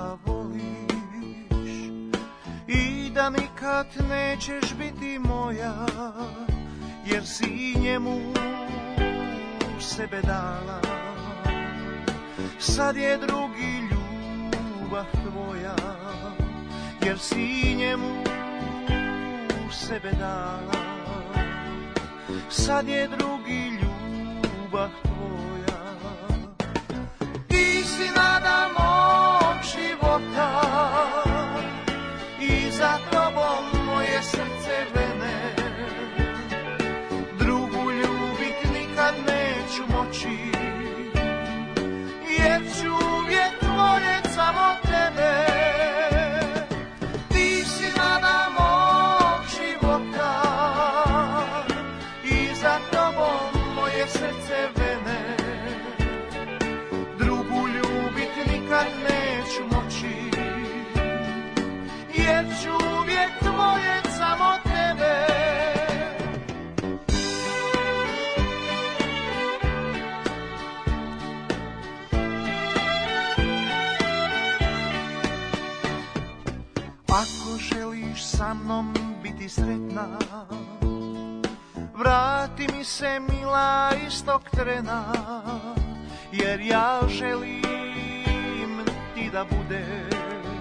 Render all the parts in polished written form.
da voliš i da nikad nećeš biti moja, jer si njemu sebe dala. Sad je drugi ljubav tvoja, jer si njemu sebe dala. Sad je drugi ljubav tvoja. Ti si nada mog života i za tobom moje srce vene. Drugu ljubit nikad neću moći, jer ću uvijek voljet samo tebe. Ti si nada mog života i za tobom moje srce vene. Drugu ljubit nikad neću moći, jer ću uvijek voljet samo tebe. Ako želiš sa mnom biti sretna, vrati mi se mila istog trena, jer ja želim ti da budeš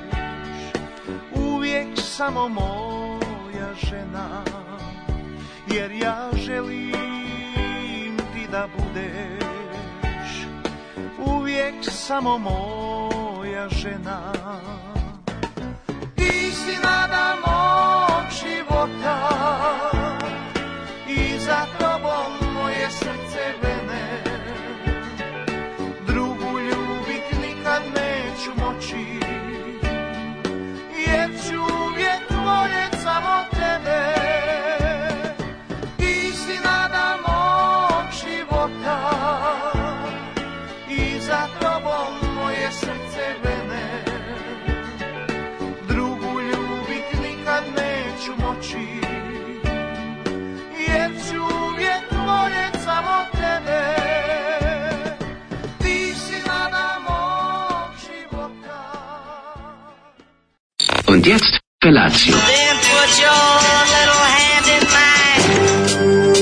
uvijek samo moja žena, jer ja želim ti da budeš uvijek samo moja žena. Ti si nada mog života i za tobom moje srce vene. Drugu ljubit nikad neću moći, jer ću uvijek voljet samo tebe. Ti si nada mog života i za tobom moje srce vene. Drugu ljubit nikad neću moći, jer ću uvijek voljet samo tebe. Ti si nada mog života. Und jetzt Felatio. Then put your little hand in mine.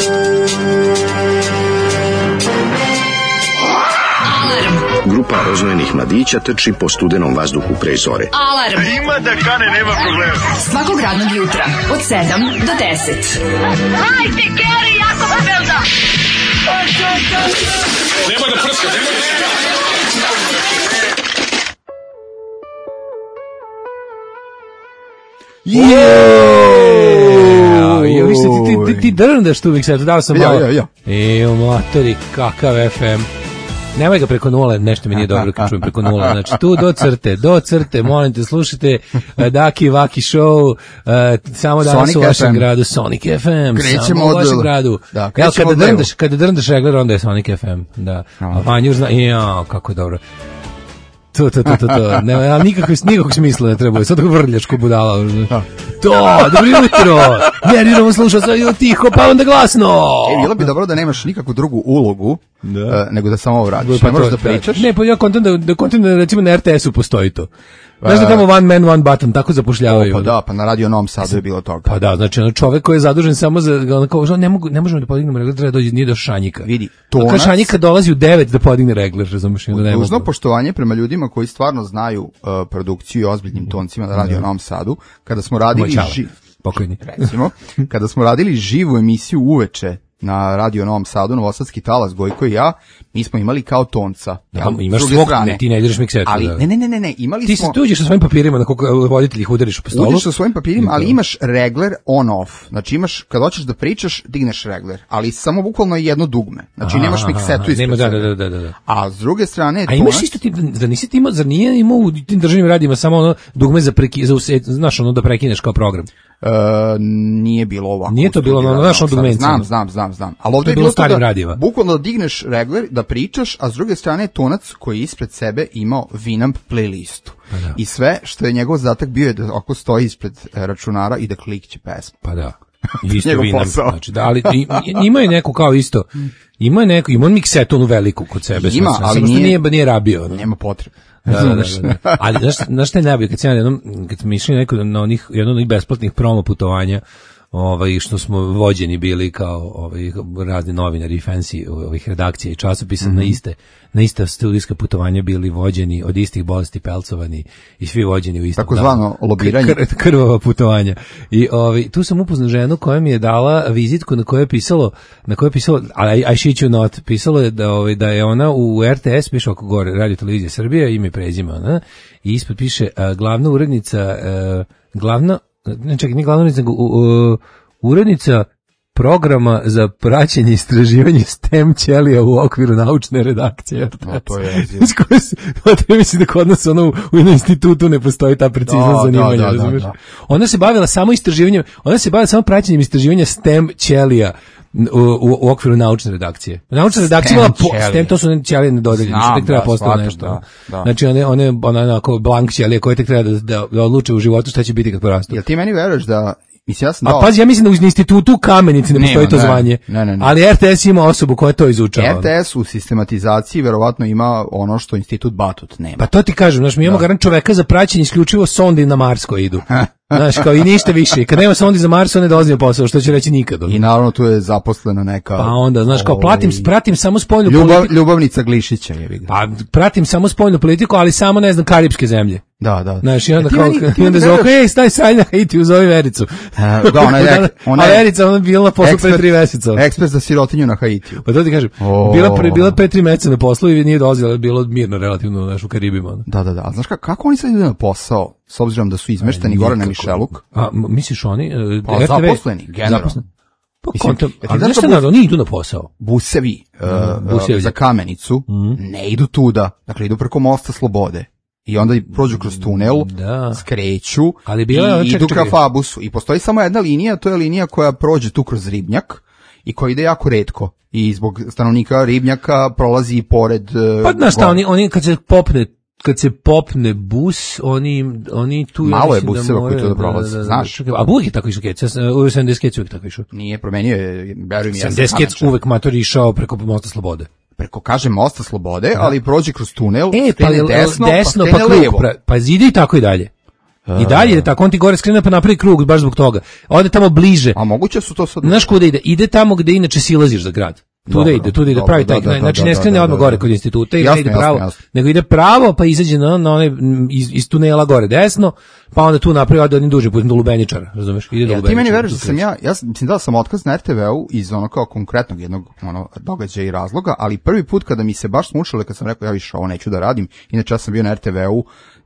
Alarm. Grupa rozvojenih mladića trči po studenom vazduhu pre zore. Alarm. Ima da kane, nema problema. Svakog radnog jutra od 7 do 10. Hajde, Geri, jako se velda. Nemoj da prska, nemoj da prska. Ti drndaš tu miksetu, dao sam malo. Ja. Matori, kakav FM. Nemoj ga preko nula, nešto mi nije dobro kad čujem preko nula. Znači tu do crte, molim te, slušajte Daki Vaki Show, samo danas u vašem gradu Sonic FM, krećemo samo u vašem gradu. Da, kada drndaš regler, onda je Sonic FM. Da. A Vanjur zna, kako je dobro. To. Ne, nikakvog smisla ne treba. Sad ga vrljaš ko budala. To, dobro jutro. Nerviramo slušao sve tiho, pa onda glasno. Bilo bi dobro da nemaš nikakvu drugu ulogu, nego da samo ovo radiš. Ne možeš da pričaš. Ne, pa ja kontent da recimo na RTS-u postoji to. Znaš da tamo one man, one button, tako zapošljavaju. Pa da, pa na Radio Novom Sadu je bilo toga. Pa da, znači čovek koji je zadužen samo za, ne možemo da podignemo regler, treba dođe nije do Šanjika. Vidi, tonac. Kad Šanjika dolazi u 9 da podigne regler, razumiješ? Uzno poštovanje prema ljudima koji stvarno znaju produkciju i ozbiljnim toncima na Radio Novom Sadu, kada smo radili kada smo radili živu emisiju uveče na Radio Novom Sadu, Novosadski talas, Gojko i ja, mi smo imali kao tonca. Imaš svog, ti ne ideš miksetu. Ali, ne, imali ti smo... Ti uđeš sa svojim papirima, na koliko voditelj ih udariš po stolu. Uđeš sa svojim papirima, ali imaš regler on-off. Znači imaš, kad hoćeš da pričaš, digneš regler. Ali samo bukvalno jedno dugme. Znači nemaš miksetu ispred sebe. Da. A s druge strane... A imaš isto ti, da nisi ti imao, zar nije imao u tim državnim radijima samo ono dugme za znaš, ono da prekineš kao program? Nije bilo ovako. Nije to bilo na našom dugmencima. Znam. Ali ovdje je bilo starim radijima. Bukvalno da digneš regler, da pričaš, a s druge strane je tonac koji ispred sebe imao Winamp playlistu. Da. I sve što je njegov zadatak bio je da ako stoji ispred računara i da klikće pesmu. Pa da. Isto Winamp. Znači, da, ali ima je neku kao isto. Ima on miksetonu veliku kod sebe. Ima, ali nije rabio. Nema potrebe. Da. Ali znaš šta je najbolje, kad smo išli na jedno od onih besplatnih promo putovanja, što smo vođeni bili kao razni novinari i fansi ovih redakcija i časopisa na ista studijska putovanja bili vođeni od istih bolesti pelcovani i svi vođeni u istom. Takozvano lobiranje. Krvava putovanja. I tu sam upoznao ženu koja mi je dala vizitku na kojoj je pisalo, ali I shit you not, pisalo je da je ona u RTS, piše oko gore, Radio Televizija Srbija, ime i prezime ona, i ispod piše glavna urednica, urednica programa za praćenje i istraživanje STEM ćelija u okviru naučne redakcije. To je mislim da kod nas u jednom institutu ne postoji ta precizna zanimanja, razumiješ? Ona se bavila samo istraživanjem, praćenjem istraživanja STEM ćelija u okviru naučne redakcije. Naučna redakcija imala STEM, to su ćelije nedodeljene, što tek treba postati nešto. Znači one onako blank ćelije koje tek treba da odluče u životu šta će biti kad porastu. Jel ti meni veruješ da pazi, ja mislim da u institutu u Kamenici ne postoji to zvanje, ali RTS ima osobu koja to izučava. RTS u sistematizaciji verovatno ima ono što institut Batut nema. Pa to ti kažem, znaš, mi imamo garant čoveka za praćenje isključivo sondi na Mars koji idu. Znaš, kao i ništa više. Kad nema sondi za Mars, on ne dolazi na posao, što će reći nikad. I naravno tu je zaposlena neka... Pa onda, znaš, kao pratim samo spoljnu politiku. Ljubavnica Glišića je. Pa pratim samo spoljnu politiku, ali samo, ne znam, karipske zemlje. Da. Znaš, i onda zove, staj saj na Haitiju, zove Vericu. A Verica, ona bila na poslu pre 3 meseca. Ekspres za sirotinju na Haitiju. Pa to ti kažem, bila pre 3 meseca na poslu i nije dolazila, bilo mirno relativno naš u Karibima. Da. A znaš kako oni sad idu na posao, s obzirom da su izmešteni gore na Mišeluk? A misliš oni? Pa zaposleni, generalno. Ali znaš šta, oni idu na posao. Busevi za Kamenicu ne idu tuda, dakle idu preko Mosta Slobode. I onda prođu kroz tunel, skreću i idu ka Fabusu. I postoji samo jedna linija, to je linija koja prođe tu kroz Ribnjak i koja ide jako retko. I zbog stanovnika Ribnjaka prolazi i pored... Pa znaš šta, oni kad se popne bus, oni tu... Malo je buseva koji tu da prolazi, znaš. A uvijek je tako išao Kec, u 70 Kec uvijek tako išao. Nije, promenio je, verujem ja. 70 Kec uvijek mator išao preko Mosta Slobode. Preko, kažem, Mosta Slobode, ali prođe kroz tunel, skrene desno pa krug, pa ide i tako i dalje. I dalje ide tako, on ti gore skrene pa napravi krug baš zbog toga. Ode tamo bliže. A moguće su to sad... Znaš kuda ide? Ide tamo gde inače silaziš za grad. Tu ide, pravi taj, znači ne skrene odmah gore kod instituta i ne ide pravo, nego ide pravo pa izađe na onaj iz tunela gore desno, pa onda tu napravi onim duže putem do Lubeničara, razumeš? Ide do Lubeničara. Ti meni veruješ da sam ja mislim dao sam otkaz na RTV-u iz ono kao konkretnog jednog događaja i razloga, ali prvi put kada mi se baš smučilo, kad sam rekao ja više ovo neću da radim, inače ja sam bio na RTV-u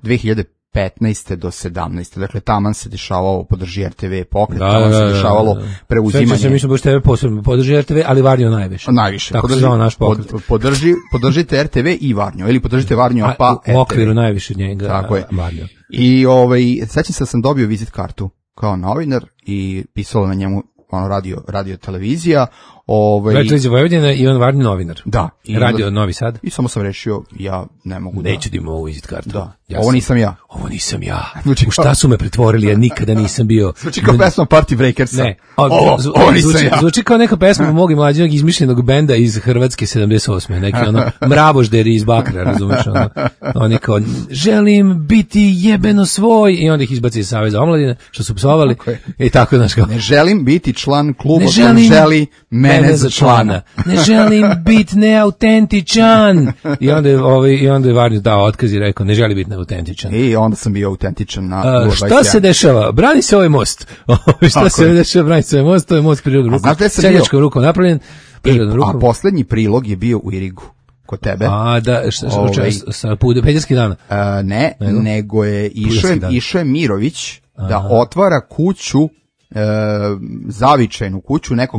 2015. do 17. Dakle, taman se dešavalo Podrži RTV pokret, taman se dešavalo preuzimanje. Sveća se, mislim, baš tebe posebno Podrži RTV, ali Varnjo najviše. Najviše. Tako se zvao naš pokret. Podržite RTV i Varnjo, ili podržite Varnjo pa RTV. U okviru najviše njega. Tako je. Varnjo. I sećam se da sam dobio vizit kartu kao novinar i pisalo na njemu radio televizija. Radio Vojvodina i on Varnjo novinar. Da. Radio Novi Sad. I samo sam rešio, ja ne mogu neću da imam ovu vizit kartu. Da. Ovo nisam ja. U šta su me pretvorili, ja nikada nisam bio. Zvuči kao pesma Party Breakersa. Ne. Ovo nisam ja. Zvuči kao neka pesma mog mlađeg izmišljenog benda iz Hrvatske 78. Neki mravožderi iz Bakra, razumeš? Oni kao, želim biti jebeno svoj, i onda ih izbaci iz Saveza omladine, što su psovali. I tako, znaš kao. Ne želim biti član kluba, koji želi mene za člana. Ne želim biti neautentičan. I onda je Varnjo dao otkaz i rekao, ne želi biti neautentičan. I onda sam bio autentičan na šta se dešava? Brani se ovaj most. Šta se dešava? Brani se ovaj most, to je most prirodnom rukom. Seljačkom rukom napravljen. A poslednji prilog je bio u Irigu. Kod tebe. A da, sa Peđarski dana? Ne, nego je išao je Mirović da otvara kuću, zavičajnu kuću nekog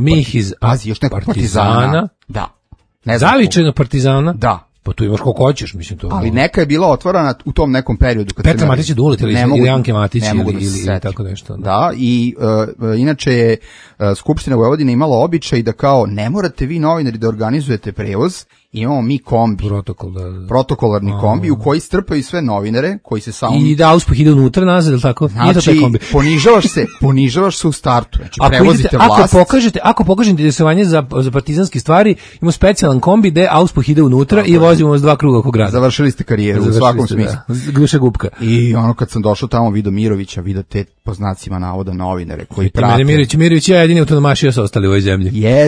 partizana. Da. Zavičajno partizana? Da. Pa tu imaš koliko hoćeš, mislim to. Ali neka je bila otvorena u tom nekom periodu. Petra Matić je Dulet ili Janke Matić ili tako nešto. Da, i inače je Skupština Vojvodine imala običaj da kao ne morate vi novinari da organizujete prevoz imamo mi kombi. Protokol, protokolarni kombi u koji strpaju sve novinare, koji se samo... I da auspuh ide unutra nazad, ili tako? Znači, ponižavaš se u startu. Znači, prevozite vlast. Ako pokažete interesovanje za partizanske stvari, imamo specijalan kombi gde auspuh ide unutra i vozimo vas 2 kruga oko grada. Završili ste karijeru u svakom smislu. Duše gubka. I ono kad sam došao tamo, vidio Mirovića, vidio te po znacima navoda novinare koji prate. Mirović je jedini autonomašija su ostali u ovoj zemlji.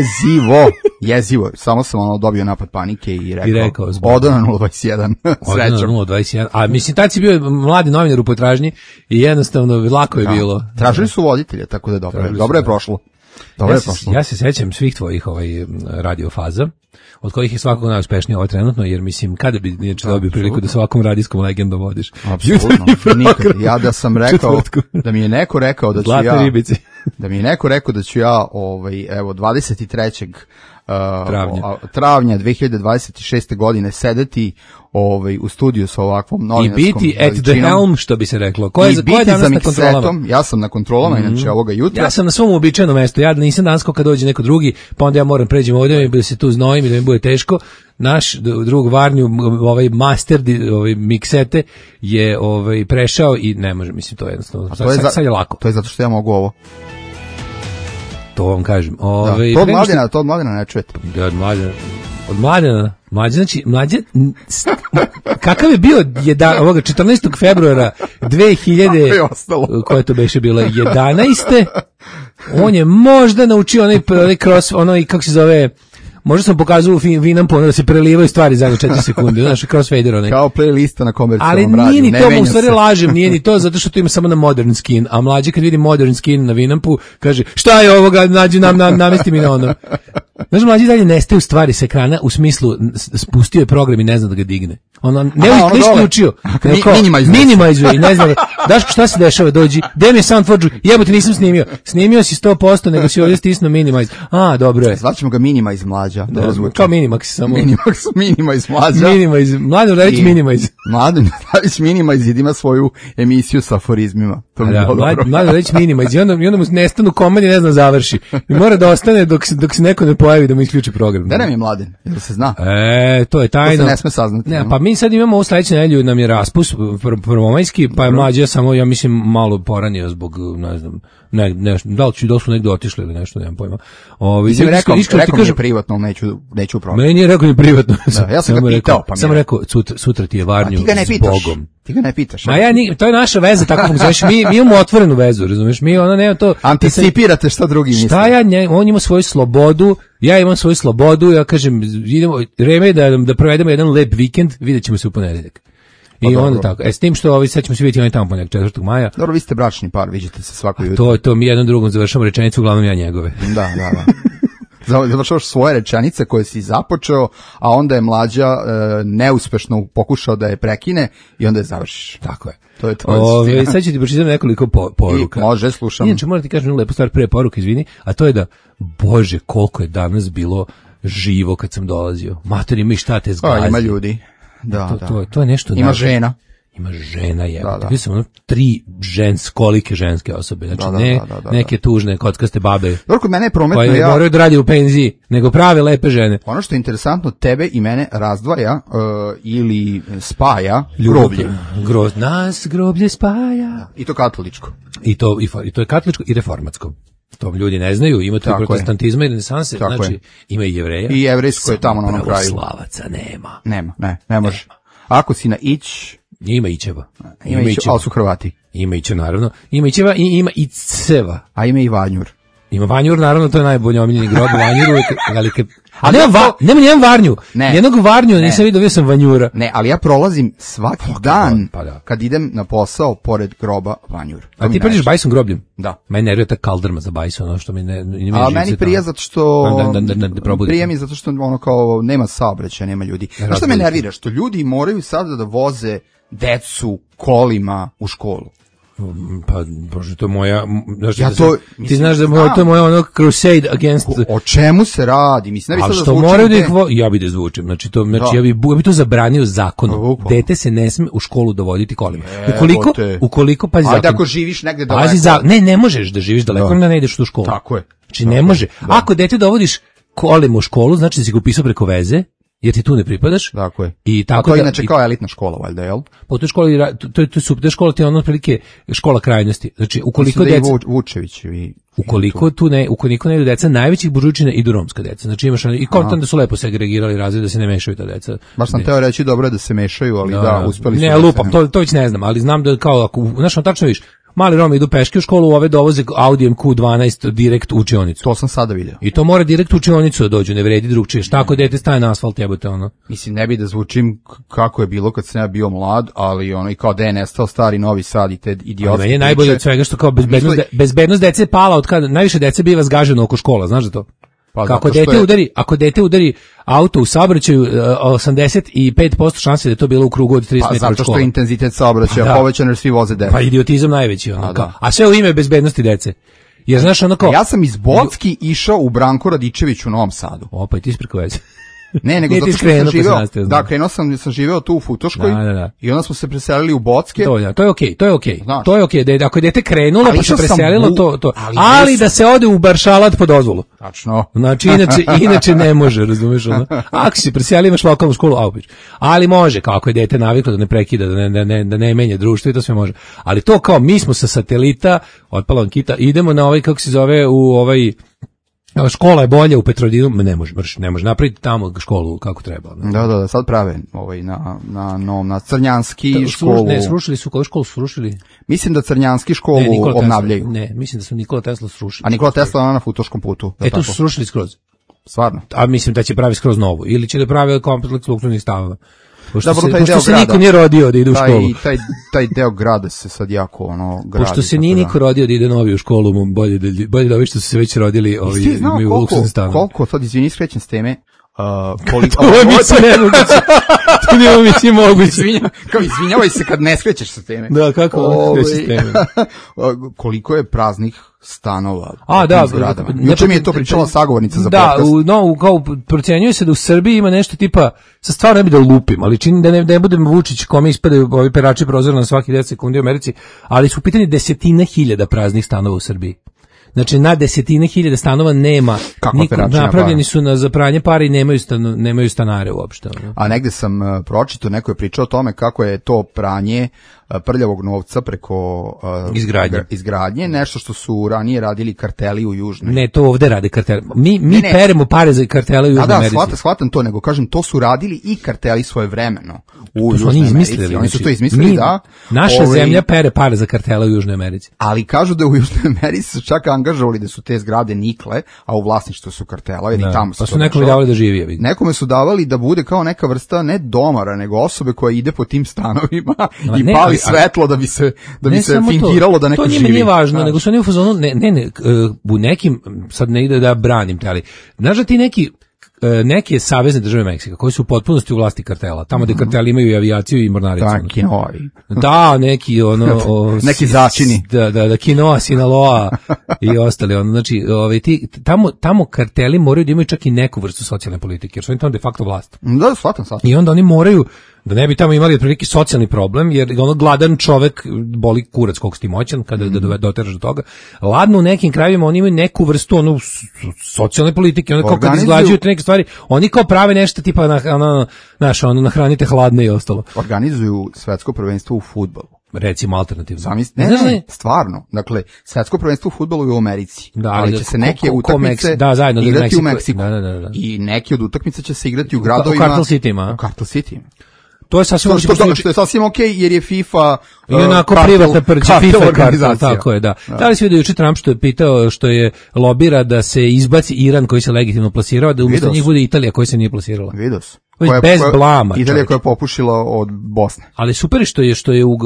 Jezivo. Samo sam dobio napad panike i rekao Odo na 021. Srećom. 021. A mislim, tad si bio mladi novinar u potražnji i jednostavno lako je bilo. Tražili su voditelja, tako da je dobro. Dobro je prošlo. Ja se sećam svih tvojih radiofaza, od kojih je svakog najuspešnije ovo trenutno, jer mislim, kada bi inače dobio priliku da svakom radijskom legendom vodiš? Apsolutno, nikad. Ja da sam rekao, da mi je neko rekao da ću da mi je neko rekao da ću ja, evo, 23. travnja 2026. godine sedeti u studiju sa ovakvom novinarskom i biti at the helm, što bi se reklo. Ko je danas na kontrolama? Ja sam na kontrolama, inače ovoga jutra. Ja sam na svom uobičajenom mestu. Ja nisam danas kad dođe neko drugi, pa onda ja moram pređem ovdje da se tu znojim i da mi bude teško. Naš drug Varnju, master miksete je prešao i ne može, mislim, to je jednostavno. Sad je lako. To je zato što ja mogu ovo. To vam kažem. To od Mladena ne čujete. Od Mlađana, znači, kakav je bio 14. februara 2000, koje to beše bilo, 11. On je možda naučio onaj cross, kako se zove, možda sam pokazao u Vinampu da se prelivaju stvari za 4 sekunde, znaš, crossfader onaj. Kao playlista na komercijalnom radiju. Ali nije ni to, u stvari lažem, nije ni to, zato što to ima samo na Modern Skin, a mlađi kad vidi Modern Skin na Vinampu, kaže, šta je ovoga, nađi namesti mi na ono. Znaš, mlađi dalje nestaje u stvari s ekrana, u smislu, spustio je program i ne zna da ga digne. Ne isključio. Minimajzuje i ne zna. Daško, šta se dešava, dođi, gde mi je Soundforge, jebote, nisam snimio. Snimio si 100%, nego si ovdje stisnuo Minimize. Dobro je. Zvaćemo ga Minimize mlađa. Kao Minimax samo. Minimize mlađa. Mladen Radić Minimize. Mladen Radić Minimize ima svoju emisiju sa aforizmima. Mladen Radić Minimize. I onda mu nestanu komadi, ne zna završi. I mora da ostane dok se neko ne pojavi da mu isključi program. Da nam je Mladen, jer se zna. To je tajno. To se ne sme saznati. Ne, pa mi sad imamo u sledeću nedelju, nam je raspust prvomajski, pa je mlađa samo, ja mislim, malo poranio zbog, ne znam, da li su negdje otišli ili nešto, nemam pojma. Mislim, rekao mi je privatno, neću program. Meni je rekao mi privatno. Da, ja sam ga pitao, pa mi je samo rekao, sutra ti je Varnju s Bogom. Ti ga ne pitaš. To je naša veza, tako funkcioniše. Mi imamo otvorenu vezu, razumiješ? Mi nema to. Anticipirate šta drugi misle. On ima svoju slobodu, ja imam svoju slobodu, ja kažem, idemo, vreme je da provedemo jedan lep vikend, vidjet ćemo se u ponedeljak. I onda tako. S tim što sad ćemo se vidjeti onaj tamo ponedeljak 4. maja. Dobro, vi ste bračni par, viđete se svako jutro. To mi jednom drugom završamo rečenicu, uglavnom ja njegove. Da. Završavaš svoje rečenice koje si započeo, a onda je mlađa neuspešno pokušao da je prekine i onda je završiš. Tako je. To je tvoje. Sad ću ti pročitam nekoliko poruka. Može, slušam. Inače, moram ti kažem jednu lepu stvar prije poruke, izvini, a to je da, Bože, koliko je danas bilo živo kad sam dolazio. Mater, ima i šta te zgazi. Ima ljudi. Da. To je nešto. Ima žena. Ima žena, jebote. Bio sam 3 kolike ženske osobe. Znači, neke tužne, kockaste babe. Dobro, kod mene je prometno, koje moraju da radi u penziji, nego prave lepe žene. Ono što je interesantno, tebe i mene razdvaja ili spaja groblje. Nas groblje spaja. I to katoličko. I to je katoličko i reformatsko. To ljudi ne znaju, ima tu protestantizma i renesanse, znači ima i Jevreja. I jevrejsko je tamo na onom kraju. Pravoslavaca nema. Ne može. Ako si na Ić... Ima Ićeva. Ali su Hrvati. Ima Iće, naravno. Ima Ićeva i ima Iceva. A ima i Vanjur. Ima Vanjur, naravno, to je najbolji omiljeni grob. Vanjur uvijek, a nema nijem Varnju. Jednog Varnju nisam vidio sam Vanjura. Ne, ali ja prolazim svaki dan kad idem na posao pored groba Vanjur. A ti priđeš bajsom grobljem? Da. Meni nervira ta kaldrma za bajsom, ono što mi ne a meni prija zato što... Prija mi zato što ono kao nema saobraćaja, nema ljudi. Znaš što me nervira? Što ljudi moraju sada da voze decu kolima u školu. Pa, Bože, to je moja... Ti znaš da to je moja ono crusade against... O čemu se radi? Mislim, ali što moraju da ih ja bi da zvučim. Znači, ja bi to zabranio zakonom. Dete se ne sme u školu dovoditi kolima. Ukoliko, pazi zakon. Ajde, ako živiš negde daleko. Ne možeš da živiš daleko, onda ne ideš u školu. Tako je. Znači, ne može. Ako dete dovodiš kolima u školu, znači da si ga upisao preko veze, jer ti tu ne pripadaš. Tako je. I tako a to je inače kao elitna škola, valjda, jel? Pa u toj školi, to su te škola ti je ono otprilike škola krajnosti. Znači, ukoliko deca... Da Vučević ukoliko ne idu deca najvećih buržučina, idu romska deca. Znači imaš i kontant da su lepo segregirali razred da se ne mešaju ta deca. Baš sam teo reći dobro da se mešaju, ali uspeli su. Ne, lupam, to već ne znam, ali znam da kao, ako, znaš, tačno viš, mali Romi idu peške u školu, ove dovoze Audi MQ12 direkt u učionicu. To sam sada vidio. I to mora direkt u učionicu da dođu, ne vredi drugčije. Šta ako dete staje na asfalt, jebote ono? Mislim, ne bi da zvučim kako je bilo kad sam ja bio mlad, ali ono i kao da je nestao stari Novi Sad i te idiotske. Meni je najbolje od svega što kao bezbednost dece je pala od kada najviše dece biva zgaženo oko škola, znaš da to? Pa ako dete udari auto u saobraćaju, 85% šanse da je to bilo u krugu od 30 metara od škola. Zato što je intenzitet saobraćaja povećan jer svi voze decu. Pa idiotizam najveći. A sve u ime bezbednosti dece. Jer znaš ono kao... Ja sam iz Bocki išao u Branko Radičević u Novom Sadu. Opa, i ti ispreko veze. Ne, nego zato što sam živeo. Da, krenuo sam živeo tu u Futoškoj i onda smo se preselili u Bocke. To je okej. To je okej. Ako je dete krenulo pa se preselilo, to. Ali da se ode u Baršalat po dozvolu. Tačno. Znači, inače ne može, razumiješ? Ako si preselio, imaš lokalnu školu, ali može, kako je dete naviklo da ne prekida, da ne menja društvo i to sve može. Ali to kao, mi smo sa satelita, otpala ankita, idemo na ovaj, kako se zove, u ovaj... Škola je bolja u Petrodinu, ne može napraviti tamo školu kako treba. Da, sad prave na Crnjanski školu. Ne, srušili su, koju školu su srušili? Mislim da Crnjanski školu obnavljaju. Ne, mislim da su Nikola Tesla srušili. A Nikola Tesla na Futoškom putu. Tu su srušili skroz. Stvarno? A mislim da će pravi skroz novu. Ili će da pravi kompleks strukturnih stavova. Pošto se grada, niko nije rodio da ide u školu. Taj deo grada se sad jako gradi. Pošto se nije niko rodio da ide novi u školu, bolje da ovi što su se već rodili imaju luksuzne stanove. Koliko, sad izvini, skrećem s teme, to je mi moguće. Izvinjavaj se kad ne skrećeš sa teme. Da, kako skrećeš s teme? Koliko je praznih stanova. Juče mi je to pričala sagovornica za podcast. Kao procenjuje se da u Srbiji ima nešto tipa, sa stvarno ne bi da lupim, ali čini da ne budem Vučić kome ispadaju ovi perači prozora na svaki 10 sekundi u Americi, ali su u pitanju desetine hiljada praznih stanova u Srbiji. Znači, na desetine hiljada stanova nema, napravljeni su za pranje para i nemaju stanare uopšte. A negde sam pročitao, neko je pričao o tome kako je to pranje prljavog novca preko izgradnje, nešto što su ranije radili karteli u Južnoj. Ne, to ovde rade karteli. Mi peremo pare za kartele u Južnoj Americi. Shvatam to, nego kažem, to su radili i karteli svojevremeno u Južnoj Americi. Oni su to izmislili, Naša zemlja pere pare za kartele u Južnoj Americi. Ali kažu da u Južnoj Americi su čak angažovali da su te zgrade nikle, a u vlasništvu su kartela, jer i tamo pa su nekome davali da živi. Nekome su davali da bude kao neka vrsta ne domara, nego osobe koja ide po tim stanovima i pali svetlo da bi se fingiralo da neko živi. To njima nije važno, nego su oni u fazonu, u nekim, sad ne ide da branim te, ali znaš da ti neke savezne države Meksika koji su u potpunosti u vlasti kartela, tamo gde karteli imaju i avijaciju i mornaricu. Da, neki neki začini. Da, Kinoa, Sinaloa i ostali. Znači, tamo karteli moraju da imaju čak i neku vrstu socijalne politike, jer su oni tamo de facto vlast. Da, shvatam. I onda oni moraju da ne bi tamo imali otprilike socijalni problem, jer gladan čovek boli kurac koliko si ti moćan kada doteraš do toga. Ladno u nekim krajevima oni imaju neku vrstu socijalne politike, oni kao kad izglađuju neke stvari, oni kao prave nešto tipa nahranite hladne i ostalo. Organizuju svetsko prvenstvo u fudbalu. Recimo alternativno. Ne, stvarno. Dakle, svetsko prvenstvo u fudbalu je u Americi. Ali će se neke utakmice igrati u Meksiku. I neke od utakmica će se igrati u gradovima. U Cartel City. To je sasvim što je sasvim okej, jer je FIFA i onako privatna FIFA organizacija. Tako je, da. Da li si vidio juče Trump što je pitao, što je lobira da se izbaci Iran koji se legitimno plasirao, da umjesto njih bude Italija koja se nije plasirala. Vidio sam. Bez blama. Italija koja je popušila od Bosne. Ali super što je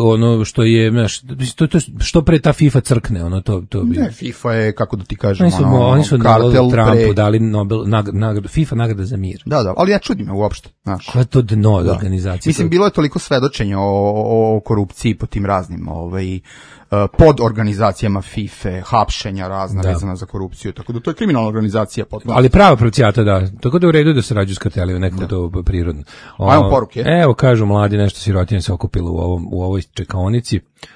što pre ta FIFA crkne, to bi. Ne, FIFA je, kako da ti kažem, oni su kartel Trumpu dali Nobel FIFA nagrada za mir. Da, ali ja čudim me uopšte, znaš. Koja je to dno organizacija? Mislim, bilo je toliko svedočenja o korupciji po tim raznim pod organizacijama FIFA, hapšenja razna vezana za korupciju, tako da to je kriminalna organizacija potpuno. Ali prava procijata, da. Tako da je u redu da se rađu s kartelima, nekako to prirodno. Ajmo poruke. Evo, kažu mladi, nešto sirotinje se okupilo u ovoj čekaonici.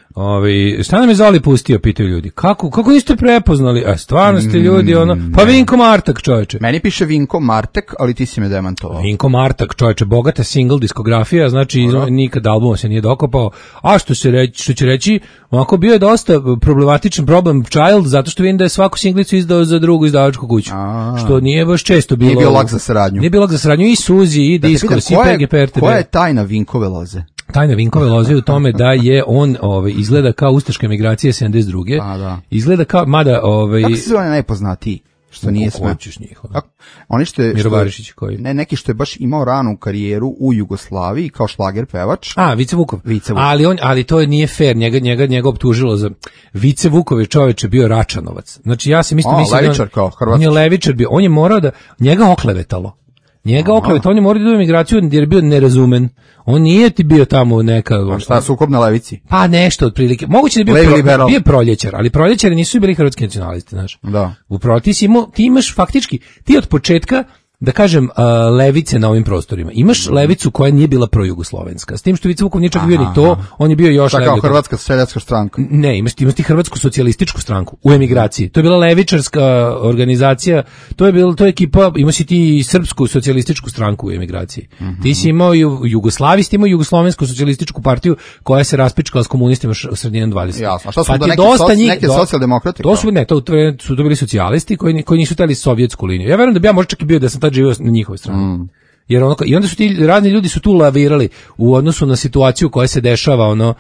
Šta nam je Zoli pustio, pitaju ljudi. Kako niste prepoznali? Stvarno ste ljudi, pa Vinko Martak, čoveče. Meni piše Vinko Martek, ali ti si me demantovao. Vinko Martak, čoveče, bogata single diskografija, znači nikad albuma se nije dokopao. A što će reći, onako bio je dosta problematičan problem Child, zato što vidim da je svaku singlicu izdao za drugu izdavačku kuću. Što nije baš često bilo. Nije bio lak za saradnju. Nije bio lak za saradnju i Suzi, i Disco, i PGP. Koja je tajna Vinkove loze? Tajna Vinkove loze u tome da je on izgleda kao ustaška emigracija 72. Da. Izgleda kao, mada... Kako se zove najpoznatiji? Što nije sve. Hoćeš njih. Oni Miro Barišić koji? Ne, neki što je baš imao ranu karijeru u Jugoslaviji kao šlager pevač. Vice Vukov. Ali to nije fair, njega optužilo za... Vice Vukov je čoveče bio Račanovac. Znači ja se mislim... levičar kao Hrvatski. On je levičar bio, on je morao da... Njega oklevetalo. On je morao da ide u emigraciju jer je bio nerazumen. On nije ti bio tamo neka... A šta, sukob na levici? Pa nešto, otprilike. Moguće da je bio proljećar, ali proljećari nisu bili hrvatski nacionalisti, znaš. Da. Upravo ti imaš faktički, ti od početka, da kažem, levice na ovim prostorima. Imaš levicu koja nije bila projugoslovenska. S tim što Vice Vukov nije čak bio ni to, on je bio još levica. Kao Hrvatska seljačka stranka. Ne, imaš ti Hrvatsku socijalističku stranku u emigraciji. To je bila levičarska organizacija, to je ekipa, imaš i ti Srpsku socijalističku stranku u emigraciji. Ti si imao Jugoslaviju, ti imao Jugoslovensku socijalističku partiju koja se raspičkala s komunistima u sredinom 20. Jasno. A šta su neke socijaldemokrate? To su bili socijalisti koji nisu hteli sovjetsku liniju. Ja verujem da bi ja možda čak i bio da sam tad živio na njihovoj strani. Jer i onda su ti razni ljudi su tu lavirali u odnosu na situaciju koja se dešava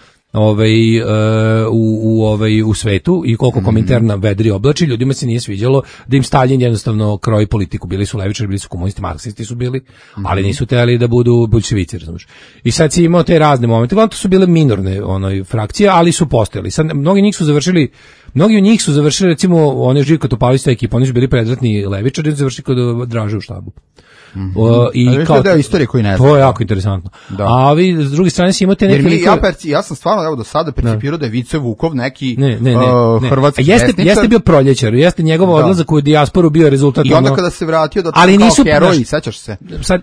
u svetu i koliko Kominterna vedri oblači, ljudima se nije sviđalo da im Stalin jednostavno kroji politiku. Bili su levičari, bili su komunisti, marksisti su bili, ali nisu htjeli da budu boljševici, razumiješ. I sad si imao te razne momente, glavno to su bile minorne frakcije, ali su postojali. Sad mnogi od njih su završili recimo one Živko Topalović ekipa, oni su bili predratni levičari, završili kod Draže u štabu. I kao deo istorije koji ne znam. To je jako interesantno. Da. A vi s druge strane si imate neke ja sam stvarno do sada percipirao da je Vice Vukov neki hrvatski jeste bio proljećar, jeste njegov odlazak u dijasporu bio rezultat. I onda kada se vratio da kao heroj, sećaš se. Sad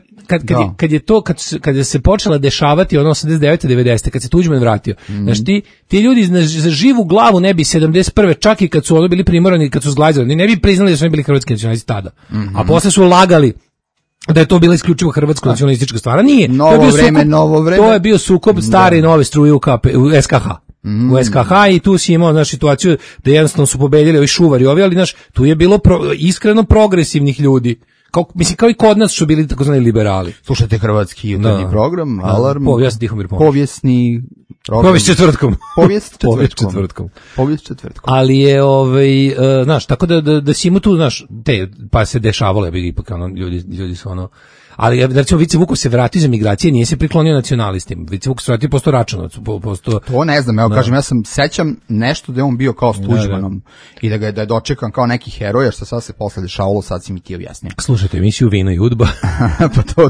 kad je se počela dešavati 89. 90. kad se Tuđman vratio. Znači ti ljudi za živu glavu ne bi 71. čak i kad su bili primorani, kad su zglajzali, ne bi priznali da su oni bili hrvatski nacionalisti tada. A posle su lagali da je to bila isključivo hrvatsko nacionalistička stvar. Nije. Novo vreme. To je bio sukob stare i nove struje u SKH. U SKH i tu si imao situaciju da jednostavno su pobedili ovi šuvari ali tu je bilo iskreno progresivnih ljudi. Kao i kod nas su bili takozvani liberali. Slušajte hrvatski jutarnji program, Alarm. Povijesni Povijest četvrtkom. Povijest četvrtkom. Ali je, tako da si imao tu, pa se dešavalo, ipak ljudi su ali recimo Vice Vukov se vratio iz emigracije, nije se priklonio nacionalistima. Vice Vukov se vratio postao Račanovac. To ne znam, kažem, ja sam sećam nešto da je on bio kao s Tuđmanom i da je dočekan kao neki heroj, jer što sad se posle dešavalo, sad si mi ti objasnio. Slušajte emisiju Vino i udba. Pa to.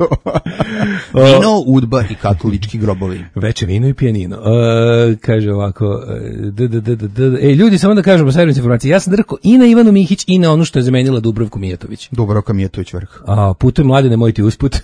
Vino, udba i katolički grobovi. Veče vino i pijanino. Kaže ovako, ljudi, samo da kažemo sajevnicu informacije. Ja sam rekao i na Ivanu Mihić i na onu što je zamenila Dubravku Mijatović. Dubravka Mijatović vrh. Putujem mlade, nemoj ti usput.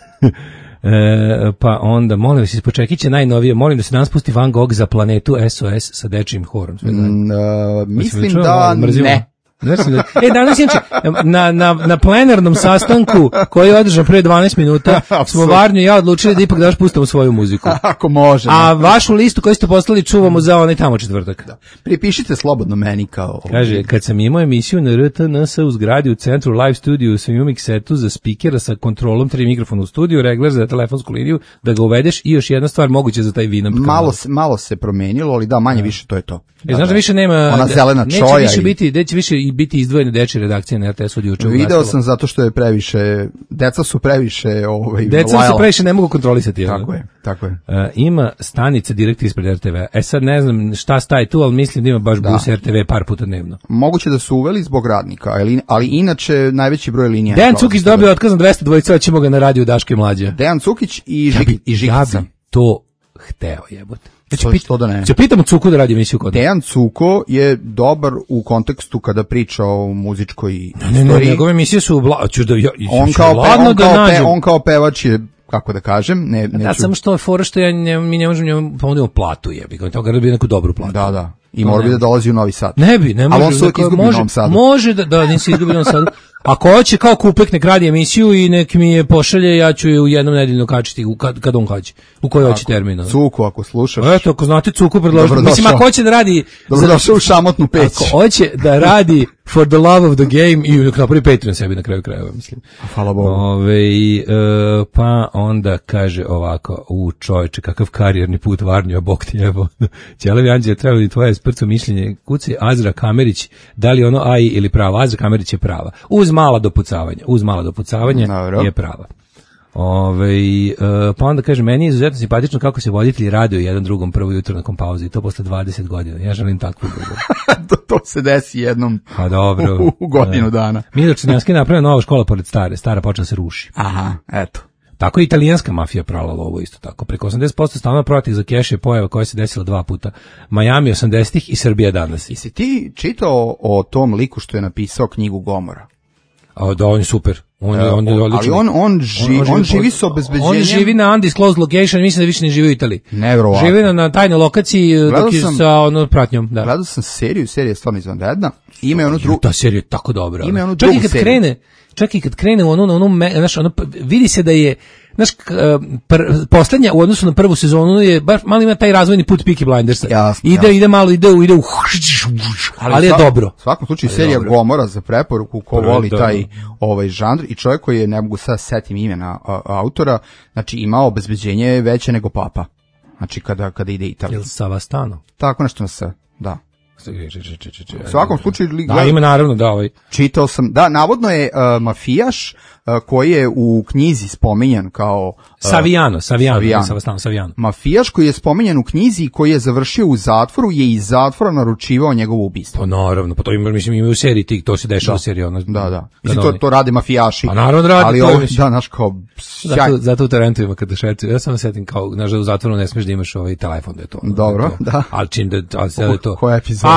Pa onda, molim vas, iz Počekića najnovije, molim da se danas pusti Van Gogh za planetu SOS sa dečijim horom. Mislim da ne. Danas na plenarnom sastanku koji je održan pre 12 minuta smo Varnju i ja odlučili da ipak daš pustimo svoju muziku. Ako može. A vašu listu koju ste poslali čuvamo za onaj tamo četvrtak. Da. Pripišite slobodno meni kao... Kaže, kad sam imao emisiju na RTNS u zgradi u centru live studiju sam imao miksetu za spikera sa kontrolom 3 mikrofona u studiju, regler za telefonsku liniju, da ga uvedeš i još jedna stvar moguće za taj Vinamp. Malo se promenilo, ali da, manje više to je to. Znaš da više nema... Ona zelena čoja. Neće više biti izdvojene dečje redakcije na RTS od juče. Video sam zato što je previše, deca su previše deca se previše ne mogu kontrolisati. Tako je. Ima stanica direkt ispred RTV. Sad ne znam šta staje tu, ali mislim da ima baš bus RTV par puta dnevno. Moguće da su uveli zbog radnika, ali inače najveći broj linija. Dejan Cukić dobio otkaz na 200 dvojica, ćemo ga na radiju Daške mlađe. Dejan Cukić i Žikica. Ja bi to hteo, jebote. Što da ne. Pitamo Cuku da radi emisiju kod. Dejan Cuko je dobar u kontekstu kada priča o muzičkoj istoriji. Ne, njegove emisije su on kao pevač je kako da kažem, neću... Da, samo što je fora što mi ne možemo ponudimo platu, jebi ga, toga da bi neku dobru platu. Da. I mora bi da dolazi u Novi Sad. Ne može. Ali on se uvijek izgubi u Novom Sadu. Može da nisi izgubi u Novom Sadu. Ako hoće kao Kupek nek radi emisiju i nek mi je pošalje, ja ću je u jednom nedeljno kačiti kad on hoće. U kojoj hoće termin. Cuku, ako slušaš. Eto, ako znate Cuku predložiti. Mislim, ako hoće da radi... Dobrodošao u šamotnu peć. Ako hoće da radi for the love of the game i uvijek napravi Patreon sebi na kraju krajeva, mislim. Hvala Bogu. Pa onda kaže ovako, čoveče, kakav karijerni put Varnio, bog ti jebo. Ćelevi Anđele, treba li tvoje sprco mišljenje? Kuce Azra Kamerić, da li ono AI ili prava? Azra Kamerić je prava. Uz mala dopucavanja je prava. Pa onda kaže, meni je izuzetno simpatično kako se voditelji raduju jedan drugom prvo jutro nakon pauze i to posle 20 godina. Ja želim takvu drugu. To se desi jednom u godinu dana. Milo Črnjanski napravio nova škola pored stara počela se ruši. Aha, eto. Tako i italijanska mafija prala lovo isto tako. Preko 80% stalno protiv za keš je pojava koja se desila 2 puta. Miami 80-ih i Srbija danas. I si ti čitao o tom liku što je napisao knjigu Gomora? Da, on je super. Ali on živi s obezbeđenjem. On živi na undisclosed location, mislim da više ne živi u Italiji. Nevjerovatno. Živi na tajnoj lokaciji dok je sa pratnjom. Da. Gledao sam serija je stvarno izvanredna. Ima onu drugu. Ta serija je tako dobra. Ima onu drugu seriju. Čak i kad krene u vidi se da je, poslednja u odnosu na prvu sezonu je baš malo ima taj razvojni put Peaky Blindersa. Ide malo, ide u ali je dobro. U svakom slučaju serija Gomora za preporuku ko voli taj žanr i čovjek koji je, ne mogu sad setim imena autora, znači imao obezbeđenje veće nego Papa. Znači kada ide Italija. Jel Savastano? Tako nešto da. U svakom slučaju ima naravno čitao sam, navodno je mafijaš koji je u knjizi spominjan kao Saviano. Mafijaš koji je spominjan u knjizi i koji je završio u zatvoru je iz zatvora naručivao njegovo ubistvo. Pa naravno, pa to ima u seriji, to se dešava u seriji. Da. Mislim, to rade mafijaši. A naravno radi. Ali ovo, naš kao sjaj. Zato u Tarantovima kada šetuju, ja sam setim kao, znaš da u zatvoru ne smeš da imaš telefon da je to. Dobro, da. Ali čim da je to. Koja epizoda?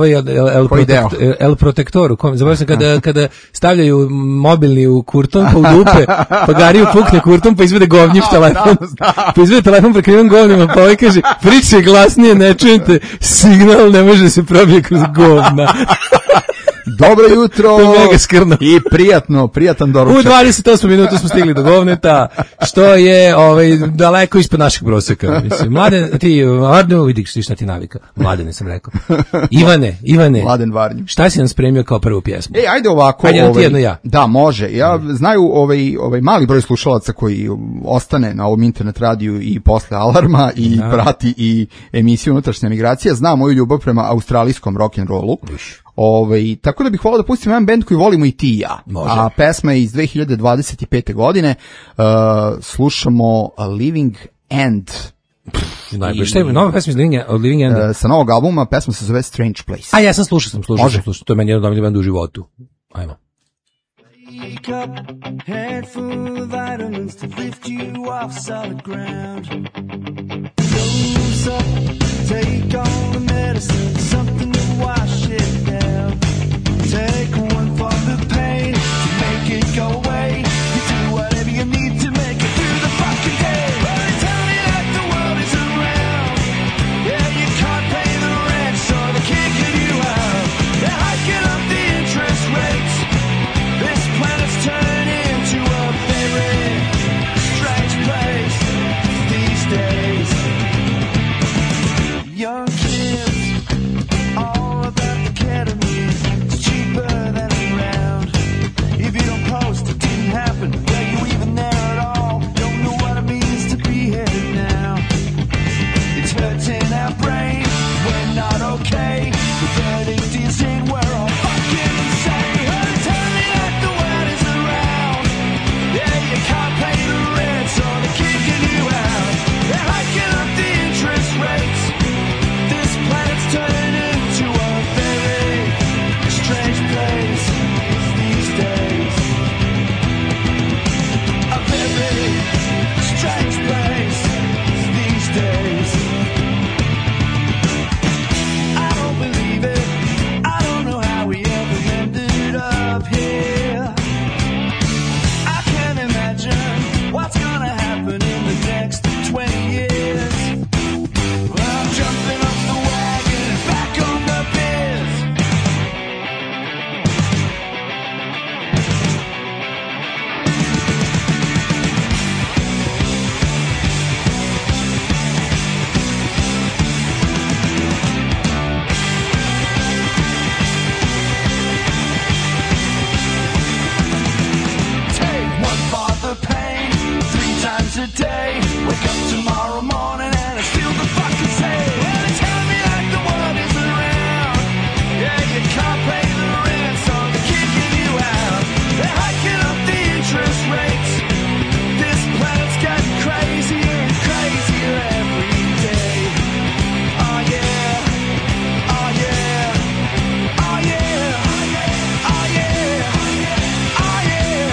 El Protectoru. Zaboravio sam kada stavljaju mobilni u kurton, pa u dupe, pa Gariju pukne kurton, pa izvede govnjiv telefon. Pa izvede telefon prekriven govnima, pa kaže, pričaj glasnije, ne čujete, signal ne može se probije kroz govna. Dobro jutro mega skrno. I prijatan doručak. U 28 minuta smo stigli do govneta, što je daleko ispod našeg proseka. Mislim, Mladen, ti Varnju, vidiš šta ti navika. Mladene sam rekao. Ivane. Mladen Varnju. Šta si nam spremio kao prvu pjesmu? Ajde ovako. Ajde ti jedno ja. Da, može. Ja znaju ovaj mali broj slušalaca koji ostane na ovom internet radiju i posle alarma i prati i emisiju Unutrašnja migracija, zna moju ljubav prema australijskom rock'n'rollu. Tako da bih volao da pustim jedan band koji volimo i ti i ja. Može. A pesma je iz 2025. godine. Slušamo Living End. Šta je nova pesma iz Living End? Sa novog albuma, pesma se zove Strange Place. A ja sam slušao. To je meni jedan dovoljno band u životu. Ajmo. Wake up, head full of vitamins to lift you off solid ground. Dose up, take all the medicine, something to wash it down. Take one for the pain, to make it go away. You do whatever you need to make it through the fucking day. Well, they tell me that the world is around. Yeah, you can't pay the rent, so they're kicking you out. They're hiking up the interest rates. This planet's turned into a very strange place these days. Young kids today. Wake up tomorrow morning and it's still the fucking same. Well, they tell me like the world is around. Yeah, you can't pay the rent, so they're kicking you out. They're hiking up the interest rates. This planet's getting crazier and crazier every day. Oh yeah, oh yeah, oh yeah, oh yeah, oh yeah,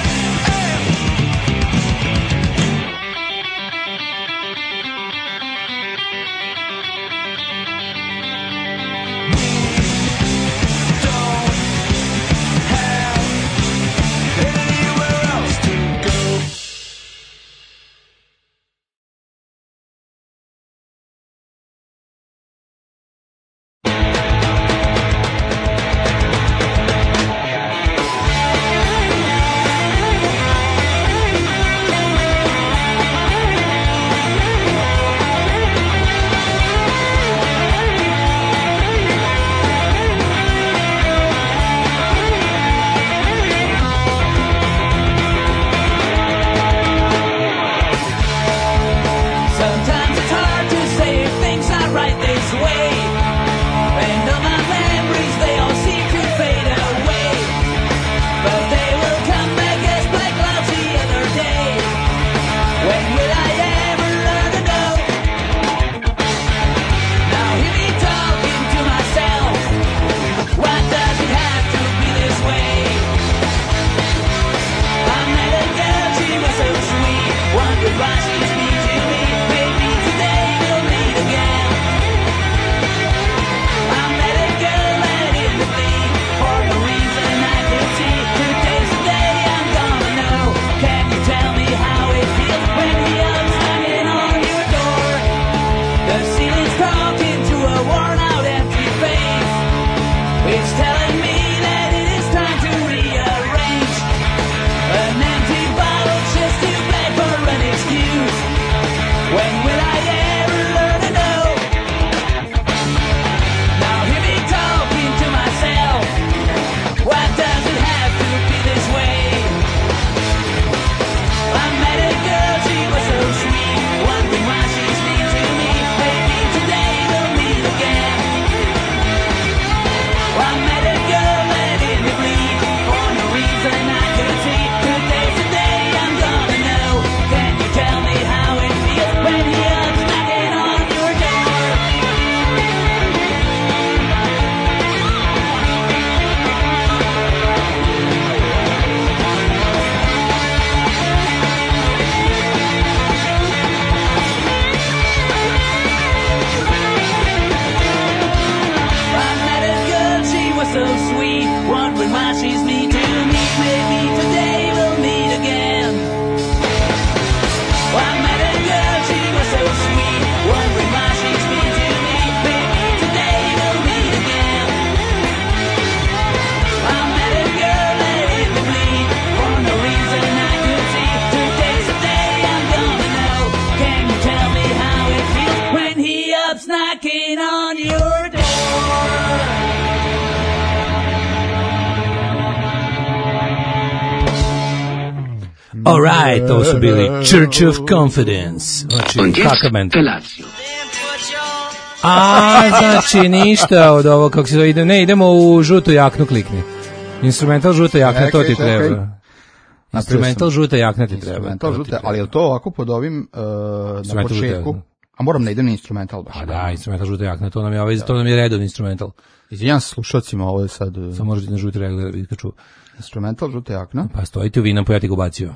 Alright, to su bili Church of Confidence. Znači, kakav band? Znači, ništa od ovo, kako se to ide, ne, idemo u žutu jaknu, klikni. Instrumental žuta jakna, to ti treba. Instrumental žuta jakna ti treba. Instrumental žuta, ali je to ovako pod ovim na početku? A moram da idem na instrumental baš. A da, instrumental žuta jakna, to nam je redovni instrumental. Izvinjam se slušacima, ovo je sad... Samo možete na žuti regler, iskaču. Instrumental žuta jakna? Pa stojite u Vinampu, ja ti ga bacio.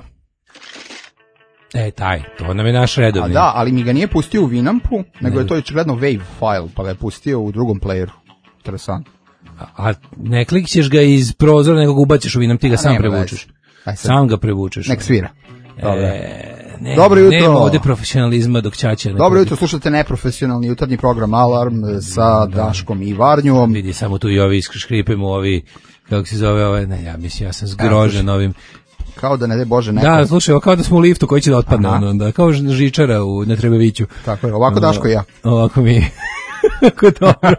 To nam je naš redovni. A da, ali mi ga nije pustio u Winampu, nego je to očigledno WAV file, pa ga je pustio u drugom playeru. Interesant. A ne klikćeš ga iz prozora, nego ga ubaciš u Winamp, ti ga sam prevučeš. Sam ga prevučeš. Nek svira. Dobro jutro. Nema ovde profesionalizma dok ćaće. Dobro jutro, slušate neprofesionalni jutarnji program Alarm sa Daškom i Varnjom. Vidi, samo tu i ovi škripemo, ovi, kako se zove, ja mislim, ja sam zgrožen ovim. Kao da ne de Bože neko. Da, slušaj, kao da smo u liftu koji će da otpadne, onda, kao žičara na Trebeviću. Tako je, ovako Daško i ja. Ovako mi. Kako dobro.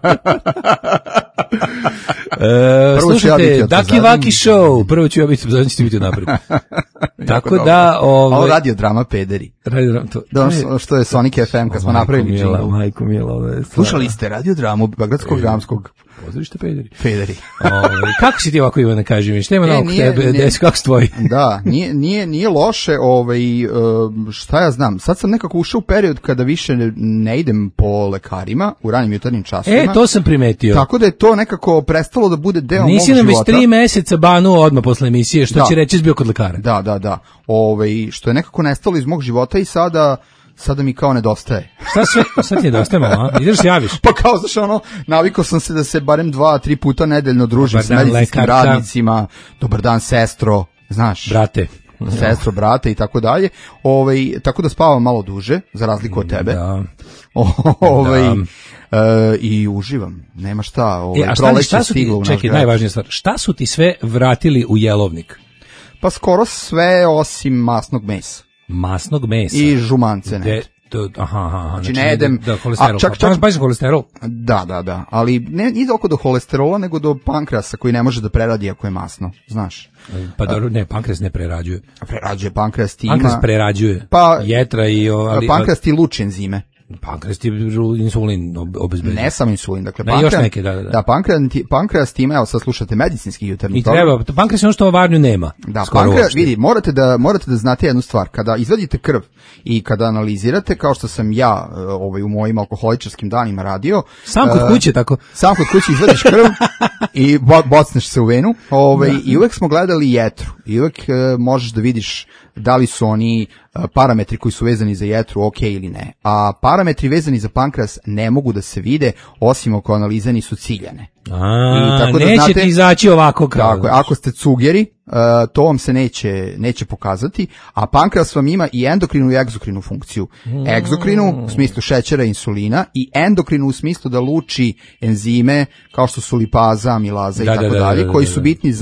Slušajte, Daki Vaki Show. Prvo ću ja biti, zadnji ćete biti napred. Tako da... Ovo radio drama pederi. Što je Sonic FM kad smo napravili džingl. Majko mila. Slušali ste radio dramu Bagradskog dramskog. Pozorište pederi. Pederi. Kako si ti ovako, Ivane, kaži mi? Šta ima novog tebe? Kako si tvoji? Da, nije loše, šta ja znam. Sad sam nekako ušao u period kada više ne idem po lekarima u ranim jutarnjim časovima. To sam primetio. Tako da je to nekako prestalo da bude deo mog života. Nisi nam već 3 meseca banuo odmah posle emisije, što će reći bio kod lekara. Da. Što je nekako nestalo iz mog života i sada mi kao nedostaje. Šta ti nedostaje, mama? Ideš se javiš? Pa kao, znaš, navikao sam se da se barem 2-3 puta nedeljno družim s medicinskim radnicima. Dobar dan, sestro, znaš. Brate. Sestro, brate i tako dalje. Tako da spavam malo duže, za razliku od tebe. Da. I uživam. Nema šta. A šta su ti, čekaj, najvažnija stvar, šta su ti sve vratili u jelovnik? Pa skoro sve osim masnog mesa. Masnog mesa. I žumance, ne. Znači ne jedem. Da, holesterol. Čak holesterol. Da. Ali nije toliko do holesterola, nego do pankrasa koji ne može da preradi ako je masno, znaš. Pa dobro, ne, pankreas ne prerađuje. Prerađuje, pankreas ti ima. Pankreas prerađuje. Pa jetra i pankreas ti luči enzime. Pankreas ti insulin obezbeđuje. Ne samo insulin, dakle još neke, da. Da, pankreas ti ima, evo sad slušate medicinski jutarnji i treba, pankreas je ono što varnju nema. Da, pankreas, vidi, morate da znate jednu stvar, kada izvadite krv i kada analizirate, kao što sam ja u mojim alkoholičarskim danima radio. Sam kod kuće tako. Sam kod kuće izvadiš krv i bocneš se u venu, i uvek smo gledali jetru. I uvek možeš da vidiš da li su oni parametri koji su vezani za jetru ok ili ne. A parametri vezani za pankreas ne mogu da se vide osim ako analize nisu ciljane. Tako da neće ti izaći ovako kao. Tako je, ako ste cugeri, to vam se neće pokazati, a pankreas vam ima i endokrinu i egzokrinu funkciju. Egzokrinu u smislu šećera i insulina i endokrinu u smislu da luči enzime kao što su lipaza, amilaza i tako dalje, koji su bitni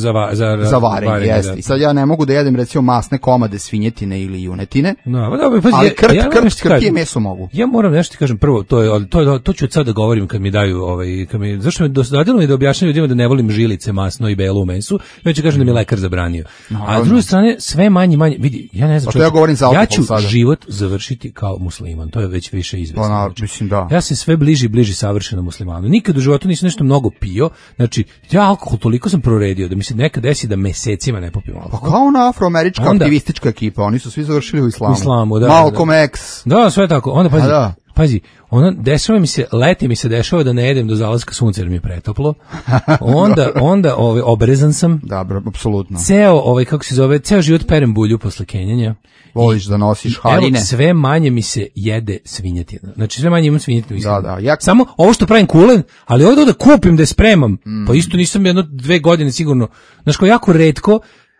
za varenje. I sad ja ne mogu da jedem recimo masne komade svinjetine ili junetine, ali krtije meso mogu. Ja moram nešto ti kažem prvo, to ću od sada da govorim kad mi daju, zašto me dosadilo mi da objašnjam ljudima da ne volim žilice masno i belo u mesu, ja ću kažem da mi je lekar zabranio. A s druge strane, sve manje, vidi, ja ne znam, ja ću život završiti kao musliman, to je već više izvesno. Mislim da. Ja sam sve bliži savršenom muslimanu. Nikad u životu nisam nešto mnogo pio, znači, ja alkohol toliko sam proredio da mi se nekad desi da mesecima ne popim alkohol. Pa kao ona afroamerička aktivistička ekipa, oni su svi završili u islamu. Da, Malcolm X. Da, sve tako. Onda pazi, leti mi se dešava da ne jedem do zalaska sunca jer mi je pretoplo. Onda obrezan sam. Da, apsolutno. Ceo život perem bulju posle kenjanja. Voliš da nosiš haljine. Sve manje mi se jede svinjetina. Znači sve manje imam svinjetinu. Da. Samo ovo što pravim kulen, ali ovdje da kupim, da spremam. Pa isto nisam 2 godine sigurno. Znaš, kao jako retko.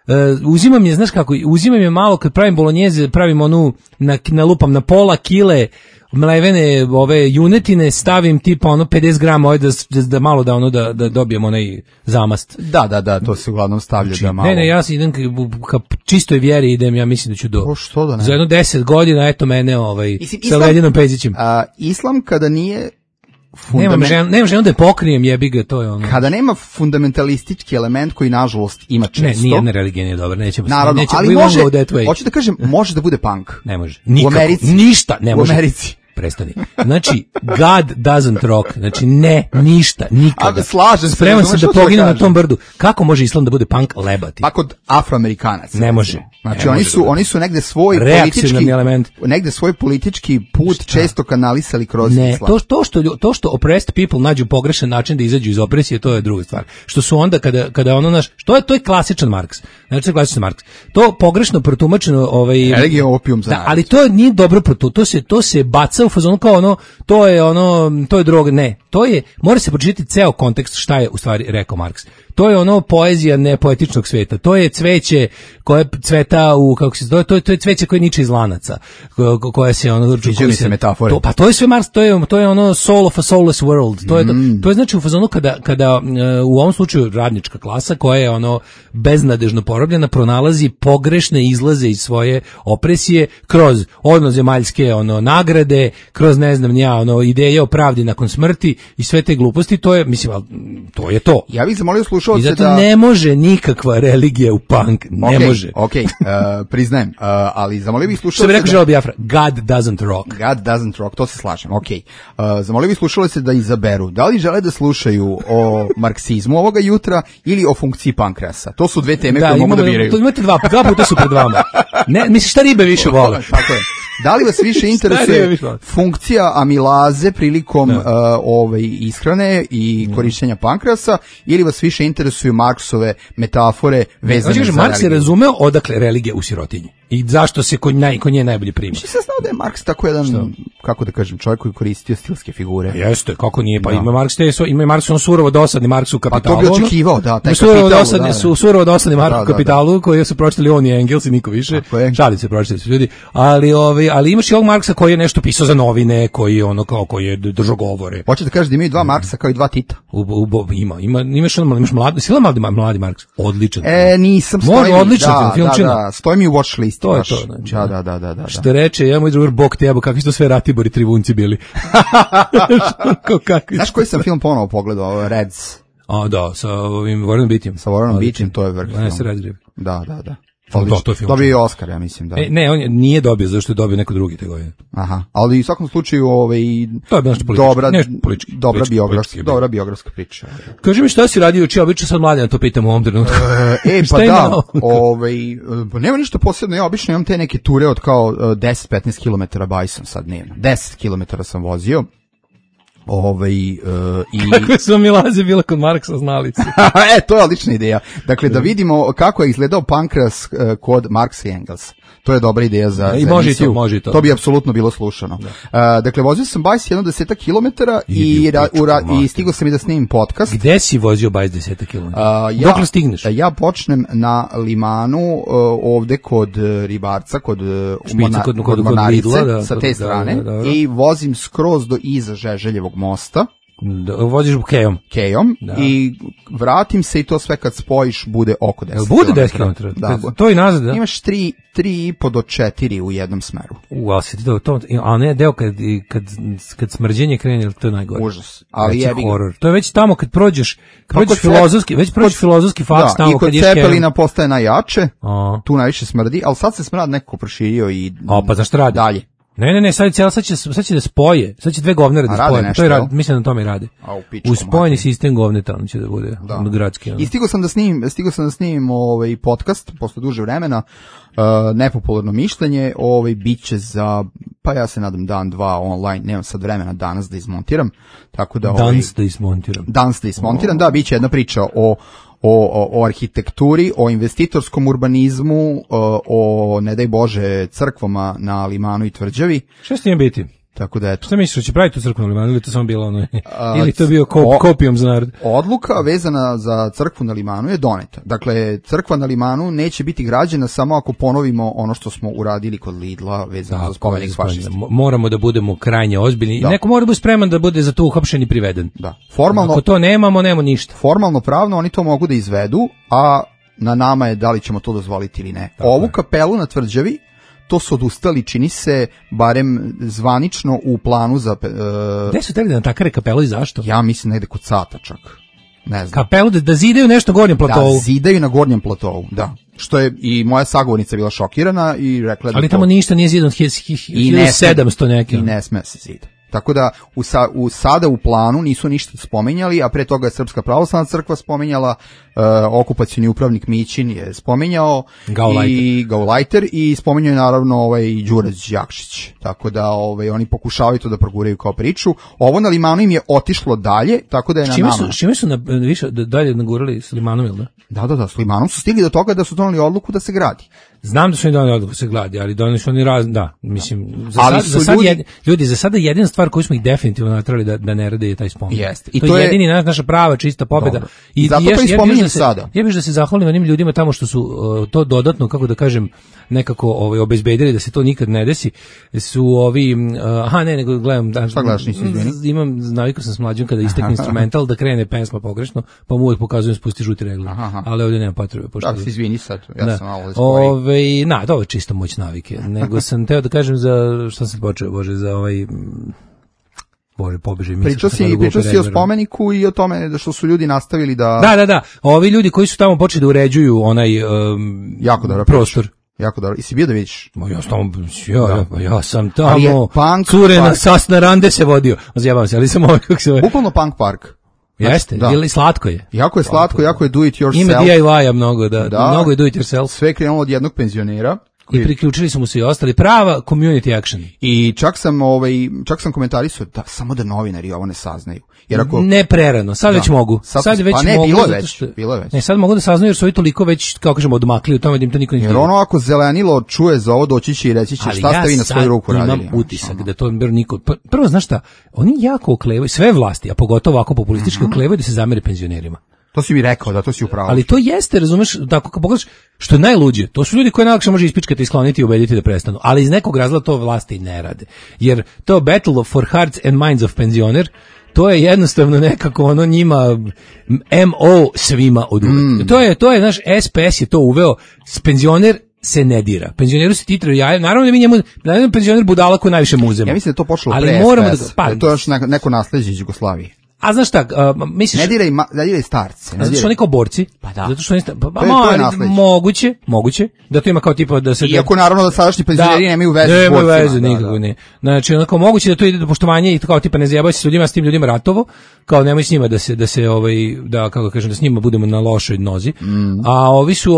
Uzimam je malo kad pravim bolonjeze, pravim onu nalupam na pola kile mlevene junetine, stavim tipa 50 grama da malo da dobijem onaj zamast. Da, to se uglavnom stavlja da malo. Ne, ja idem ka čistoj vjeri idem, ja mislim da ću što da ne? Za jedno 10 godina, eto mene sa Ledinom Pezićem. Islam kada nije Nemam ženu da je pokrijem, jebi ga, to je ono. Kada nema fundamentalistički element koji nažalost ima često. Ne, nijedna religija nije dobra, nećemo. Naravno, ali hoću da kažem, može da bude punk. Ne može. Nikako. U Americi. Ništa ne može. U Americi. Prestani. Znači, God doesn't rock. Znači, ništa, nikada. Slažem se. Spreman sam da poginem na tom brdu. Kako može islam da bude punk lebati? Pa kod Afroamerikanaca. Ne može. Znači, oni su negde svoj politički put često kanalisali kroz islam. To što oppressed people nađu pogrešan način da izađu iz opresije, to je druga stvar. Što su onda kada ono naš, to je klasičan Marks. Znači, klasičan Marks. To pogrešno protumačeno religija opijum za narod. Ali to nije dobro to se baca u fazonu kao to je droga, ne, mora se pročitati ceo kontekst šta je u stvari rekao Marks. to je ono poezija nepoetičnog sveta. To je cveće koje cveta u, kako se zove, to je cveće koje niče iz lanaca, koje se ono... Sviđaju mi se metafore. Pa to je sve Mars, to je ono soul of a soulless world. To je znači u fazonu kada u ovom slučaju radnička klasa koja je ono beznadežno porobljena pronalazi pogrešne izlaze iz svoje opresije kroz zemaljske nagrade, kroz ne znam ja ideje o pravdi nakon smrti i sve te gluposti. To je, mislim, to je to. Ja bih zamolio slušalce da... I zato ne može nikakva religija u punk, ne može. Okej, priznajem, ali zamolio bih slušalce... Što bi rekao Želeo Biafra, God doesn't rock. God doesn't rock, to se slažem, okej. Zamolio bih slušalce da izaberu. Da li žele da slušaju o marksizmu ovoga jutra ili o funkciji pankrasa? To su dve teme koje mogu da biraju. Imate dva puta su pred vama. Ne, misliš šta ribe više vole? Tako je. Da li vas više interesuje funkcija amilaze prilikom ishrane i korišćenja pankrasa ili vas više interesuju Marksove metafore vezane za religiju? Marks je razumeo odakle religija u sirotinji i zašto se kod nje najbolje prima. Mislim se znao da je Marks tako jedan, kako da kažem, čovjek koji koristio stilske figure. Jeste, kako nije, pa ima Marks on surovo dosadni Marks u Kapitalu. Pa to bi očekivao, da, taj Kapital. Surovo dosadni Marks u Kapitalu koji su pročitali on i Engels i niko više. Šalim se, pročitali su ljudi. Ali imaš i ovog Marksa koji je nešto pisao za novine, koji je držao govore. Hoćete da kažeš da imaju dva Marksa kao i dva Tita? Imaš mladi Marks. Odličan. Nisam, stoji mi. Odličan filmčina. Da, stoji mi u watch listi. To je to, znači. Da. Što reče, ja moj drugar, Bog te jebo, kakvi su to sve Ratibori tribunci bili. Znaš koji sam film ponovo pogledao? Reds. Da, sa ovim Warrenom Beattyjem. Sa Warrenom Beattyjem, to je vrh film. Da. Dobio je Oscar, ja mislim, da. Ne, on nije dobio, zašto je dobio neko drugi te godine. Aha, ali u svakom slučaju to je nešto dobra biografska priča. Kaži mi šta si radio juče, obično sad mladi na to pitam u ovom trenutku. Pa da, nema ništa posebno, ja obično imam te neke ture od kao 10-15 km bajsom sad dnevno. 10 km sam vozio. Kako su amilaze bila kod Marksa znalici? To je odlična ideja. Dakle, da vidimo kako je izgledao pankras kod Marksa i Engels. To je dobra ideja za emisiju. Može to. To bi apsolutno bilo slušano. Dakle, vozio sam bajs 10 kilometara i stigao sam i da snimim podcast. Gde si vozio bajs 10 kilometara? Dokle stigneš? Ja počnem na limanu ovde kod Ribarca, kod Mornarice, sa te strane, i vozim skroz do iza Žeželjevog mosta. Voziš Kejom i vratim se i to sve kad spojiš bude oko 10 km. Bude 10 km? Da. To i nazad, da? Imaš 3,5 do 4 u jednom smeru. Ali si ti a ne deo kad smrđenje krene, to je najgore. Užas. Ali je horor. To je već tamo kad prođeš filozofski faks tamo. I kod Cepelina postaje najjače, tu najviše smrdi, ali sad se smrad nekako proširio i pa zašto radi? Dalje. Ne, sad će da spoje. Sad će dve govnare da spoje. To je mislim da na tome radi. U spojeni sistem govneta on će da bude gradski. I stigao sam da snimim podcast posle duže vremena. Nepopularno mišljenje, biće za, pa ja se nadam dan, dva online, nemam sad vremena danas da izmontiram. Tako da Danas da izmontiram, da, biće jedna priča o arhitekturi, o investitorskom urbanizmu, o, ne daj Bože, crkvama na Limanu i Tvrđavi. Što s tim biti? Tako da eto. Šta misliš, će praviti tu crkvu na Limanu ili to samo bilo ono, ili to bio kopijom za narod? Odluka vezana za crkvu na Limanu je doneta. Dakle, crkva na Limanu neće biti građena samo ako ponovimo ono što smo uradili kod Lidla vezano za spomenik fašista. Moramo da budemo krajnje ozbiljni. Da. Neko mora biti spreman da bude za to uhapšen i priveden. Da. Formalno, ako to nemamo ništa. Formalno pravno oni to mogu da izvedu, a na nama je da li ćemo to dozvoliti ili ne. Tako ovu kapelu na Tvrđavi to su odustali, čini se, barem zvanično u planu za... Gde su teli da natakare kapelu i zašto? Ja mislim negde kod Sata čak. Ne znam. Kapelu da zidaju nešto na gornjem platovu? Da, zidaju na gornjem platovu, da. Što je i moja sagovornica bila šokirana i rekla da... Ali tamo ništa nije zidan 1700 neke. I ne sme se zida. Tako da sada u planu nisu ništa spominjali, a pre toga je Srpska pravoslavna crkva spominjala, okupacioni upravnik Mićin je spominjao Gaulajter i spominjao je naravno Đurđ Jakšić. Tako da oni pokušavaju to da proguraju kao priču. Ovo na Limanu im je otišlo dalje, tako da je na nama. Čime su više dalje nagurali s Limanom, ili da? Da, s Limanom su stigli do toga da su doneli odluku da se gradi. Znam da su oni doneli odluku da se gradi, ali doneli su oni mislim, za sada jedina stvar koju smo ih definitivno natrali da ne rade je taj spomenik. Jeste. I to je jedini naša prava čista pobjeda. I zato to i spominjem da se zahvalim onim ljudima tamo što su to dodatno, kako da kažem, nekako obezbedili da se to nikad ne desi. Su ovi, nego gledam, šta gledaš, nisi izmeni? Imam, naviku sam s mlađom kada istekne instrumental da krene pensla pogrešno, pa mu uvijek pokazujem spusti žuti regler. Ali ovdje nema potrebe. Da, se izvini sad, ja sam malo to je čisto moć navike. Nego sam teo da kažem za, šta sam počeo, pobeže mi. Pričao si o spomeniku i o tome da što su ljudi nastavili da... Da. Ovi ljudi koji su tamo počeli da uređuju onaj jako dobro prostor. Jako dobro. I si bio da vidiš? Ja sam tamo cure na Sasna Rande se vodio. Zajebam se, ali sam kako se... Bukvalno punk park. Jeste, ili slatko je. Jako je slatko, jako je do it yourself. Ima DIY-a mnogo, mnogo je do it yourself. Sve je krenulo od jednog penzionera. I priključili su mu se i ostali, prava community action. I čak sam komentarisao da samo da novinari ovo ne saznaju. Jer ako ne prerano, sad već mogu. Sad već mogu. Bilo je već. Ne, sad mogu da saznaju jer su ovi toliko već, kao kažemo, odmakli u tome da im to niko ne jer ono ako zelenilo čuje za ovo doći će i reći će šta ste vi na svoju ruku radili. Ali ja sad imam utisak da to niko... Prvo, znaš šta, oni jako oklevaju, sve vlasti, a pogotovo ovako populistički oklevaju da se zamere penzionerima. To si mi rekao, da to si upravo. Ali to jeste, razumeš, tako kad pogledaš, što je najluđe, to su ljudi koji najlakše može ispičkati i skloniti i ubediti da prestanu, ali iz nekog razloga to vlasti ne rade. Jer to battle for hearts and minds of penzioner, to je jednostavno nekako ono njima MO svima od uvek. To je, naš SPS je to uveo, penzioner se ne dira. Penzioneru se titraju jaja. Naravno da mi njemu, penzioner budala koji najviše muzemo. Ja mislim da je to počelo ali pre SPS. To je još neko nasleđe iz Jugoslavije. A znaš šta, misliš... Ne diraj starce. Zato što oni kao borci? Pa da. Zato što oni moguće, da to ima kao tipa da se... Iako naravno da sadašnji penzioneri nemaju veze s borcima. Nemaju veze, nikako ne. Znači, onako moguće da to ide do poštovanja i kao tipa ne zajebaj se s ljudima, s tim ljudima ratovo, kao nemoj s njima da kako kažem, da s njima budemo na lošoj nozi. A ovi su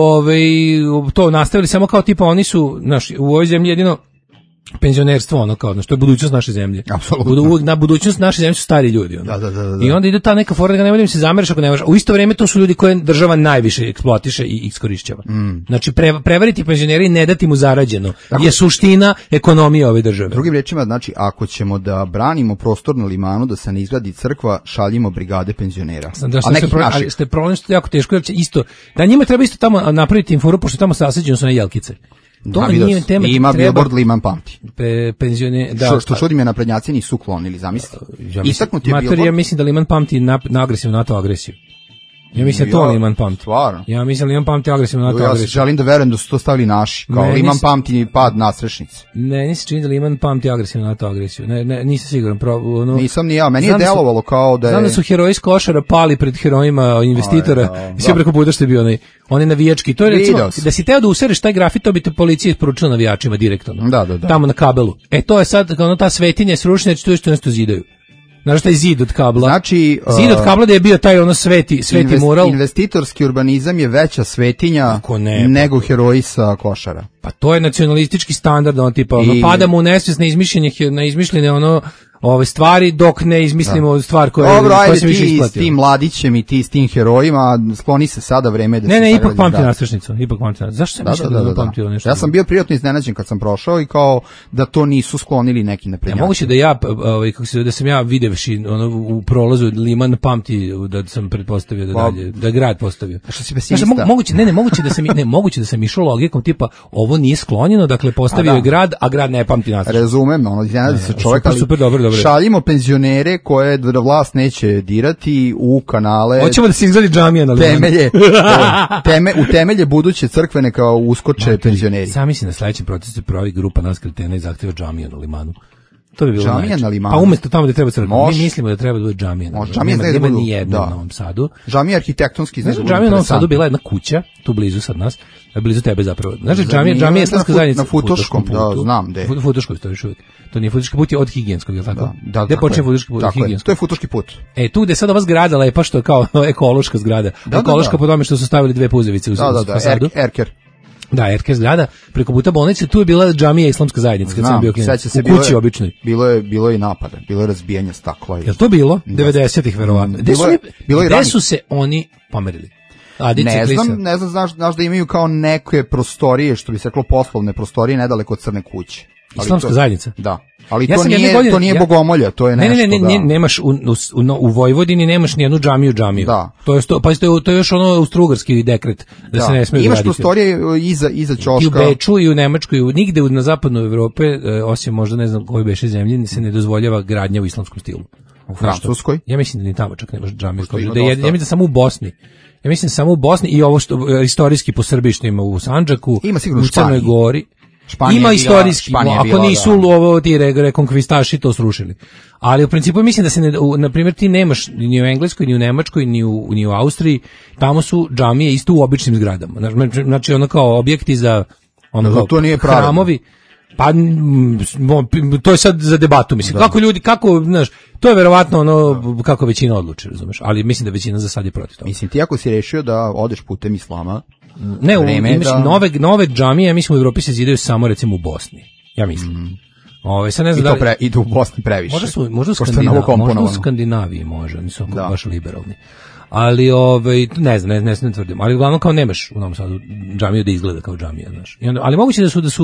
to nastavili samo kao tipa oni su, znaš, u ovoj zemlji jedino penzionerstvo, ono kao, što je budućnost naše zemlje. Apsolutno. Na budućnost naše zemlje su stari ljudi. Ono. Da. I onda ide ta neka fora da ga ne se zameriš ako ne možeš. U isto vrijeme to su ljudi koje država najviše eksploatiše i iskorišćava. Znači, prevariti penzionere i ne dati mu zarađeno je suština ekonomije ove države. Drugim rečima, znači, ako ćemo da branimo prostor na Limanu, da se ne izgradi crkva, šaljimo brigade penzionera. Ali ste problem što je jako teško, jer će isto, da njima treba isto tamo napraviti inforu, pošto tamo saseđeno su na jelkice. To nije tema. Ima billboard Liman pamti. Što čudim je naprednjaci nisu uklonili, zamisli. Istaknuti je billboard. Ja mislim da Liman pamti na agresivnu NATO agresiju. Ja mislim to Liman pamti. Stvarno. Ja mislim Liman pamti agresivnu NATO agresiju. Ja želim da verujem da su to stavili naši. Kao Liman pamti pad nasrešnice. Ne, nisi čini da Liman pamti agresivnu NATO agresiju. Ne, nisam siguran. Nisam ni ja. Meni je delovalo kao da je... Znam da su heroji iz Košara pali pred herojima investitora i sve preko puta što je bio onaj navijački. To je recimo, da si teo da usereš taj grafit, to bi te policija isporučila navijačima direktno. Da. Tamo na kabelu. To je sad, ono ta svetinja srušenja, to je što nešto zidaju. Znaš taj zid od kabla? Znači, zid od kabla da je bio taj ono sveti mural. Investitorski urbanizam je veća svetinja nego heroji sa Košara. Pa to je nacionalistički standard, ono tipa, padamo u nesvest na izmišljene ove stvari dok ne izmislimo stvar koja se više isplati. S tim mladićem i ti s tim herojima skloni se sada vreme da se Ne, ipak pamti nastrešnicu, Zašto sam mislio da pamtilo nešto? Ja sam bio prijatno iznenađen kad sam prošao i kao da to nisu sklonili neki naprednjaci. Moguće da da sam ja videvši u prolazu Liman pamti da sam pretpostavio da grad postavio. Što si pesimista? Moguće da sam išao logikom tipa ovo nije sklonjeno, dakle postavio je grad, a grad ne pamti nastrešnicu. Razumem, iznenađen se čovjek, super dobro. Šaljimo penzionere koje vlast neće dirati u kanale. Hoćemo da se izgradi džamija na Limanu. U temelje buduće crkve neka uskoče penzioneri. Sam mislim da sledeći protest pravi grupa nas kretena i zahteva džamija na Limanu. To bi bilo džamija na Limanu. Pa umjesto tamo gde treba crkva. Mi mislimo da treba da bude džamija. Nema ni jedna u Novom Sadu. Džamija arhitektonski znači. Džamija u Novom Sadu bila jedna kuća tu blizu sad nas, blizu tebe zapravo. Znači džamija je islamska zajednica na Futoškom, da, znam gde. Futoškoj to još uvijek. To nije Futoški put, je od Higijenskog, je li tako? Da. Gde počinje Futoški put? To je Futoški put. Tu gde sad ova zgrada lepa što je kao ekološka zgrada. Ekološka po tome što su stavili dve puzevice u fasadu. Erker. Da, Erker zgrada, preko puta bolnice, tu je bila džamija islamska zajednica, kad sam bio klinac. U kući običnoj. Bilo je i napada, bilo je razbijanje stakla. Je to bilo? 90-ih verovatno. Gde su se oni pomerili? Ne znam, znaš da imaju kao neke prostorije, što bi se reklo poslovne prostorije, nedaleko od Crne kuće. Islamska zajednica. Da. Ali to nije bogomolja, to je nešto. Ne, nemaš u Vojvodini nemaš ni jednu džamiju. Da. To je još ono austrougarski dekret da se ne smije graditi. Imaš prostorije iza ćoška. I u Beču i u Nemačkoj, nigde na zapadnoj Evropi, osim možda ne znam koje beše zemlje, se ne dozvoljava gradnja u islamskom stilu. U Francuskoj? Ja mislim da ni tamo čak nemaš džamiju. Ja mislim da samo u Bosni. Ja mislim samo u Bosni i ovo što istorijski po Srbiji što ima u Sandžaku, u Crnoj Gori. Ima istorijski, ako nisu ovo ti rekonkvistaši to srušili. Ali u principu mislim da se, na primjer, ti nemaš ni u Engleskoj, ni u Nemačkoj, ni u Austriji, tamo su džamije isto u običnim zgradama. Znači ono kao objekti za to nije hramovi. Pa to je sad za debatu, mislim. Kako, znaš, to je verovatno ono kako većina odluči, razumeš, ali mislim da većina za sad je protiv toga. Mislim, ti ako si rešio da odeš putem islama, nove džamije, mislim, u Evropi se zidaju samo recimo u Bosni, ja mislim. Sad ne znam idu u Bosni previše. Možda u Skandinaviji može, nisu baš liberalni. Ali ne znam, ne tvrdim, ali uglavnom kao nemaš u Novom Sadu džamiju da izgleda kao džamija, znaš. Ali moguće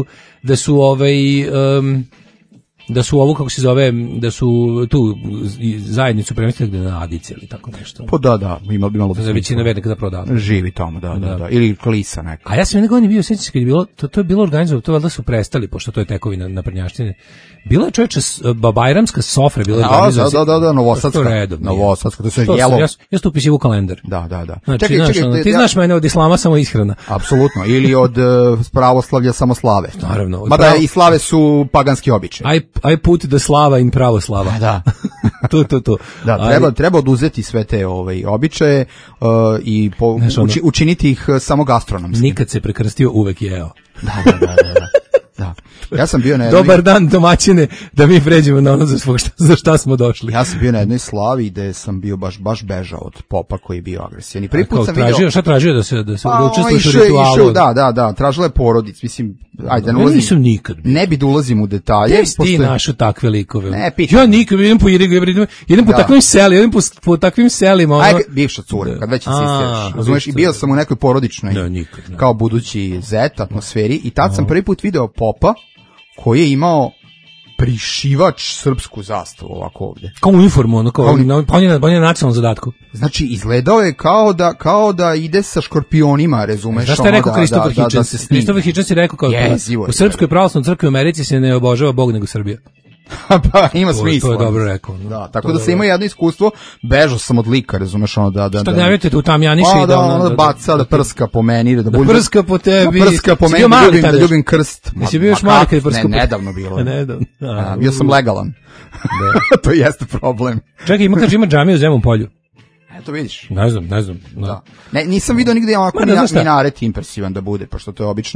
da su ovo, kako se zove, da su tu zajednicu premestili gde na Adice ili tako nešto. Pa da, imalo da većina vernika zapravo da. Živi tamo, da. Ili klisa neka. A ja sam jedne godine bio, sjećam se kad je bilo, to je bilo organizovano, to valjda su prestali, pošto to je tekovina naprednjaštine. Bila je čoveče bajramska sofra, bila je organizovana. Da, Novosadska, to su jelo. Ja sam to upisio u kalendar. Da. Znači, ti znaš mene od islama samo ishrana. Apsolutno, ili od pravoslavlja samo slave. Naravno. Mada i slave su paganski običaj. I put the slava in pravoslava. Da. To. Da, treba oduzeti sve te običaje i učiniti ih samo gastronomski. Nikad se prekrstio, uvek jeo. Da. Ja sam bio na jednoj... Dobar dan, domaćine, da mi pređemo na ono za šta smo došli. Ja sam bio na jednoj slavi gde sam bio baš bežao od popa koji je bio agresivan. I prvi put sam vidio... Šta tražio da se učestvuješ u ritualu? Da, tražila je porodic, mislim, ajde, ne ulazim. Nisam nikad. Ne bi da ulazim u detalje. Ti našo takve likove. Ne, pitam. Ja nikad, idem po takvim selima, idem po takvim selima. Ajde, bivša cura, kad već insistiraš. Razumeš, i bio sam u nekoj porodičnoj, kao budući zet atmosferi, i tad sam prvi put video popa koji je imao prišivač srpsku zastavu ovako ovdje. Kao uniformu, ono kao on je na nacionalnom zadatku. Znači, izgledao je kao da ide sa škorpionima, razumeš? Znaš šta je rekao Kristofer Hitchens? Kristofer Hitchens je rekao kao u Srpskoj pravoslavnoj crkvi u Americi se ne obožava Bog nego Srbija. Pa ima smisla. To je dobro rekao. Da, tako da se ima jedno iskustvo, bežao sam od lika, razumeš, ono da šta gnjavite tu tamjaniši i da baca, da prska po meni, da prska po tebi. Prska po meni, da ljubim krst. Nisi bio još mali kad je prska po tebi? Nedavno bilo. Bio sam legalan. To jeste problem. Čekaj, ima džamiju u Zemun polju. Eto vidiš. Ne znam. Da. Ne, nisam vidio nigde ovako minaret impresivan da bude, pošto to je obično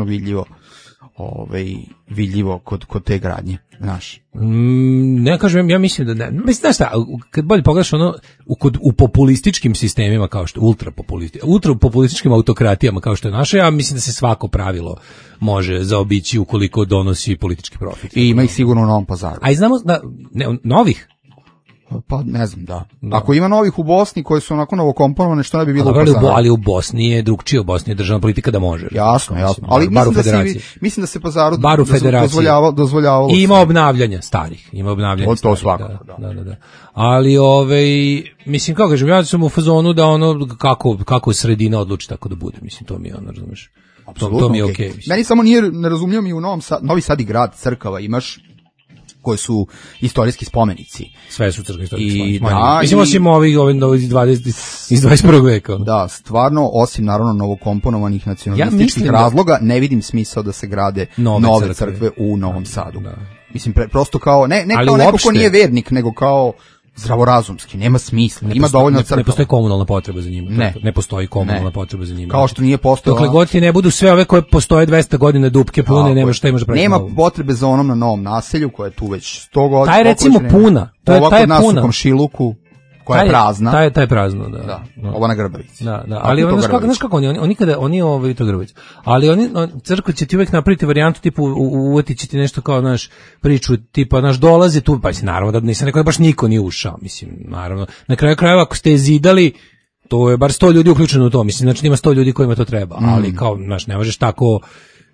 vidljivo kod te gradnje, znaš. Ne kažem, ja mislim da ne. Mislim, znaš šta, kad bolje pogledaš ono, u populističkim sistemima kao što ultrapopulističkim autokratijama kao što je naša, ja mislim da se svako pravilo može zaobići ukoliko donosi politički profit. I ima ih sigurno u Novom Pazaru. A i znamo da novih. Pa ne znam, da. Ako ima novih u Bosni koji su onako novokomponovane, što ne bi bilo u Pazaru? Ali u Bosni je drugčije, u Bosni je državna politika da može. Jasno. Ali mislim da se Pazaru dozvoljavalo. I ima obnavljanja starih. To svakako, da. Ali mislim, kako kažem, ja sam u fazonu da ono kako sredina odluči tako da bude. Mislim, to mi je ono, razumeš. To mi je okej. Meni samo nije, ne razumijem, i u Novi Sad i grad, crkava imaš koji su istorijski spomenici. Sve su crkve istorijski spomenici. Mislim, osim ovih iz 21. veka. Da, stvarno, osim naravno novokomponovanih nacionalističkih razloga, ne vidim smisao da se grade nove crkve u Novom Sadu. Da. Mislim, prosto kao, ne kao neko ko nije vernik, nego kao zdravorazumski, nema smisla, ima dovoljno crkava. Ne postoji komunalna potreba za njima. Ne postoji komunalna potreba za njima. Kao što nije postojala. Dokle god ti ne budu sve ove koje postoje 200 godina dupke pune, nema šta imaš praviti. Nema potrebe za onom na Novom naselju koje je tu već 100 godina. Taj recimo puna. Ova kod nas u komšiluku koja je prazna. Taj je prazno, da. Ova na Grbavici. Da. Ali znaš kako oni to Grbavici. Ali crkva će ti uvek napraviti varijantu tipu uvati će ti nešto kao naš priču tipa naš dolazi tu, pa naravno da nisam rekao da baš niko nije ušao, mislim, naravno. Na kraju krajeva ako ste je zidali, to je bar 100 ljudi uključeno u to, mislim, znači ima 100 ljudi kojima to treba, ali kao, znaš, ne možeš tako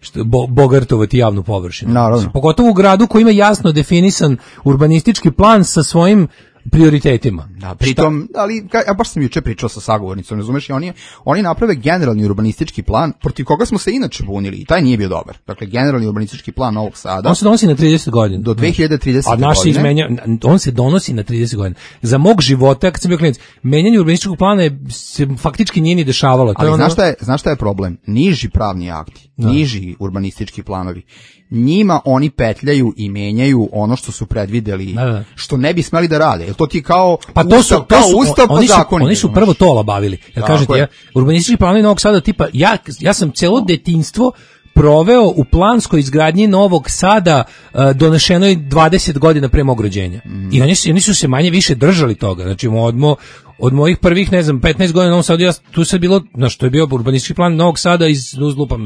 bogartovati javnu površinu. Naravno. Pogotovo u gradu koji ima jasno definisan urbanistički plan sa svojim prioritetima. Da, pritom, ali ja baš sam juče pričao sa sagovornicom, razumeš, i oni naprave generalni urbanistički plan protiv koga smo se inače bunili i taj nije bio dobar. Dakle, generalni urbanistički plan Novog Sada. On se donosi na 30 godina. Do 2030 godine. A naš se izmenja, on se donosi na 30 godina. Za mog života, kad sam bio klinac, menjanje urbanističkog plana se faktički nije ni dešavalo. Ali znaš šta je problem? Niži pravni akti, niži urbanistički planovi. Njima oni petljaju i menjaju ono što su predvideli, što ne bi smeli da rade. Jel to ti kao ustav pa zakoni? Oni su prvo to olabavili. Jer kažete, urbanistički planovi Novog Sada tipa, ja sam celo detinjstvo proveo u planskoj izgradnji Novog Sada donešenoj 20 godina pre mog rođenja. I oni su se manje više držali toga. Znači, od mojih prvih, 15 godina Novog Sada, tu se bilo, što je bio urbanistički plan Novog Sada iz uzlupam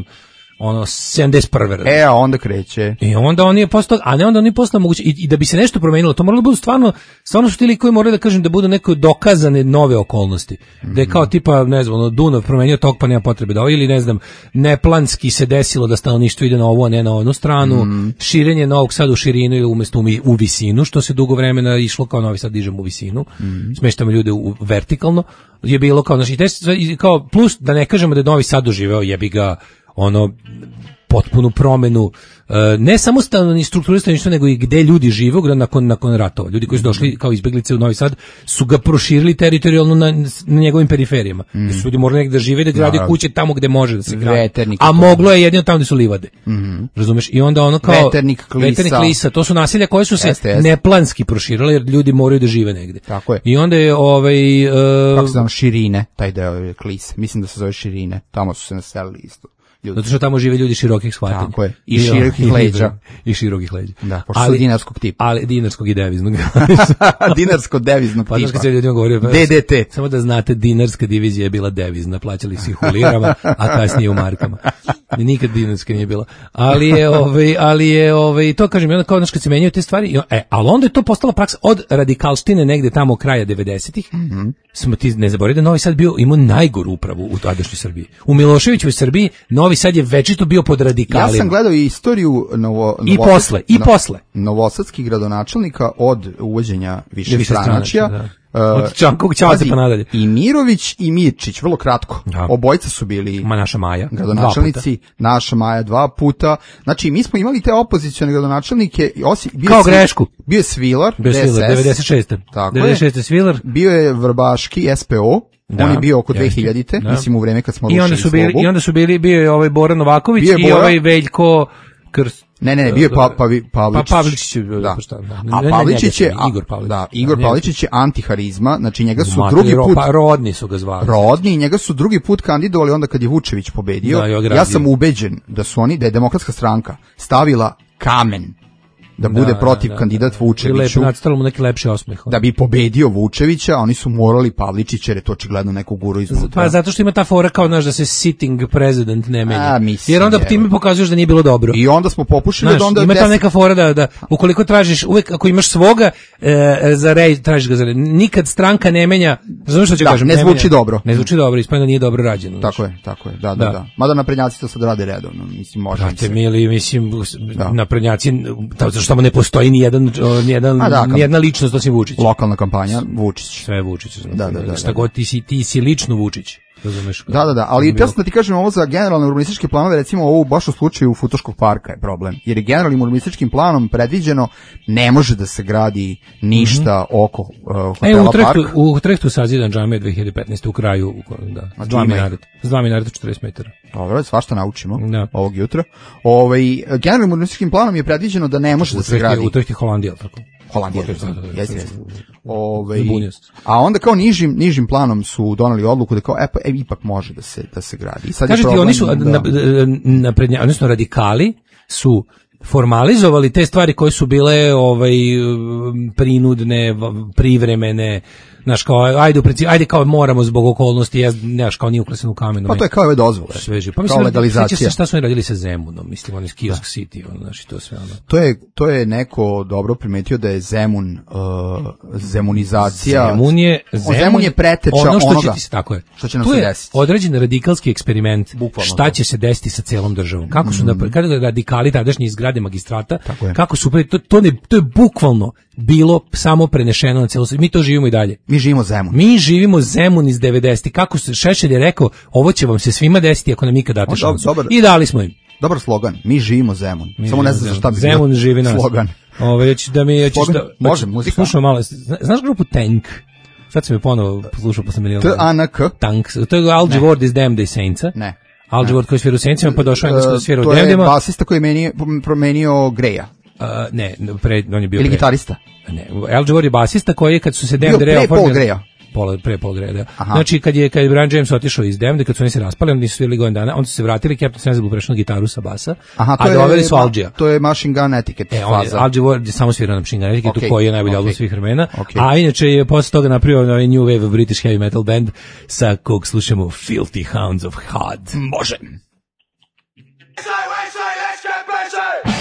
71. A onda kreće. I onda on je postao, a ne onda on je postao moguće. I da bi se nešto promenilo, to moralo da budu stvarno su ti likovi morali da kažem da budu neke dokazane nove okolnosti. Da je kao tipa, ne znam, Dunav promenio tok pa nema potrebe da ili ne znam, neplanski se desilo da stanovništvo ide na ovu, a ne na onu stranu. Širenje Novog Sada u širinu ili umjesto u visinu, što se dugo vremena išlo kao Novi Sad dižemo u visinu. Smeštamo ljude vertikalno. Je bilo kao, znači, kao plus da ne kažemo da je Novi Sad doživeo jebi ga potpunu promenu ne samo strukture stanovništva, nego i gde ljudi žive nakon ratova. Ljudi koji su došli kao izbeglice u Novi Sad su ga proširili teritorijalno na njegovim periferijama. Su ljudi morali negde da žive, da gradi kuće tamo gde može da se gradi. A moglo je jedino tamo gde su livade. Razumeš? I onda ono kao Veternik, Klisa, to su naselja koje su se neplanski proširile jer ljudi moraju da žive negde. Tako je. I onda je kako se zove Širine, taj deo je Klise. Mislim da se zove Širine. Tamo su se naselili isto. Zato što tamo žive ljudi širokih shvatanja. Tako je. I širokih leđa. I širokih leđa. Da, pošto su dinarskog tipa. Ali dinarskog i deviznog. Dinarsko-deviznog tipa. Pa znaš kad se ljudima govorio, DDT. Samo da znate, dinarska divizija je bila devizna. Plaćali si ih u lirama, a kasnije u markama. Nikad dinarska nije bila. Ali je to kažem, onda kao kad se menjaju te stvari, ali onda je to postala praksa od radikalštine negde tamo kraja 90-ih. Smo ti ne zaboravili da Novi Sad imao najgoru upravu u tadašnjoj Srbiji. U Miloševićevoj Srbiji Novi Sad je večito bio pod radikalima. Ja sam gledao i istoriju posle novosadskih gradonačelnika od uvođenja višestranačja. Od Čankovog Ćaza pa nadalje. I Mirović i Mirčić, vrlo kratko. Obojica su bili naša Maja, gradonačelnici, naša Maja 2 puta. Znači, mi smo imali te opozicione gradonačelnike. Kao grešku. Bio je Svilar, DSS. 96. Tako 96. Svilar. Bio je Vrbaški, SPO. On je bio oko 2000-te, mislim u vreme kad smo rušili Slobu. I onda su bio je Bora Novaković i Veljko Krst. Ne, bio je Pavličić. Igor Pavličić je antiharizma, znači njega su drugi put rodni su ga zvali. Njega su drugi put kandidovali onda kad je Vučević pobedio. Ja sam ubeđen da je Demokratska stranka stavila kamen da bude protiv kandidat Vučeviću. Nacrtalo mu neki lepši osmeh. Da bi pobedio Vučevića, oni su morali Pavličića, jer je to očigledno neko guru iznutra. Pa zato što ima ta fora kao da se sitting president ne menja. Jer onda ti mi pokazuješ da nije bilo dobro. I onda smo popušili da onda... Ima ta neka fora da ukoliko tražiš, uvek ako imaš svoga, tražiš ga za rej. Nikad stranka ne menja. Znaš što ću kažem? Ne zvuči dobro. Ne zvuči dobro, ispada nije dobro rađeno. Tako je, da. Mada naprednjaci to sad rade redovno, mislim, može se. Naprednjaci, što tamo ne postoji ni jedna ličnost osim Vučić. Lokalna kampanja, Vučić. Sve Vučić. Da. Šta god ti si lično Vučić. Razumeš? Da, ali ja sam da ti kažem ovo za generalne urbanističke planove, recimo ovo baš u slučaju Futoškog parka je problem. Jer je generalnim urbanističkim planom predviđeno ne može da se gradi ništa oko hotela Park. U Utrechtu sazidan džamija 2015. u kraju, da, s 2 minareta 40 metara. Dobro, svašta naučimo ovog jutra. Generalnim urbanističkim planom je predviđeno da ne može da se gradi. Utrecht je Holandija, tako? Holandija, jeste. A onda kao nižim planom su doneli odluku da kao ipak može da se gradi. Kažete, oni su odnosno radikali su formalizovali te stvari koje su bile prinudne, privremene, Znaš, kao, ajde kao moramo zbog okolnosti, znaš, kao nije uklesan u kamenu. Pa to je kao ove dozvole. Sveži. Pa kao legalizacija. Šta su oni radili sa Zemunom, mislim, on iz Kiosk City, znači to sve ono. To je neko dobro primetio da je Zemun zemunizacija. Zemun je preteča ono što onoga. Tako je. Što će nam se desiti. Određen radikalski eksperiment. Bukvalno šta će se desiti sa celom državom. Kako su kada radikali tadašnji izgrade magistrata, kako su to je bukvalno bilo samo prenešeno na celu. Mi to živimo i dalje. Mi živimo Zemun. Mi živimo Zemun iz 90. Kako se Šešelj je rekao, ovo će vam se svima desiti ako nam ikad date šansu. I dali smo im. Dobar slogan. Mi živimo Zemun. Samo ne znam šta bi bio Zemun živi nas. Slogan. Može muzika. Slušamo malo. Znaš grupu Tank? Sad sam je ponovo slušao posle miliona. T-A-N-K? Tank. To je Al Jawad iz Damned i Saintsa. Ne. Al Jawad koji svira u Saintsima, pa došao englesko da svira u Damnedima. To je basista koji je promenio Greja. Ne, on je bio... Ili gitarista? Ne, Al Jawad je basista koji je kad su se Damned Pre Paul Greja. Pre Paul Greja, da. Znači, kad je Brian James otišao iz Damned, kad su oni se raspali, oni nisu svirali godin dana, onda su se vratili, Captain Sensible prešao na gitaru sa basa, a doveli su Algija. To je Machine Gun Etiquette faza. Al Jawad je samo svirao na Machine Gun Etiquette, koji je najbolji album svih vremena, a inače je posle toga napravio ovaj New Wave British Heavy Metal Band, sa kog slušamo Filthy Hounds of Hod. Može! Let's get busy!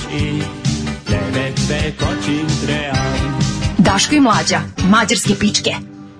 i tebe sve kočim trebam. Daško i Mlađa, mađarske pičke.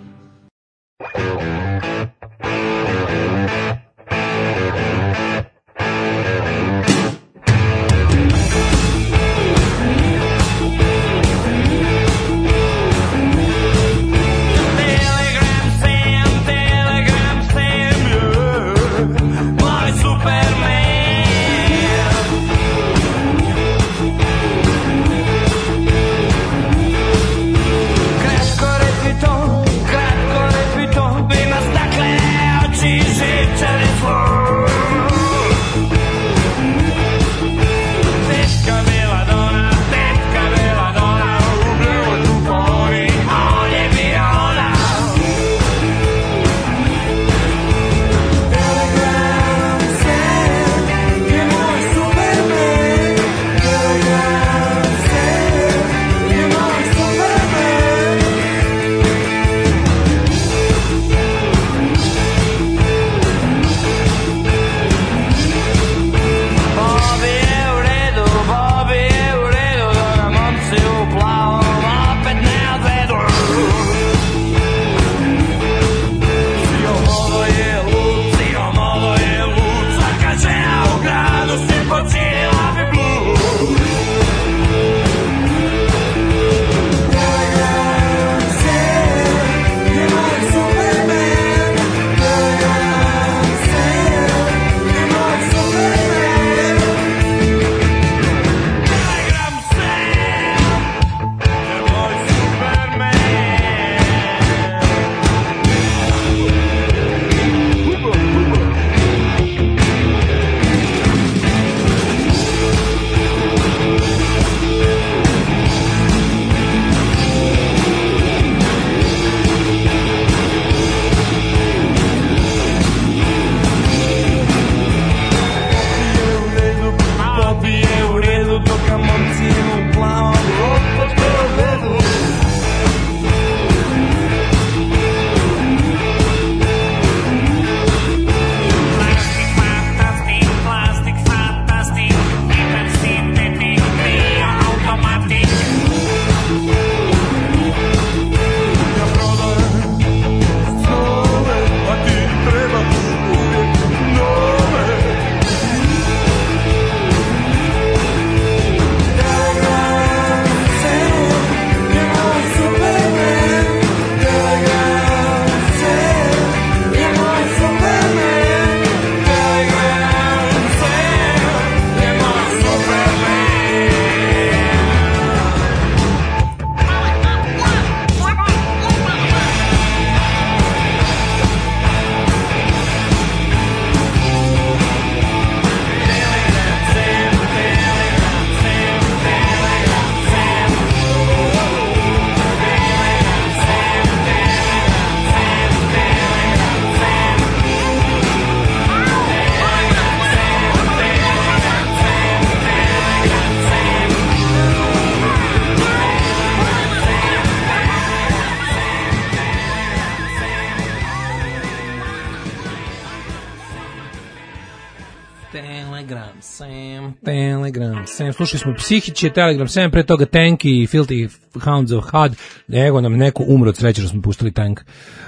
Telegram Sam, slušali smo Psihiće, Telegram Sam, pre toga Tank i Filthy Hounds of Had. Evo nam neko umro od sreće što smo pustili Tank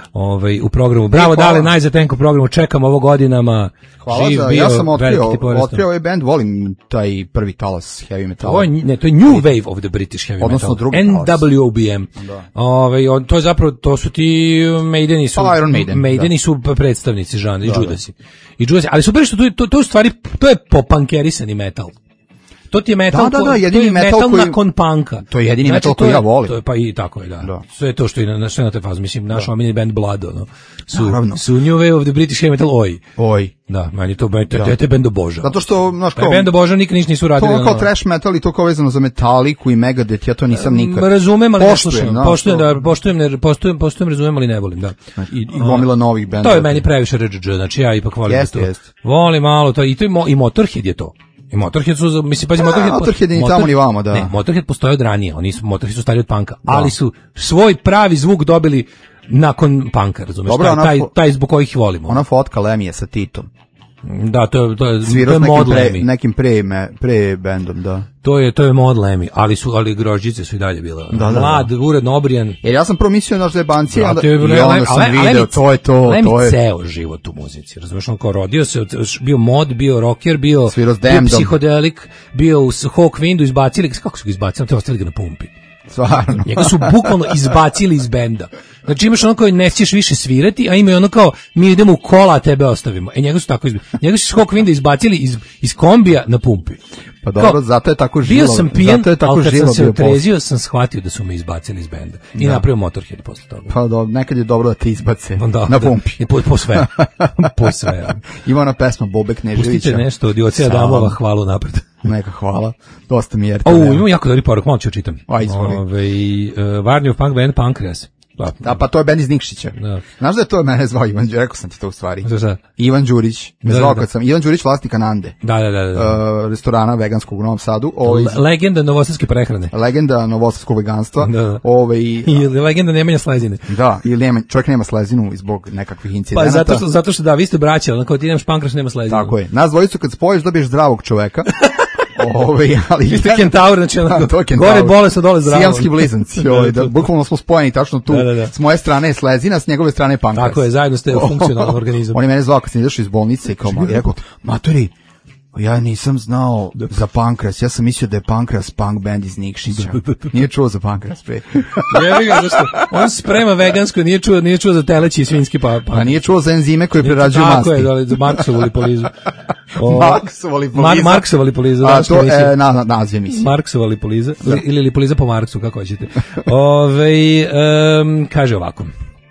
u programu. Bravo, Dale, najza Tank u programu, čekam ovo godinama. Hvala Živ za, bio, ja sam otkrio ovaj band, volim taj prvi talas heavy metal. To je New Wave of the British heavy odnosno metal. Drugi NWOBM. To je zapravo, to su ti Maideni su, Iron Maiden, Maideni su predstavnici žanra, i Judasi. I Judasi, ali super što to u stvari, to je popankerisani metal. To ti je metal, jedini metal koji, nakon punka. To je jedini metal koji ja volim. To je, pa i tako je, da. Sve je to što je sve na toj fazi, mislim, naš omiljeni band Blood, su New Wave of the British Heavy Metal, oj. Da, meni to je bend obožavam. Zato što, znaš kao, bend obožavam, nikad nisu radili. To kao trash metal i to kao vezano za Metalliku i Megadeth, ja to nisam nikad. Razumem, ali ne slušam. Poštujem, razumem, ali ne volim, da. I gomila novih benda. To je meni previše RGG, znači ja ipak volim to. Volim malo to, i Motorhead je to. I Motorhead su, mislim, pazi, Motorhead ni tamo ni vamo, da. Ne, Motorhead postoje od ranije, Motorhead su stari od punka, ali su svoj pravi zvuk dobili nakon punka, razumeš, taj zbog kojih volimo. Ona fotka Lemije sa Titom. Da, to je svirao s Mod Lemmy. nekim pre bendom, da. To je Mod Lemmy, ali grožđice su i dalje bile. Mlad, uredno obrijan. Jer ja sam prvo mislio naš da je bancija, onda sam video, to je to. Lemmy ceo život u muzici, razumiješ, on kao rodio se, bio mod, bio rocker, bio psihodelik, bio u Hawkwindu, izbacili, kako su ga izbacili, to ostavili ga na pumpi. Stvarno. Njega su bukvalno izbacili iz benda. Znači imaš ono koji ne ćeš više svirati, a imaju ono kao mi idemo u kola, a tebe ostavimo. Njega su tako izbacili. Njega su s Hawkwinda izbacili iz kombija na pumpi. Pa dobro, kao, zato je tako žilo. Bio sam pijan, ali kad sam se otrezio, sam shvatio da su me izbacili iz benda. I napravio Motorhead posle toga. Pa dobro, nekad je dobro da te izbace na pumpi. I po sve. Po sve. Ima ona pesma Bobek Neževića. Pustite nešto od Jocija Damova, hvalu napred. Neka hvala. Dosta mi je. Imam jako dobri poruk, malo ću čitam. Varnjov punk band Pankreas. Da, pa to je bend iz Nikšića. Da. Znaš da je to mene zvao Ivan Đurić, rekao sam ti to u stvari. Ivan Đurić, me zvao kad sam, Ivan Đurić vlasnik Anande. Da. Restorana veganskog u Novom Sadu. Legenda novosadske prehrane. Legenda novosadskog veganstva. I legenda Nemanja Slezine. Da, čovjek nema slezinu zbog nekakvih incidenata. Pa zato što da, vi ste braća, onako ti nemaš pankreas, nema slezinu. Tako je. Nas dvojicu kad spojiš dobiješ zdravog čoveka. Ali vi ste kentaur, znači gore bolesno, dole zdravo. Sijamski blizanci, bukvalno smo spojeni tačno tu. S moje strane je slezina, s njegove strane je pankreas. Tako je, zajedno ste funkcionalan organizam. On je mene zvao kad sam izašao iz bolnice i kao, rekao, matori, ja nisam znao za Pankreas, ja sam mislio da je Pankreas punk band iz Nikšića. Nije čuo za Pankreas pre. On sprema vegansko, nije čuo za teleći i svinjski punk. A nije čuo za enzime koje prerađuju masti. Tako je, za Marksovu lipolizu. Marksova lipoliza. A to je naziv emisije. Marksova lipoliza, ili lipoliza po Marksu, kako hoćete. Kaže ovako.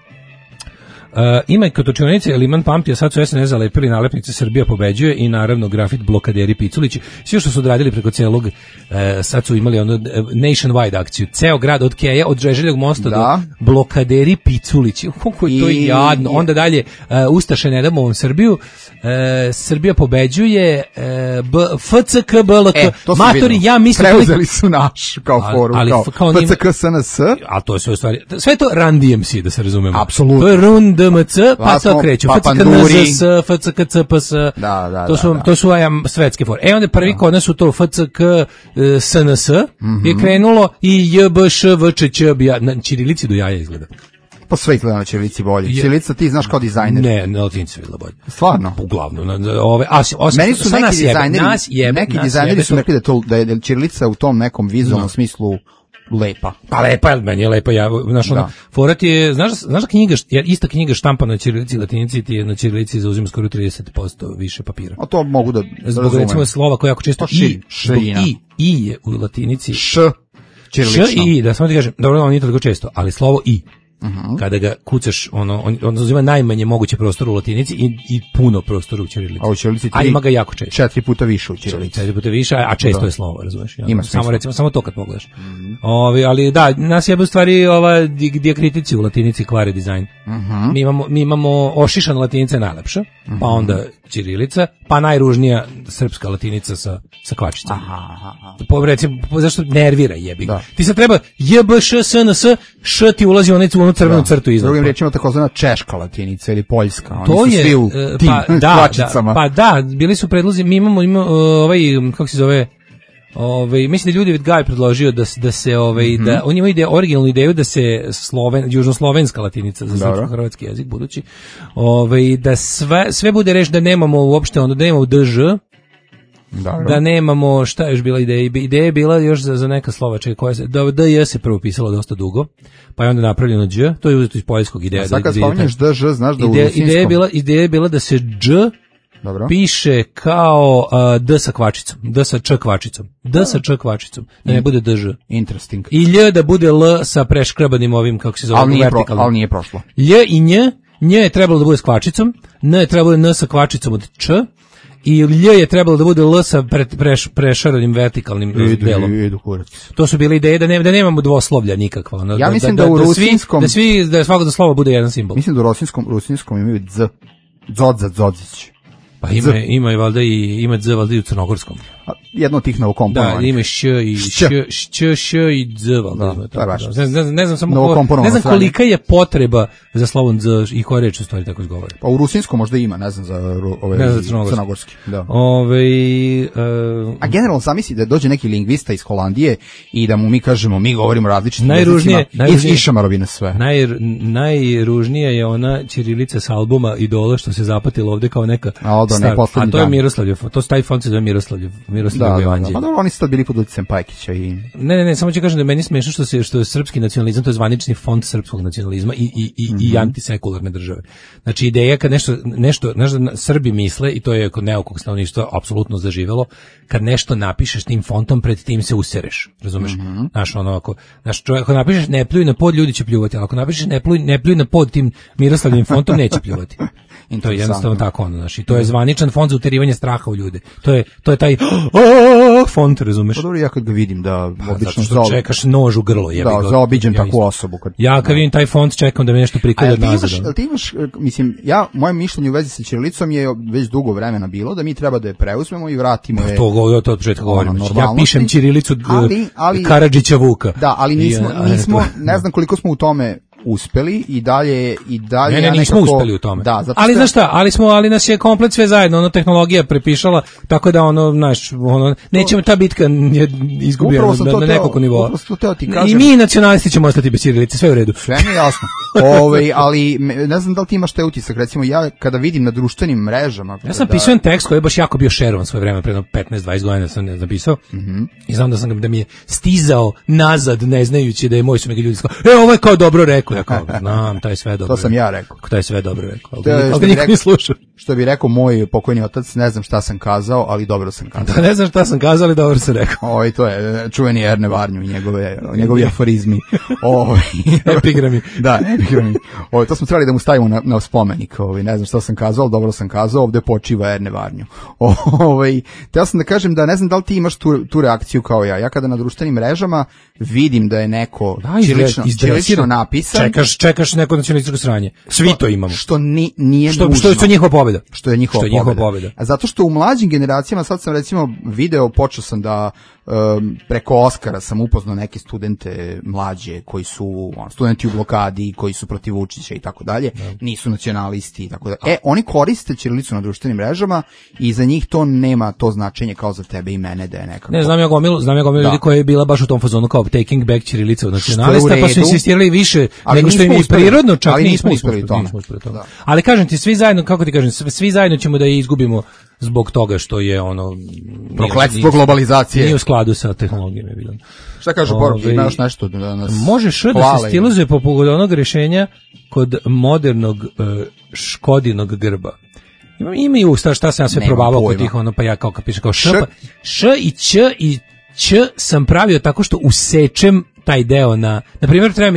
Ima kod učionice Liman pamti, a sad su SNS zalepili nalepnice Srbija pobeđuje i naravno grafit blokaderi Piculići. Sve što su odradili preko celog, sad su imali ono nationwide akciju. Ceo grad od Keja, od Žeželjog mosta do blokaderi Piculići. Kako je to jadno. Onda dalje, Ustaše ne damo ovom Srbiju, Srbija pobeđuje, FCK, BLK. Matori, ja mislim... Preuzeli su naš kao foru, kao FCK, SNS. A to je sve u stvari... Sve je to Run DMC, da se razumemo. Apsolutno. To je Run DMC, pa se okreću. FCK, NZS, FCK, CPS. To su svetske fore. Onda prvi kod nas su to FCK, SNS je krenulo i JBŠ, VČČ, na ćirilici do jaja izgleda. Pa sve izgleda na ćirilici bolje. Ćirilica ti znaš kao dizajner. Ne, na latinci se vidjela bolje. Stvarno? Uglavnom. Meni su neki dizajneri su rekli da je ćirilica u tom nekom vizualnom smislu lepa. Pa lepa, meni je lepa. Forat je, znaš da knjiga, ista knjiga štampa na ćirilici i latinici ti je na ćirilici zauzima skoro 30% više papira. A to mogu da zbog recimo slova koje jako često i je u latinici. Ćirilično. I, da samo ti kažem, dobro, on nije toliko često, ali slovo i. Kada ga kucaš, on zauzima najmanje moguće prostora u latinici i puno prostora u ćirilici. A u ćirilici ima ga jako često. 4 puta više u ćirilici. 4 puta više, a često je slovo, razumeš? Ima smisla. Samo to kad pogledaš. Ali da, nas jebe u stvari ova dijakritici u latinici kvare dizajn. Mi imamo ošišana latinica je najlepša, pa onda ćirilica, pa najružnija srpska latinica sa kvačicom. Recimo, zašto nervira jebi. Ti sad treba JBŠ, SNS, š ti ulazi u onu crvenu crtu iznad. Drugim rečima takozvana češka latinica ili poljska. Oni su svi u tim kvačicama. Pa da, bili su predlozi, mi imamo kako se zove, mislim da ljudi Gaj predložio da se da on ima originalnu ideju da se južnoslovenska latinica za hrvatski jezik budući da sve bude reč da nemamo uopšte da nemamo DŽ. Da nemamo, šta je još bila ideja? Ideja je bila još za neka slova, koja se, DJ se prvo pisalo dosta dugo, pa je onda napravljeno Đ, to je uzeto iz poljskog ideja. A sad kad spominješ DŽ, znaš da u rusinskom... Ideja je bila da se Đ piše kao D sa kvačicom, D sa Č kvačicom, D sa Č kvačicom, da ne bude DŽ. Interesting. I Lj da bude L sa preškrabanim ovim, kako se zove, vertikalnim. Ali nije prošlo. Lj i Nj je trebalo da bude s kvačicom, N je trebalo N sa kvačicom od Č, i Lj je trebalo da bude L sa prešaranim vertikalnim delom. To su bile ideje da nemamo dvoslovlja nikakva. Ja mislim da u rusinskom... Da svako da slovo bude jedan simbol. Mislim da u rusinskom imaju Z. Dzodza, Dzodzić. Pa ima i valjda ima Z valjda i u crnogorskom. Jedno od tih novokomponovanih. Da, ima š i z, ne znam samo ne znam kolika je potreba za slovom z i koja reč u stvari tako izgovara. Pa u rusinskom možda ima, ne znam za crnogorski. Da. A generalno zamisli da dođe neki lingvista iz Holandije i da mu mi kažemo, mi govorimo različitim jezicima i išamarovi na sve. Najružnija je ona ćirilica s albuma Idola što se zapatilo ovde kao neka a to je Miroslavljev, to taj fond se zove Miroslavljev evanđelje. Pa dobro, oni su tad bili pod utjecajem Pajkića i Ne, samo ću kažem da meni smešno što je srpski nacionalizam, to je zvanični fond srpskog nacionalizma i antisekularne države. Znači ideja kad nešto Srbi misle, i to je kod neokog stanovništva apsolutno zaživelo, kad nešto napišeš tim fontom, pred tim se usereš, razumeš? Znaš, ono, ako napišeš ne pljuj na pod, ljudi će pljuvati, ali ako napišeš ne pljuj na pod tim Miroslavljevim fontom, neće pljuvati. To je jednostavno tako ono, znači, to je zvaničan fond za uterivanje straha u ljude. To je taj fond, razumeš? Pa dobro, ja kad ga vidim da obično zato što čekaš nož u grlo, jebi ga. Da, zaobiđem takvu osobu. Ja kad vidim taj fond čekam da me nešto prikolje od nazad. Ali ti imaš, mislim, moje mišljenje u vezi sa ćirilicom je već dugo vremena bilo da mi treba da je preuzmemo i vratimo je. To od početka govorim. Ja pišem ćirilicu Karadžića Vuka. Da, ali nismo, ne znam koliko smo u tome uspeli i dalje ne, nismo uspeli u tome. Da, ali znaš šta, ali nas je komplet sve zajedno, ono tehnologija prepišala, tako da nećemo, ta bitka je izgubljena na nekoliko nivoa. I mi nacionalisti ćemo ostati bez ćirilice, sve u redu. Sve mi je jasno. Ali ne znam da li ti imaš taj utisak, recimo ja kada vidim na društvenim mrežama. Ja sam pisao tekst koji je baš jako bio šerovan svoje vreme, pre 15-20 godina sam napisao i znam da mi je stizao nazad, ne znajući da je moj su neki ljudi skao, ovo je kao dobro rekao. Ja kao, znam, taj sve dobro. To sam ja rekao. Taj sve dobro rekao. Ali niko ne sluša. Što bi rekao moj pokojni otac, ne znam šta sam kazao, ali dobro sam kazao. Da, ne znam šta sam kazao, ali dobro sam rekao. To je čuveni Erne Varnju i njegovi aforizmi. Epigrami. Da, epigrami. To smo trebali da mu stavimo na spomenik. Ne znam šta sam kazao, ali dobro sam kazao, ovde počiva Erne Varnju. Teo sam da kažem da ne znam da li ti imaš tu reakciju kao ja. Ja kada na društvenim mrežama vidim da je neko ćirilično napisan. Čekaš neko nacionalističko sranje. Svi to imamo. Što nije nužno. Što je njihova pobjeda. Što je njihova pobjeda. A zato što u mlađim generacijama, sad sam recimo počeo sam da preko Oskara sam upoznao neke studente mlađe koji su studenti u blokadi, koji su protiv Vučića i tako dalje, nisu nacionalisti i tako dalje. Oni koriste ćirilicu na društvenim mrežama i za njih to nema to značenje kao za tebe i mene da je nekako. Ne, znam ja gomilu ljudi koji je bila baš u tom fazonu kao taking back ćirilicu od nacionalista, pa su insistirali više nego što im je prirodno, čak nismo uspeli u tome. Ali kažem ti, svi zajedno, kako ti kažem, svi zajedno ćemo da je izgubimo zbog toga što je prokletstvo globalizacije. Nije u skladu sa tehnologijom je bilo. Šta kažu poruke, imaš nešto da nas možeš da se stilizuje po pogodu onog rješenja kod modernog Škodinog grba. Ima i šta sam ja sve probavao kod tih, pa ja kao kad pišem kao š i ć sam pravio tako što usečem taj deo na primjer treba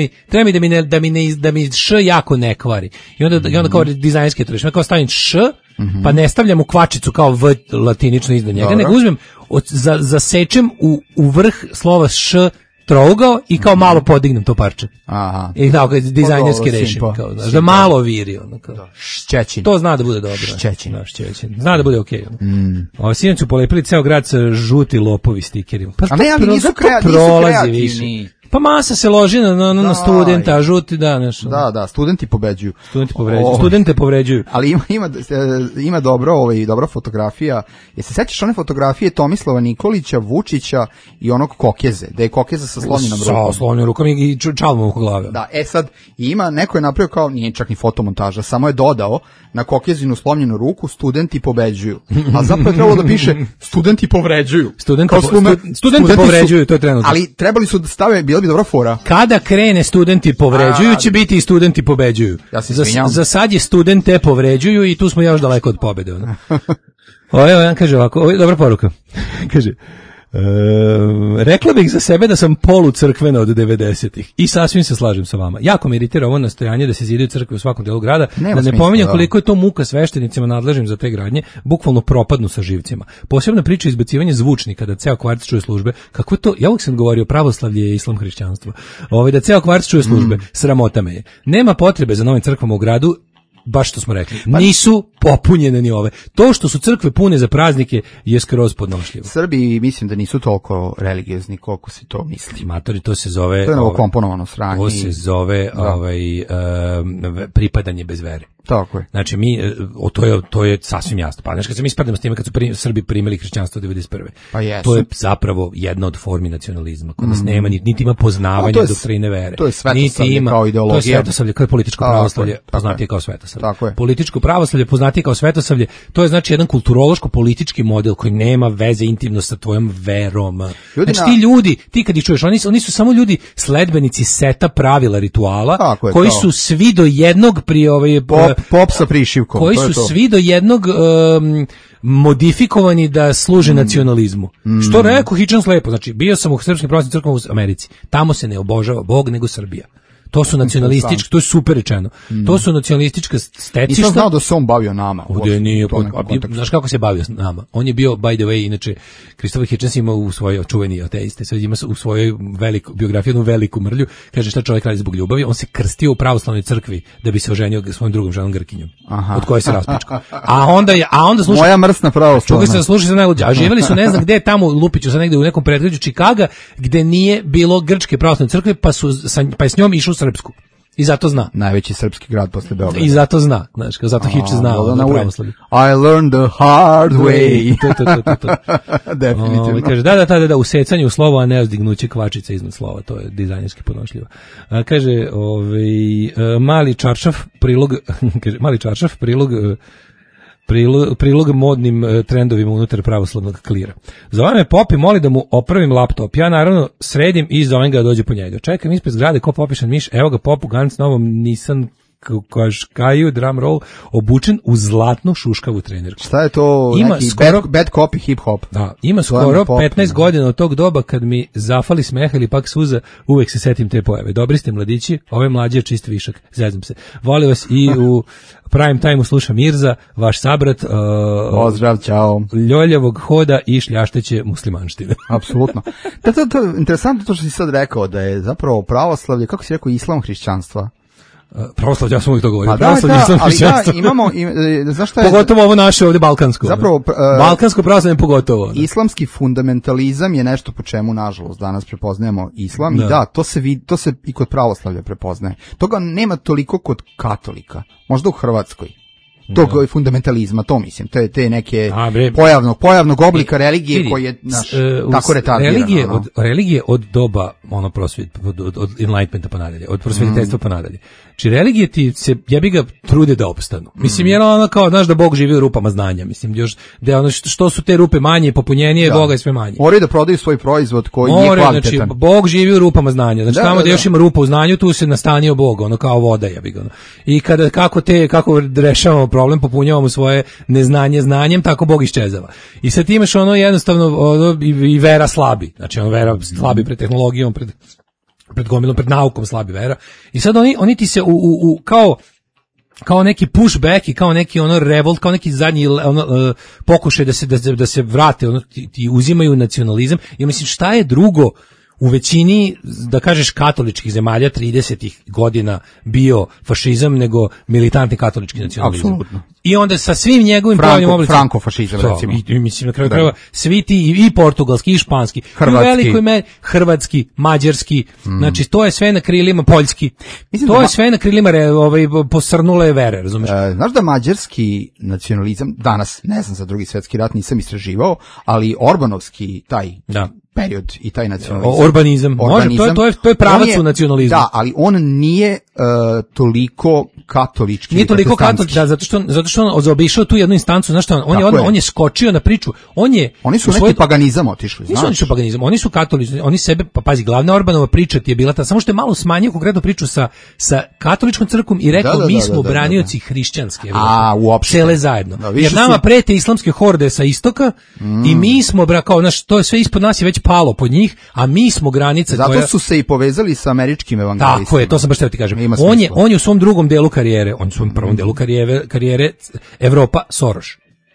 mi da mi š jako ne kvari. I onda kao dizajnski to rešim, kao stavim š, pa ne stavljam u kvačicu kao v latinično iznad njega, nego uzmem zasečem u vrh slova š trougao i kao malo podignem to parče. Aha. I kao dizajnerski rešim, kao da malo viri ono kao. Šćećin. To zna da bude dobro. Šćećin. Zna da bude okej. Sinoć su polepili ceo grad sa žuti lopovi stikerima. A ne, ali nisu kreativni. Pa masa se loži na studenta, žuti, da, nešto. Da, studenti pobeđuju. Studente povređuju. Ali ima dobra fotografija. Jesi sećaš one fotografije Tomislava Nikolića, Vučića i onog Kokeze, da je Kokeza sa slomljenom rukom. Sa slomljenom rukom i čalmom oko glave. Da, sad neko je napravio kao, nije čak ni fotomontaža, samo je dodao na Kokezinu slomljenu ruku studenti pobeđuju. A zapravo je trebalo da piše studenti povređuju. Studenti povređuju, to je trenutno. Ali trebali su da stave, bila bi dobra fora. Kada krene studenti povređuju, će biti i studenti pobeđuju. Ja se izvinjam. Za sad je studente povređuju i tu smo još daleko od pobede. Evo, jedan kaže ovako, ovo je dobra poruka. Kaže, rekla bih za sebe da sam polucrkvena od 90-ih i sasvim se slažem sa vama. Jako me iritira ovo nastojanje da se zidaju crkve u svakom delu grada, da ne pominjam koliko je to muka sveštenicima nadležnim za te gradnje, bukvalno propadnu sa živcima. Posebna priča izbacivanje zvučnika, da ceo kvart čuje službe. Kako to? Ja uvijek sam govorio, pravoslavlje je islam, hrišćanstvo. Da ceo kvart čuje službe, sramota me je. Nema potrebe za novim crkvama u gradu. baš što smo rekli, nisu popunjene ni ove. To što su crkve pune za praznike je skroz podnošljivo. Srbi mislim da nisu toliko religiozni koliko se to misli. Matori, to se zove... To je novokomponovano sranje. To se zove pripadanje bez vere. Tako je. Znači to je sasvim jasno. Pa znači kad se mi spadamo s time kad su Srbi primili hrišćanstvo 91. Pa jesu. To je zapravo jedna od formi nacionalizma. Kod nas nema niti ima poznavanja doktrine vere. To je svetosavlje kao ideologija. To je svetosavlje, kao političko pravoslavlje, poznatije kao svetosavlje. Političko pravoslavlje poznatije kao svetosavlje, to je znači jedan kulturološko-politički model koji nema veze intimno sa tvojom verom. Znači ti ljudi, ti kad ih čuješ, oni su samo ljudi sledbenici seta pravila rituala, koji su svi do jednog pop sa prišivkom. Koji su svi do jednog modifikovani da služe nacionalizmu. Što rekao Hitchens lepo, znači bio sam u srpskim pravoslavnim crkvama u Americi. Tamo se ne obožava Bog nego Srbija. To su nacionalistički, to je super rečeno. To su nacionalistička stecišta. Nisam znao da se on bavio nama. Znaš kako se bavio nama? On je bio, by the way, inače, Christopher Hitchens ima u svojoj čuveni ateiste, sad ima u svojoj biografiji jednu veliku mrlju, kaže šta čovjek radi zbog ljubavi, on se krstio u pravoslavnoj crkvi da bi se oženio svojom drugom ženom Grkinjom, od koje se raspička. A onda sluša... Moja mrsna pravoslavna. Čuga se sluša za najluđa. A živjeli su ne znam gde tamo u Lupiću, sad negde u nekom predgrađu Čikaga, gde nije bilo grčke pravoslavne crkve, pa je s njom išao srpsku. I zato zna. Najveći srpski grad posle Beograda. I zato zna, znaš, zato Hitch zna na pravoslavlju. I learned the hard way. To. Definitivno. Kaže, da, usecanje u slovo, a ne uzdignuće kvačice iznad slova, to je dizajnerski podnošljivo. Kaže, mali čaršaf, prilog modnim trendovima unutar pravoslavnog klira. Zove me Pop i moli da mu opravim laptop. Ja naravno sredim i zovem ga da dođe po njega. Čekam ispred zgrade ko popišan miš, evo ga Pop u Ganz novom Nissan Qashqaiu drum roll obučen u zlatnu šuškavu trenerku. Šta je to? Ima neki bad copy hip hop. Da, ima skoro 15 godina od tog doba kad mi zafali smeha ili pak suza, uvek se setim te pojave. Dobri ste mladići, ove mlađe je čist višak. Zezam se. Volim vas i u prime time sluša Mirza, vaš sabrat. Pozdrav, čao. Ljoljavog hoda i šljašteće muslimanštine. Apsolutno. To je interesantno to što si sad rekao, da je zapravo pravoslavlje, kako si rekao, islam hrišćanstva. Pravoslavlje, ja sam uvijek to govorio. Pa ali imamo, znaš šta je... Pogotovo ovo naše ovdje balkansko. Zapravo... balkansko pravoslavlje pogotovo. Islamski fundamentalizam je nešto po čemu, nažalost, danas prepoznajemo islam. Da. I da, to se i kod pravoslavlja prepoznaje. Toga nema toliko kod katolika. Možda u Hrvatskoj. Tog fundamentalizma, to mislim, te neke pojavnog oblika religije koji je tako retardirano. Religije od doba od enlightenmenta pa nadalje, od prosvetiteljstva pa nadalje. Či religije ti se, ja bi ga trude da opstanu. Mislim, ono kao, znaš da Bog živi u rupama znanja. Mislim, još da ono što su te rupe manje i popunjenije, Boga je sve manje. Moraju da prodaju svoj proizvod koji nije kvalitetan. Znači, Bog živi u rupama znanja. Znači, tamo gdje još ima rupa u znanju, tu se nastanio Bog, ono kao voda, ja bih ga. I kako rešavamo problem, popunjavamo svoje neznanje znanjem, tako Bog iščezava. I sad ti imaš jednostavno i vera slabi. Znači, vera slabi pred tehnologijom, pred gomilom, pred naukom slabi vera. I sad oni ti se kao neki pushback i kao neki revolt, kao neki zadnji pokušaj da se vrate, ti uzimaju nacionalizam. I mislim, šta je drugo u većini, da kažeš, katoličkih zemalja 30-ih godina bio fašizam nego militantni katolički nacionalizam. Apsolutno. I onda sa svim njegovim pravnim oblicima. Frankofašizam, recimo. I mislim, na kraju svi ti, i portugalski, i španski, hrvatski, mađarski, znači to je sve na krilima, poljski, to je sve na krilima posrnule vere, razumeš? Znaš da mađarski nacionalizam, danas, ne znam za Drugi svjetski rat, nisam istraživao, ali Orbanovski taj period i taj nacionalizam. Urbanizam. To je pravac u nacionalizmu. Da, ali on nije toliko katolički. Nije toliko katolički, zato što on zaobišao tu jednu instancu, znaš šta, on je skočio na priču. Oni su neki paganizam otišli, znaš. Nisu paganizam, oni su katolici, oni sebe, pa pazi, glavna Orbanova priča ti je bila ta, samo što je malo smanjio konkretnu priču sa katoličkom crkvom i rekao mi smo branioci hrišćanske Evrope. Cele zajedno. Jer nama prete islamske horde sa istoka i mi smo, kao, znaš, to je sve ispod nas je već palo pod njih, a mi smo granica koja... Zato su se i povezali sa američkim evangelistima. Tako je, to sam baš teo ti kažem. On je u svom drugom delu karijere, on je u svom prvom delu karijere Evropa Soros.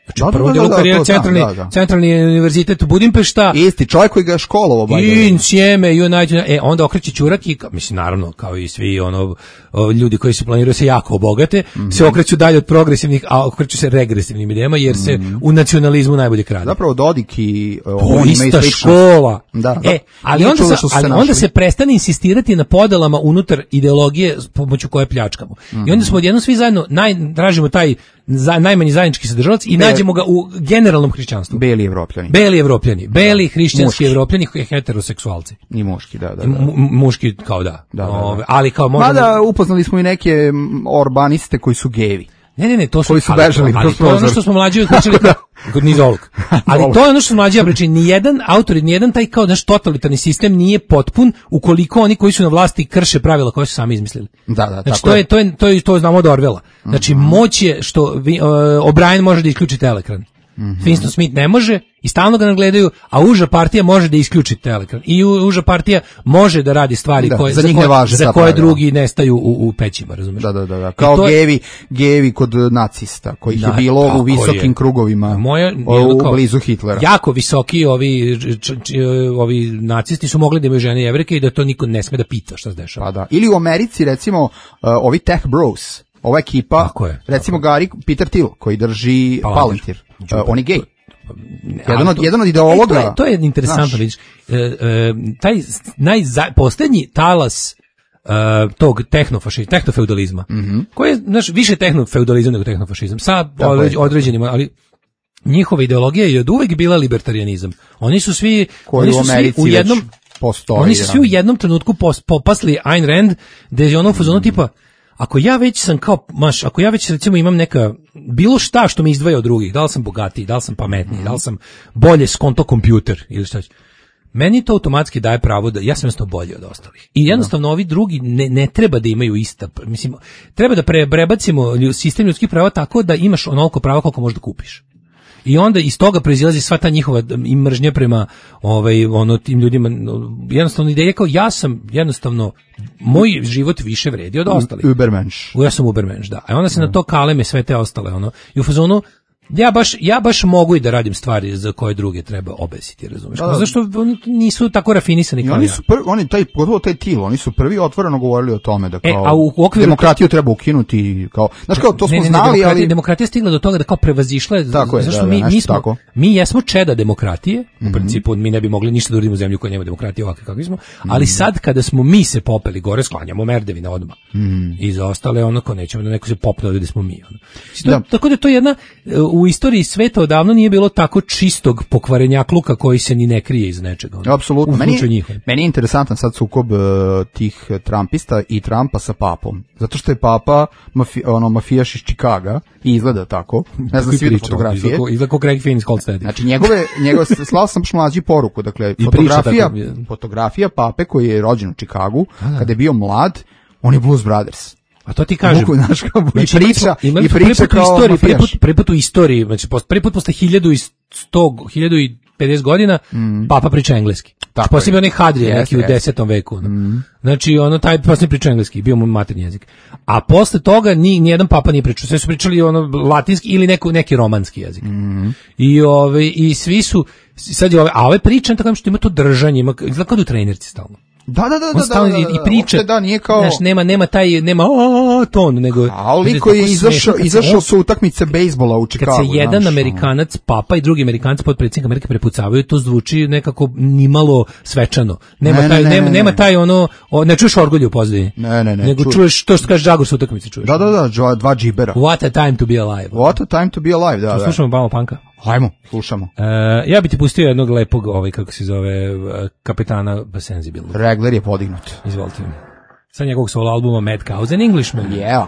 Znači, prvo delo karijera centralni univerzitet u Budimpešta. Isti čovjek koji ga je školovao. Sjeme, onda okreće ćurak i, mislim, naravno, kao i svi ljudi koji se planiraju se jako obogate, se okreću dalje od progresivnih, a okreću se regresivnim idejama, jer se u nacionalizmu najbolje krade. Zapravo Dodik i ista škola. Ali onda se prestane insistirati na podelama unutar ideologije pomoću koje pljačkamo. I onda smo odjednom svi zajedno tražimo taj najmanji zajednički sadržalac i nađemo ga u generalnom hrišćanstvu. Beli evropljani. Beli hrišćanski evropljani, heteroseksualci. I muški, da. Muški kao da. Ali kao možemo... Mada upoznali smo i neke orbaniste koji su gevi. Ne, to su... Koji su bežali. Ali to je ono što smo mlađi učili kod nizolog. Ali to je ono što smo mlađi pričali. Nijedan autor, nijedan taj kao naš totalitarni sistem nije potpun ukoliko oni koji su na vlasti krše pravila koje su sami izmislili. Da, znači, to znamo od Orwella. Znači, moć je što O'Brien može da isključi telekran. Winston Smith ne može i stalno ga nagledaju, a uža partija može da isključi telekran. I uža partija može da radi stvari za koje drugi nestaju u pećima, razumiješ? Da. Kao gevi kod nacista, kojih je bilo u visokim krugovima blizu Hitlera. Jako visoki ovi nacisti su mogli da imaju žene Jevrejke i da to niko ne sme da pita šta se dešava. Pa da. Ili u Americi, recimo, ovi tech bros, ova ekipa, recimo Gary Peter Thiel, koji drži Palantir. On je gej. Jedan od ideologa. To je interesantno, vidiš. Taj posljednji talas tog tehnofeudalizma, koji je, znaš, više tehnofeudalizam nego tehnofašizam, sa određenim, ali njihova ideologija je od uvek bila libertarianizam. Oni su svi u jednom postoji. Oni su svi u jednom trenutku popasli Ayn Rand, gde je ono u fazonu tipa, ako ja već sam ako ja već recimo imam neka, bilo šta što me izdvaja od drugih, da li sam bogatiji, da li sam pametniji, da li sam bolje skonto kompjuter ili šta će, meni to automatski daje pravo da ja sam jednostavno bolji od ostalih. I jednostavno ovi drugi ne treba da imaju ista, mislim, treba da prebacimo sistem ljudskih prava tako da imaš onoliko prava koliko možeš da kupiš. I onda iz toga proizilazi sva ta njihova mržnja prema tim ljudima. Jednostavno ideja kao ja sam jednostavno, moj život više vredi od ostalih. Ubermensch. Ja sam Ubermensch, da. A onda se na to kaleme sve te ostale. I u fazonu, ja baš mogu i da radim stvari za koje druge treba obesiti, razumiješ? Zašto oni nisu tako rafinisani kao ja? Pogotovo taj Thiel, oni su prvi otvoreno govorili o tome da kao demokratiju treba ukinuti, kao, znaš kao, to smo znali, ali demokratija stigla do toga da kao prevazišla, zašto mi jesmo čeda demokratije, u principu mi ne bi mogli ništa da uradimo u zemlju koja nema demokratije ovakve kakvi smo, ali sad kada smo mi se popeli gore, sklanjamo merdevine odmah. I za ostale ono ko nećemo da neko se popne ovdje gde smo mi. Tako da to je jedna, u istoriji sveta odavno nije bilo tako čistog pokvarenjakluka koji se ni ne krije iz nečega. Apsolutno. Meni je interesantan sad sukob tih Trumpista i Trumpa sa papom. Zato što je papa mafijaš iz Čikaga i izgleda tako. Ne znam da si vidio fotografije. Izgleda kao Craig Finn iz Cold Steady. Znači njegove slao sam mlađi poruku. Dakle, fotografija pape koji je rođen u Čikagu, kada je bio mlad, on je Blues Brothers. A to ti kažem. I priča kao prvi put u istoriji, znači prvi put posle 1050 godina, papa priča engleski. Posebno onaj Hadrije, neki u 10. veku. Znači, taj poslije priča engleski, bio mu maternji jezik. A posle toga nijedan papa nije pričao, sve su pričali latinski ili neki romanski jezik. I svi su, sad je ove priče, tako što ima to držanje, izgleda kao da u trenerci stalno. Da. I priča, nije kao... Znaš, nema ton, nego... Ali koji je izašao sa utakmice bejsbola u Čikagu. Kad se jedan Amerikanac, papa i drugi Amerikanac, potpredsjednik Amerike prepucavaju, to zvuči nekako nimalo svečano. Nema taj ne čuješ orgulje u pozadini. Ne. Nego čuješ to što kaže Žagor sa utakmice, čuješ. Da, dva džibera. What a time to be alive. Da. Slušamo Bamo Panka. Hajmo, slušamo. Ja bi ti pustio jednog lepog, kako se zove, kapetana Sensibilnog. Regler je podignut. Izvolite. Sa njegovog solo albuma Mad Cows and Englishmen. Yeah.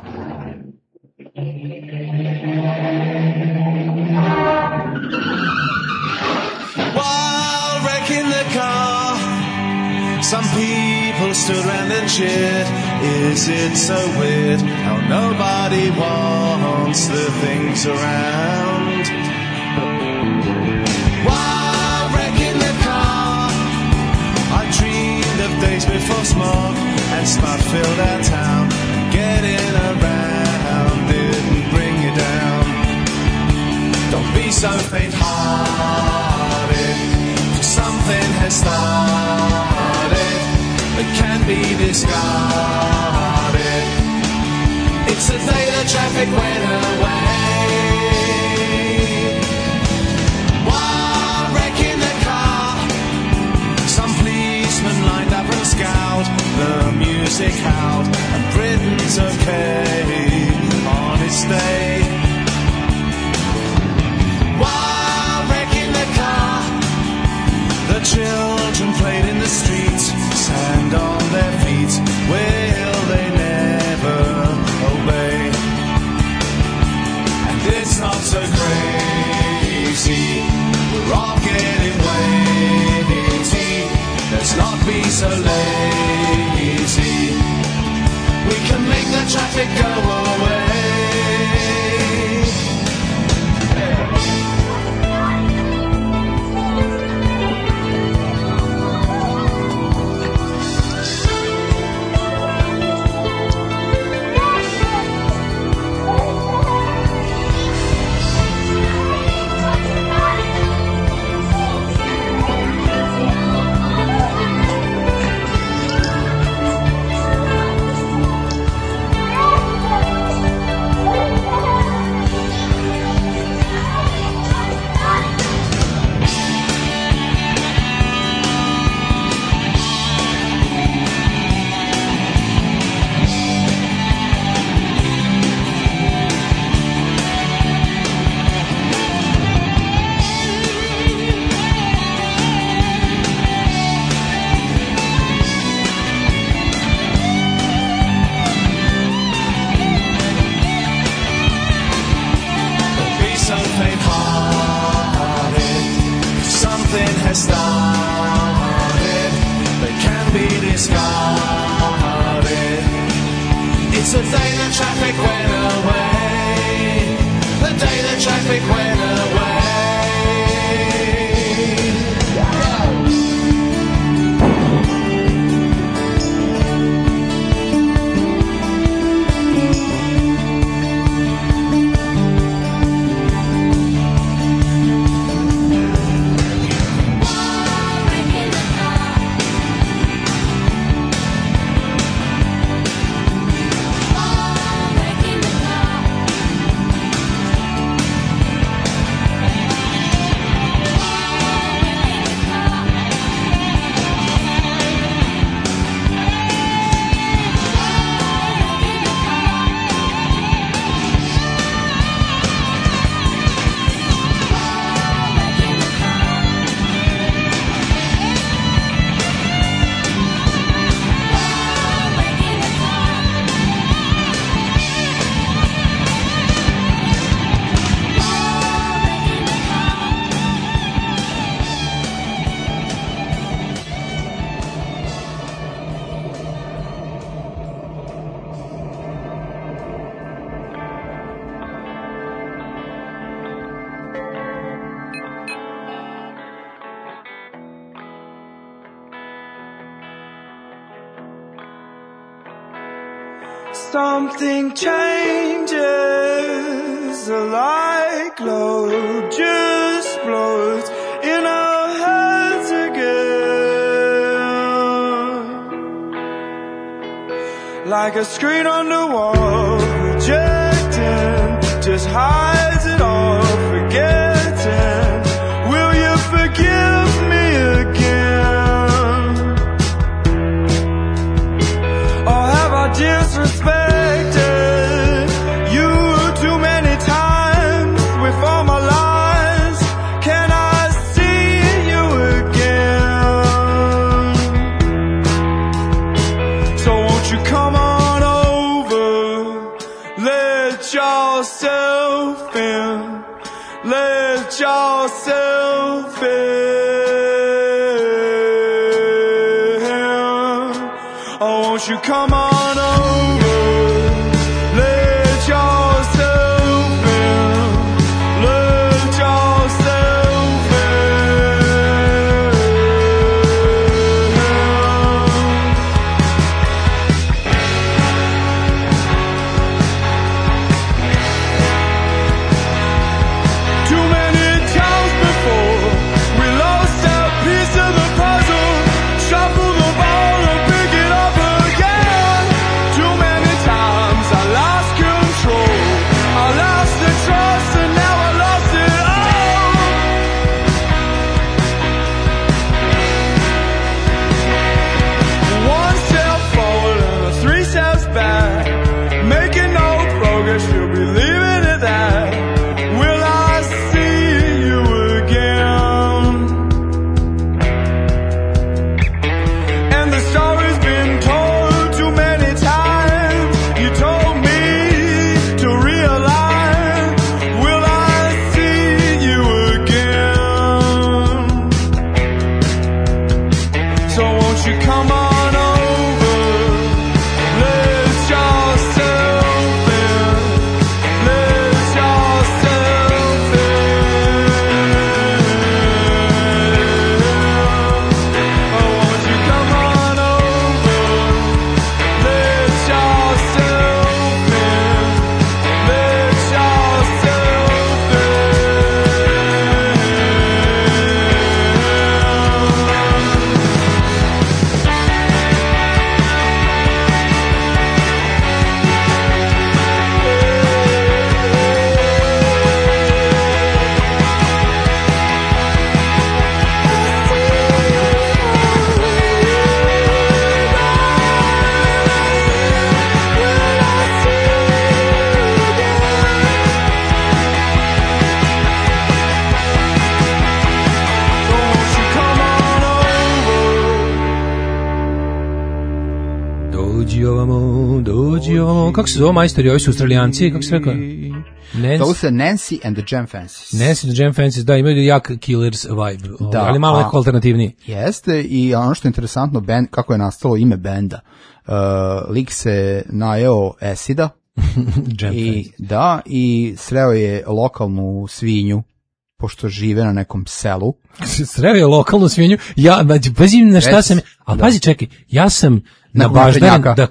While wrecking the car, some people stood around and cheered. Is it so weird how nobody wants the things around? While wrecking the car, I dreamed of days before smoke and smut filled our town. Getting around didn't bring you down. Don't be so faint-hearted, for something has started that can be discarded. It's the day the traffic went away. One wreck in the car, some policemen lined up and scowled. The music howled, and Britain's okay on its day. One wreck in the car, the children played in the streets, sand on their feet. Will they never obey? And it's not so crazy, we're all getting weighty. Let's not be so lazy, we can make the traffic go away. It's the day the traffic went away. The day the traffic went away. Something changes, the light glow just flows in our heads again. Like a screen on the wall, projecting, just hides it all, forgetting. Will you forgive me again? Or have I disrespected you too many times with all my lies? Can I see you again? So won't you come on over, let yourself in, let yourself in. Oh, won't you come on? Too many Dođi ovamo. Kako se zove majstori? Ovi su Australijanci, kako se rekao? Zovu se Nancy and the Jam Fancies. Nancy and the Jam Fancies, da, imaju jak Killers vibe, da, ali malo neko alternativniji. Jeste, i ono što je interesantno, band, kako je nastalo ime benda. Lik se najeo acida i sreo je lokalnu svinju, pošto žive na nekom selu. Sreo je lokalnu svinju, ja, pazi na šta sam, a pazi, čekaj, ja sam na baždaran da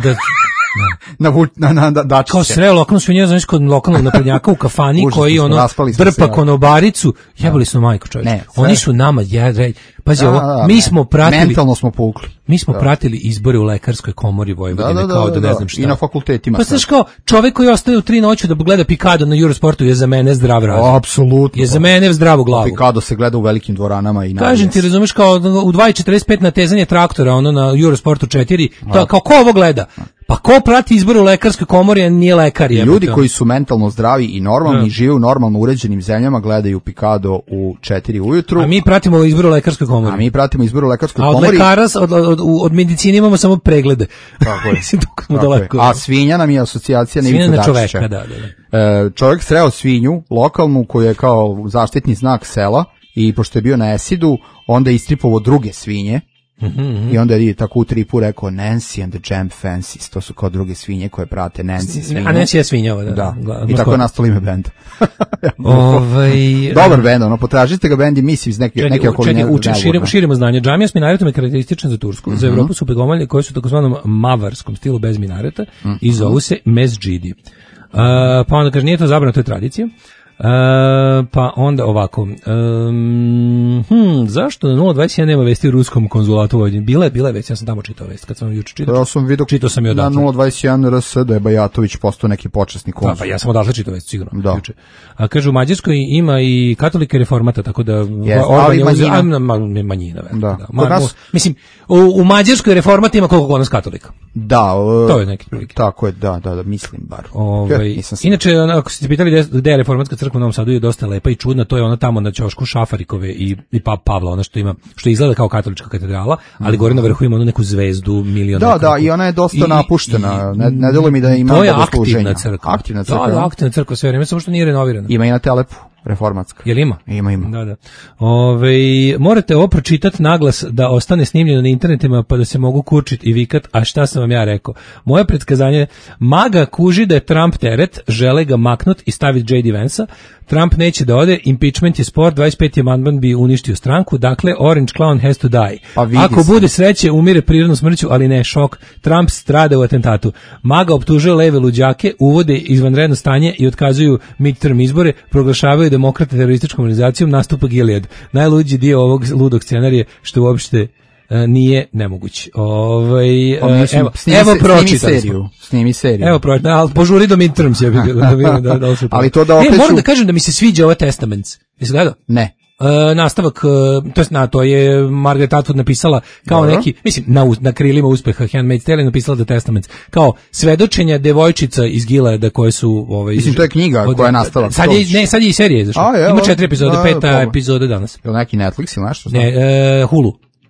dačiće. Kao sreo lokalnu svinju, znaš, kod lokalnog naprednjaka u kafani koji ono drpa konobaricu, jebali su majku, čovječe. Oni su nama, pazi ovo, mi smo pratili, mentalno smo pukli. Mi smo pratili izbore u lekarskoj komori Vojvodine, kao da ne znam šta. I na fakultetima. Pa znaš kao, čovek koji ostaje u 3 noću da gleda Pikado na Eurosportu je za mene zdrav razum. Apsolutno. Je za mene zdravu glavu. Pikado se gleda u velikim dvoranama i kažem ti, razumeš, kao u 2:45 natezanje traktora, ono na Eurosportu 4, to kao ko ovo gleda? Pa ko prati izbor u lekarskoj komori, a nije lekar? Ljudi koji su mentalno zdravi i normalni, žive u normalno uređenim zemljama, gledaju Pikado u 4 ujutru. A mi pratimo izbor u lekarskoj komori. A od lekara, od medicine imamo samo preglede. Tako je. A svinja nam je asocijacija na čoveka, da. Čovjek sreo svinju, lokalnu, koju je kao zaštitni znak sela, i pošto je bio na esidu, onda je istripovao druge svinje. I onda je tako u tripu rekao Nancy and the Jam Fancies, to su kao druge svinje koje prate Nancy svinju. A Nancy je svinjava, da. I tako je nastalo ime benda. Dobar bend, ono, potražite ga bend i misli iz neke okoline. Širimo znanje. Džamija s minaretom je karakteristična za Tursku. Za Evropu su pegomalje koje su u takozvanom mavarskom stilu bez minareta i zovu se mezđidi. Pa onda kaže, nije to zabrana, to je tradicija. Pa onda ovako, zašto na 021 nema vesti u ruskom konzulatu ovdje? Bila je već, ja sam tamo čitao vest, kad sam juče čitao. Ja sam vidio na 021 RS da je Bajatović postao neki počasni konzul. Pa ja sam odatle čitao vest, sigurno. Juče. A kaže, u Mađarskoj ima i katolika i reformata, tako da ali manjina. Mislim, u Mađarskoj reformata ima koliko kod nas katolika. Da, to je neki prilike. Tako je, da, mislim bar. Inače, ako ste pitali gde je reformatska crkva u Novom Sadu, je dosta lepa i čudna, to je ona tamo na ćošku Šafarikove i Pavla, ona što izgleda kao katolička katedrala, ali gore na vrhu ima onu neku zvezdu, milion. Da, i ona je dosta napuštena, ne deluje mi da ima bogosluženja. To je aktivna crkva. Da, aktivna crkva sve vreme, samo što nije renovirana. Ima i na Telepu. Reformatska. Jel ima? Ima. Da. Morate ovo pročitati naglas da ostane snimljeno na internetima pa da se mogu kurčiti i vikat, a šta sam vam ja rekao? Moje predskazanje, maga kuži da je Trump teret, žele ga maknut i staviti J.D. Vansa, Trump neće da ode, impeachment je spor, 25. amandman bi uništio stranku, dakle Orange Clown has to die. Ako bude sreće, umire prirodnom smrću, ali ne šok, Trump strada u atentatu. Maga optužuje leve luđake, uvode izvanredno stanje i otkazuju midterm izbore, proglašavaju demokrate terorističkom organizacijom, nastupa Gilead. Najluđi dio ovog ludog scenarija što uopšte nije nemoguće. Evo pročitali smo. Snimi seriju. Evo pročitali, ali požuri do midterms. Ali to da okreću... Moram da kažem da mi se sviđa ovaj Testaments. Jesi gledao? Ne. Nastavak, to je Margaret Atwood napisala kao neki, mislim, na krilima uspeha Handmaid's Tale napisala The Testaments, kao svedočenja devojčica iz Gileada koje su... Mislim, to je knjiga koja je nastavak. Sad je i serija izašla. Ima 4 epizode, 5 epizode danas. Je li neki Netflix ili nešto? Ne, Hulu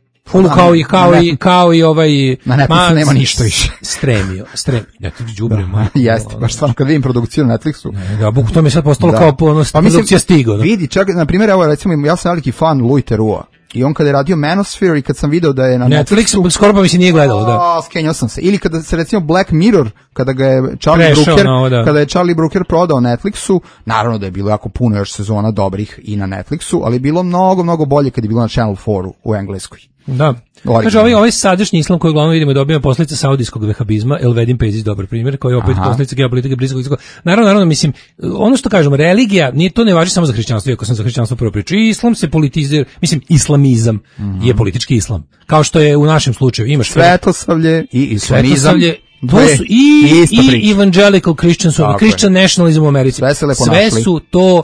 kao i ovaj... Na Netflixu nema ništa više. Stremio. Ja ti džubrim. Jeste, baš stvarno kad vidim produkciju na Netflixu. Da, to mi je sad postalo kao produkcija Stigo. Vidi, čak, na primjer, evo recimo, ja sam veliki fan Louis Theroux. I on kada je radio Manosphere i kad sam video da je na Netflixu, skoro pa mi se nije gledalo, da. Skenjao sam se. Ili kada se recimo Black Mirror, kada ga je Charlie Brooker prodao Netflixu, naravno da je bilo jako puno još sezona dobrih i na Netflixu, ali je bilo mnogo bolje kad je bilo na Channel 4 u Engleskoj. Da. Kaže, ovaj sadašnji islam koji uglavnom vidimo dobija posljedice saudijskog vehabizma, Elvedin Pezić dobar primjer, koji je opet posljedice geopolitike bliskog istoka. Naravno, mislim, ono što kažemo, religija, to ne važi samo za hrišćanstvo, iako sam za hrišćanstvo prvo pričao, islam se politizira, mislim, islamizam je politički islam. Kao što je u našem slučaju, imaš svetosavlje i islamizam. To su i evangelical Christians, Christian nationalism u Americi. Sve su to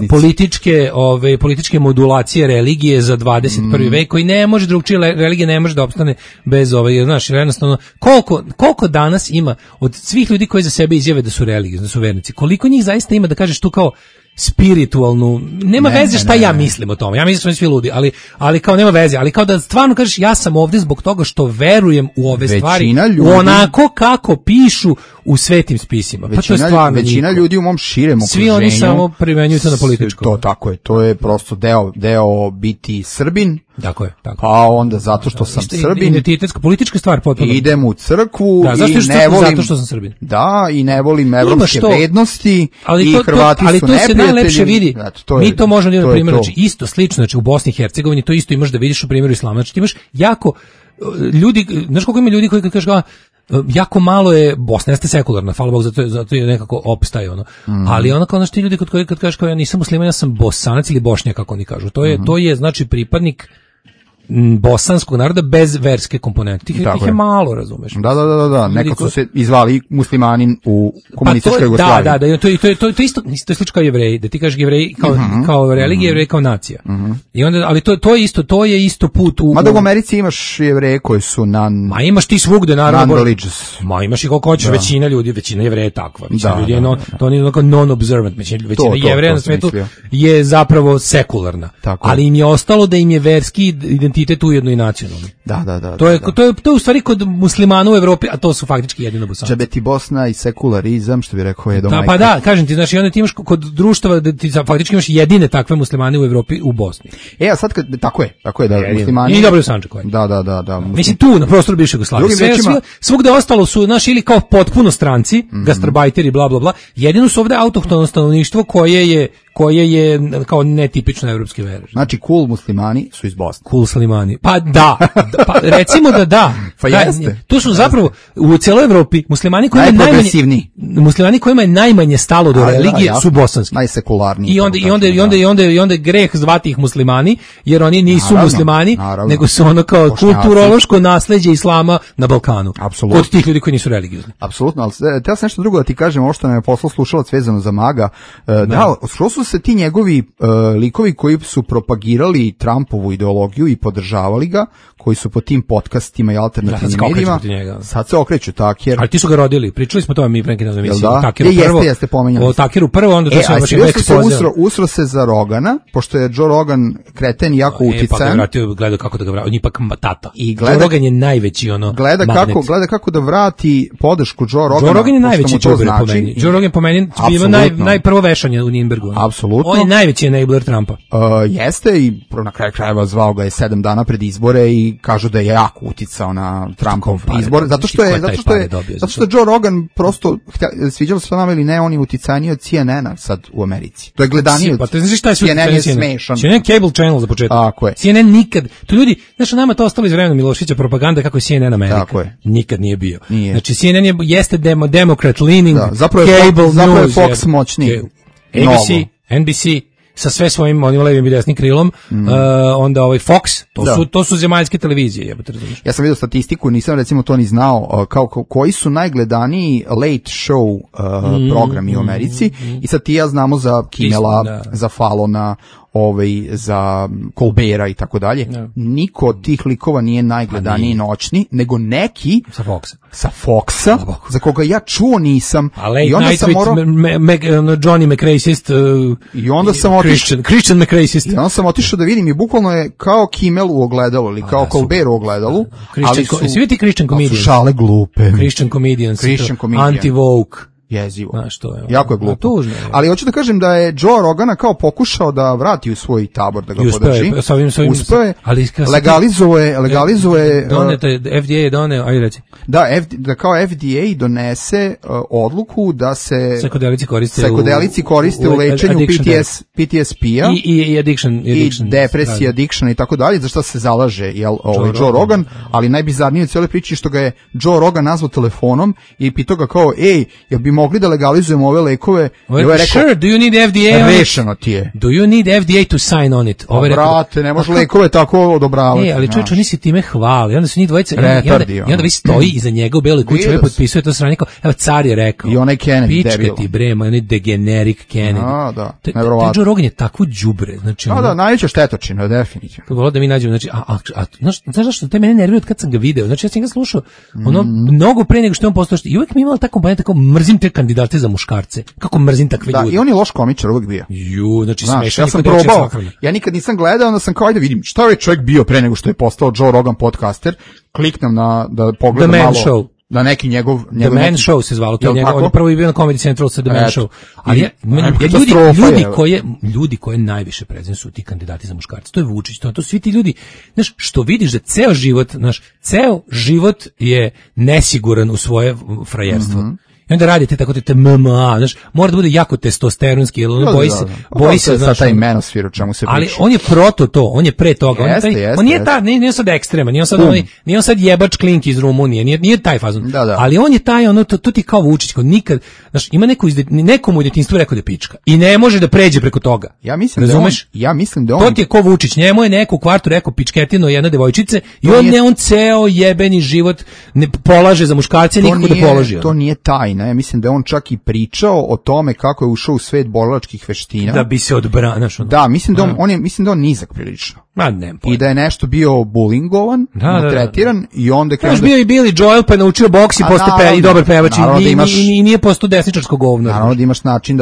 političke modulacije religije za 21. vek koji ne može drugčije, religija ne može da opstane bez znaš, jednostavno, koliko danas ima od svih ljudi koji za sebe izjave da su religiozni, da su vernici, koliko njih zaista ima da kažeš tu kao, spiritualnu, nema veze šta ja mislim o tome, ja mislim da smo svi ludi, ali kao nema veze, ali kao da stvarno kažeš ja sam ovdje zbog toga što verujem u ove stvari, onako kako pišu u svetim spisima. Pa to je stvarno većina ljudi u mom širem okruženju. Svi oni samo primenjuju to na političko. To tako je, to je prosto deo biti Srbin. Tako je. Pa onda zato što sam Srbin. Identitetska, politička stvar potpuno. Idem u crkvu i ne volim. Zato što sam Srbin. Da, i ne volim evropske vrednosti i Hrvati su neprijatelji. Ali to se najlepše vidi. Mi to možemo da primjer, znači isto slično, znači u Bosni i Hercegovini to isto imaš da vidiš u primjeru islama. Znači ti imaš jako ljudi, znaš koliko ima ljudi koji kad kažeš jako malo je, Bosna jeste sekularna, hvala Bog, zato je nekako opstaje ono. Ali ono kao ti ljudi kad kažeš kao ja nisam musliman, ja sam Bosanac ili Bošnjak, kako oni kažu. To je znači pripadnik bosanskog naroda bez verske komponente. Tih je malo, razumeš. Da. Nekad su se izvali muslimani u komunističkoj Jugoslaviji. Da, to je isto slično kao Jevreji, da ti kažeš Jevreji kao religija, Jevreji kao nacija. I onda, ali to je isto put u... Mada u Americi imaš Jevreje koji su Ma imaš ti svugde, naravno. Non-religious. Ma imaš i koliko hoćeš, većina Jevreja je takva. Većina ljudi je to nije non-observant. Većina Jevreja na svetu je zapravo sekularna. Ali im je ostalo da im je verski identitet ujedno i nacionalni. Da. To je u stvari kod muslimana u Evropi, a to su faktički jedino Bosanci. Džabe ti Bosna i sekularizam, što bi rekao je domajka. Pa da, kažem ti, znači onda ti imaš kod društava da ti faktički imaš jedine takve muslimane u Evropi u Bosni. A sad tako je da muslimani. I dobro u Sandžaku. Da. Mislim tu na prostoru bivše Jugoslavije. Svugde ostalo su naši ili kao potpuno stranci, gastarbajteri, bla bla bla. Jedino su ovde autohtono stanovništvo koje je kao netipično evropske vere. Znači cool muslimani su iz Bosne. Cool muslimani. Pa da. Pa recimo da. Pa jeste. Tu su zapravo u cijeloj Evropi muslimani kojima je najmanje stalo do religije su bosanski. Najsekularniji. I onda je greh zvati ih muslimani, jer oni nisu muslimani, nego su ono kao kulturološko nasleđe islama na Balkanu. Apsolutno. Od tih ljudi koji nisu religiozni. Apsolutno, ali teo sam nešto drugo da ti kažem, ovo što nam je poslao slušalac vezano za Maga. Skoro su se ti njegovi likovi koji su propagirali Trumpovu ideologiju i podržavali ga, koji su po tim podcastima i alternativnim medijima, sad se okreću Taker. Ali ti su ga rodili, pričali smo to mi pre neki dan. Jeste, pomenjali. O Takeru prvo, onda to se baš ekspoze. Usro se za Rogana, pošto je Joe Rogan kreten i jako uticajan. Pa ga vratio, gleda kako da ga vrati, on je ipak tata. Joe Rogan je najveći magnet. Gleda kako da vrati podršku Joe Rogana. Joe Rogan je najveći đubre po meni. Joe Rogan po meni biva najprvo vešanje u Nürnbergu. Apsolutno. On je najveći enabler Trumpa. Jeste i na kraju krajeva zvao ga je 7 dana pred izbore i kažu da je jako uticao na Trumpov izbor, zato što je Joe Rogan prosto, sviđalo se to nama ili ne, on je uticajniji od CNN-a sad u Americi. To je gledaniji od CNN je smešan. CNN cable channel za početak. Tako je. CNN nikad, to ljudi, znači nama to ostalo iz vremena Miloševića propaganda kako je CNN Amerika. Tako je. Nikad nije bio. Znači CNN jeste democrat leaning, zapravo je Fox moćniji. ABC, NBC, sa sve svojim onim levim i desnim krilom, onda Fox, to su zemaljske televizije, jebote, razumiješ. Ja sam vidio statistiku, nisam recimo to ni znao, koji su najgledaniji late show programi u Americi, i sad ti ja znamo za Kimmela, za Fallona, za Colbera i tako dalje. Niko od tih likova nije najgledaniji noćni, nego neki sa Foxa, za koga ja čuo nisam. A late night with Johnny McRacist i onda sam Christian McRacist. I onda sam otišao da vidim i bukvalno je kao Kimmel u ogledalu ili kao Colbert u ogledalu. Svi ti Christian comedians. Su šale glupe. Christian comedians. Anti-woke. Jezivo. Jako je glupo. Ali hoću da kažem da je Joe Rogana kao pokušao da vrati u svoj tabor, da ga podrži. Uspeo je. Legalizuje FDA je doneo, ajde reći. Da kao FDA donese odluku da se psihodelici koriste u lečenju PTSP-a i addiction, depresija, addiction i tako dalje, za što se zalaže Joe Rogan, ali najbizarnije u cijeloj priči što ga je Joe Rogan nazvao telefonom i pitao ga kao, jel bi mogli da legalizujemo ove lekove? Sure, do you need FDA? Rešeno ti je. Do you need FDA to sign on it? Brate, ne može lekove tako odobravati. Ali čovječ, oni se time hvali. Onda su njih dvojice, i onda vi stoji iza njega u beloj kući, ovaj potpisuje to strane, evo car je rekao. I onaj Kennedy, debil. Pička ti brema, onaj degenerik Kennedy. Da, nevjerovatno. Joe Rogan je tako đubre. Znači, najveća štetočina, definitivno. To volio da mi nađemo, znači, znaš zašto, te mene nervira od kad sam ga video. Znači, ja sam ga slušao, mnogo pre nego što je on postao, i uvijek mi imala ta komponenta kao mrzim te kandidate za muškarce. Kako mrzim takve ljude. Da, i on je loš komičar uvijek bio. Znači smešan. Ja sam probao, ja nikad nisam gledao, onda sam kao da vidim šta je čovjek bio pre nego što je postao Joe Rogan podcaster, kliknem da pogledam The Man malo. Show. Da neki njegov The Man neki, Show se zvalo, to je on je prvo bio na Comedy Central sa The Man Show. Ali ljudi koje najviše prezirem su ti kandidati za muškarce. To je Vučić, to svi ti ljudi, znaš, što vidiš da ceo život je nesiguran u svoje frajerstvo. I onda radite tako te MMA, znaš, mora da bude jako testosteronski, jer on boji se sa taj menosfir o čemu se priča. Ali on je proto to, on je pre toga. On nije sad ekstreman, nije on sad jebač klink iz Rumunije, nije taj fazon. Ali on je taj, to ti kao Vučić, kao nikad, znaš, ima nekomu u djetinjstvu rekao da je pička i ne može da pređe preko toga. Ja mislim da on to ti je ko Vučić, njemu je neko u kvartu rekao pičketino jedna devojčice i on ceo jebeni život ne polaže za muškarce, nikako da položi. To nije tajna. Ja mislim da je on čak i pričao o tome kako je ušao u svet borilačkih veština. Da bi se odbranio. Da, mislim da on nizak prilično. I da je nešto bio bulingovan, tretiran i onda krenuo. Bio i Billy Joel pa je naučio boks i postao i dobar pevač i nije postao desničarsko govno. Naravno da imaš način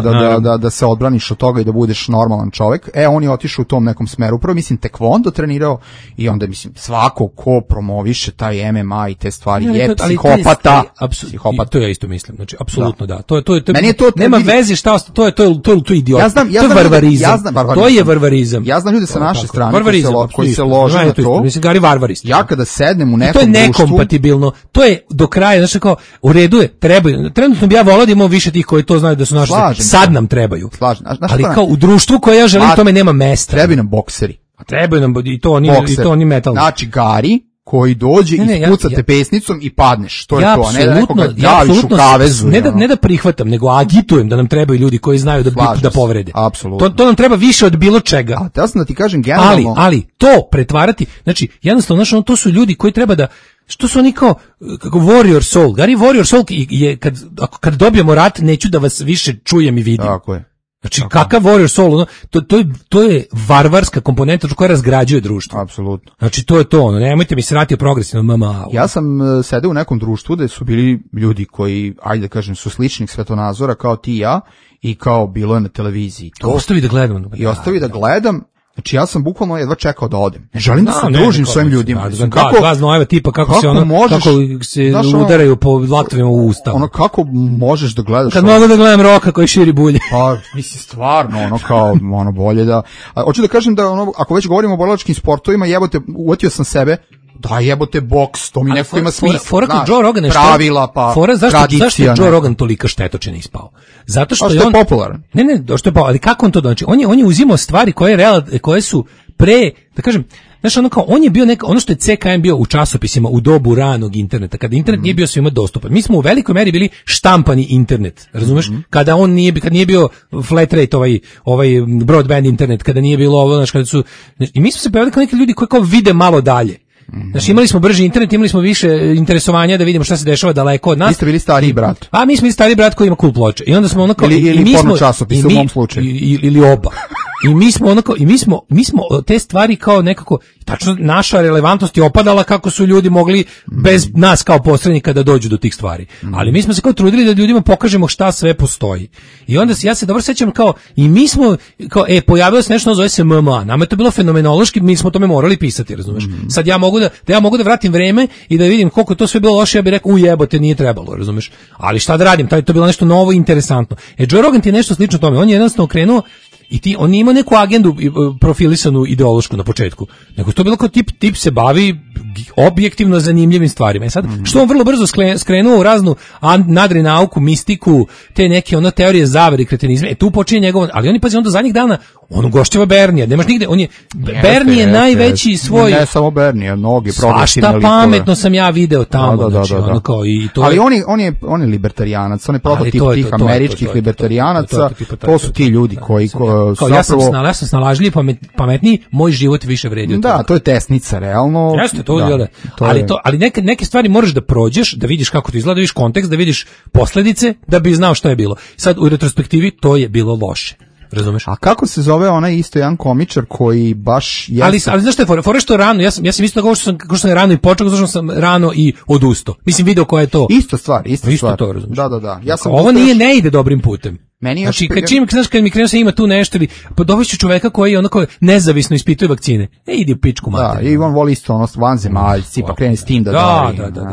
da se odbraniš od toga i da budeš normalan čovjek. On je otišao u tom nekom smeru. Prvo mislim tekvondo trenirao i onda mislim svako ko promoviše taj MMA i te stvari je psihopata. To ja isto mislim. Znači apsolutno da. To nema veze šta to je idiot. To je varvarizam. To je varvarizam. Ja znam ljude sa naše strane koji se lože na to. Mislim, Gari varvarist. Ja kada sednem u nekom društvu... To je nekompatibilno. To je do kraja, znači kao, u redu je, trebaju. Trenutno bi ja volao da imamo više tih koji to znaju da su naši. Sad nam trebaju. Ali kao u društvu koje ja želim, tome nema mesta. Trebaju nam bokseri. Trebaju nam i to ni metalno. Znači, Gari koji dođe i pucate pesnicom i padneš. To je to, a ne da nekoga daviš u kavezu. Ne da prihvatam, nego agitujem da nam trebaju ljudi koji znaju da povrede. Apsolutno. To nam treba više od bilo čega. A ja sam da ti kažem generalno... Ali to pretvarati, znači, jednostavno, to su ljudi koji treba da... Što su oni kao warrior soul? Gari warrior soul je kad dobijemo rat, neću da vas više čujem i vidim. Tako je. Znači, kakav warrior soul, to je varvarska komponenta koja razgrađuje društvo. Apsolutno. Znači, to je to, nemojte mi srati o progresivnom MMA. Ja sam sedeo u nekom društvu gde su bili ljudi koji, ajde da kažem, su sličnih svetonazora kao ti i ja i kao bilo je na televiziji. Ostavi da gledam. I ostavi da gledam. Znači ja sam bukvalno jedva čekao da odem. Ne želim da se družim s ovim ljudima. Dva znojeva tipa kako se udaraju po laktovima u usta. Kako možeš da gledaš? Kad mogu da gledam Roka koji širi bulje. Pa mislim stvarno kao bolje da. Hoću da kažem da ako već govorimo o borilačkim sportovima, jebote, uvatio sam sebe. Da jebote boks, to mi neko ima smisla. Pravila pa tradicija. Zašto je Joe Rogan tolika štetočina ispao? Zato što je on popularan. Ne, što je ali kako on to znači? On je uzimao stvari koje su pre, da kažem, znaš, on je bio ono što je CKM bio u časopisima u dobu ranog interneta, kada internet nije bio svima dostupan. Mi smo u velikoj meri bili štampani internet, razumeš? Kad nije bio flat rate, ovaj broadband internet, kada nije bilo ovo, znaš, i mi smo se pojavili kao neki ljudi koji kao vide malo dalje. Znači, imali smo brži internet, imali smo više interesovanja da vidimo šta se dešava daleko od nas. Vi ste bili stariji brat. A mi smo bili stariji brat koji ima cool ploče. I onda smo onako ili porno časopis u mom slučaju. Ili oba. I mi smo te stvari kao nekako, tačno naša relevantnost je opadala kako su ljudi mogli bez nas kao posrednika da dođu do tih stvari. Ali mi smo se kao trudili da ljudima pokažemo šta sve postoji. I onda ja se dobro sećam kao, i mi smo kao, pojavilo se nešto, zove se MMA. Nama je to bilo fenomenološki, mi smo o tome morali pisati, razumeš? Sad ja mogu da vratim vreme i da vidim koliko to sve bilo loše, ja bih rekao, jebote, nije trebalo, razumeš? Ali šta da radim, to je bilo nešto novo i interesantno. Joe Rogan ti je nešto slično tome, on je jednostavno krenuo i on nije imao neku agendu profilisanu ideološku na početku, nego to bilo kao tip se bavi objektivno zanimljivim stvarima. Sad, što on vrlo brzo skrenuo u raznu nadrinauku, mistiku, te neke teorije zavere i kretenizma, tu počinje njegov, ali oni pazi onda zadnjih dana, on ugošćava Bernija, nemaš nigde, Bernie je najveći svoj... Ne samo Bernije, mnogi progresivne likove. Svašta pametno sam ja video tamo, znači, kao i to... Ali on je libertarijanac, on je prototip tih američkih libertarijanaca, to su ti ljudi koji ja sam snalažljiv, pametniji, moj život više vredi od toga. Da, to je tesnica, realno. Jeste, to je. Ali neke stvari moraš da prođeš, da vidiš kako to izgleda, da vidiš kontekst, da vidiš posledice, da bi znao šta je bilo. Sad, u retrospektivi, to je bilo loše. razumeš? A kako se zove onaj isto jedan komičar koji baš jeste... Ali znaš što je fora što rano, ja sam isto kao što sam rano i počeo, zato što sam rano i odustao. Mislim, video koja je to. Isto stvar. To, razumeš? Da. Ja sam ovo ne ide dobrim putem. Meni znači, kad mi krenuo se ima tu nešto ili dovešću čoveka koji onako nezavisno ispituje vakcine. Idi u pičku mater. Da, i on voli isto ono vanzemaljci, pa krene s tim da da.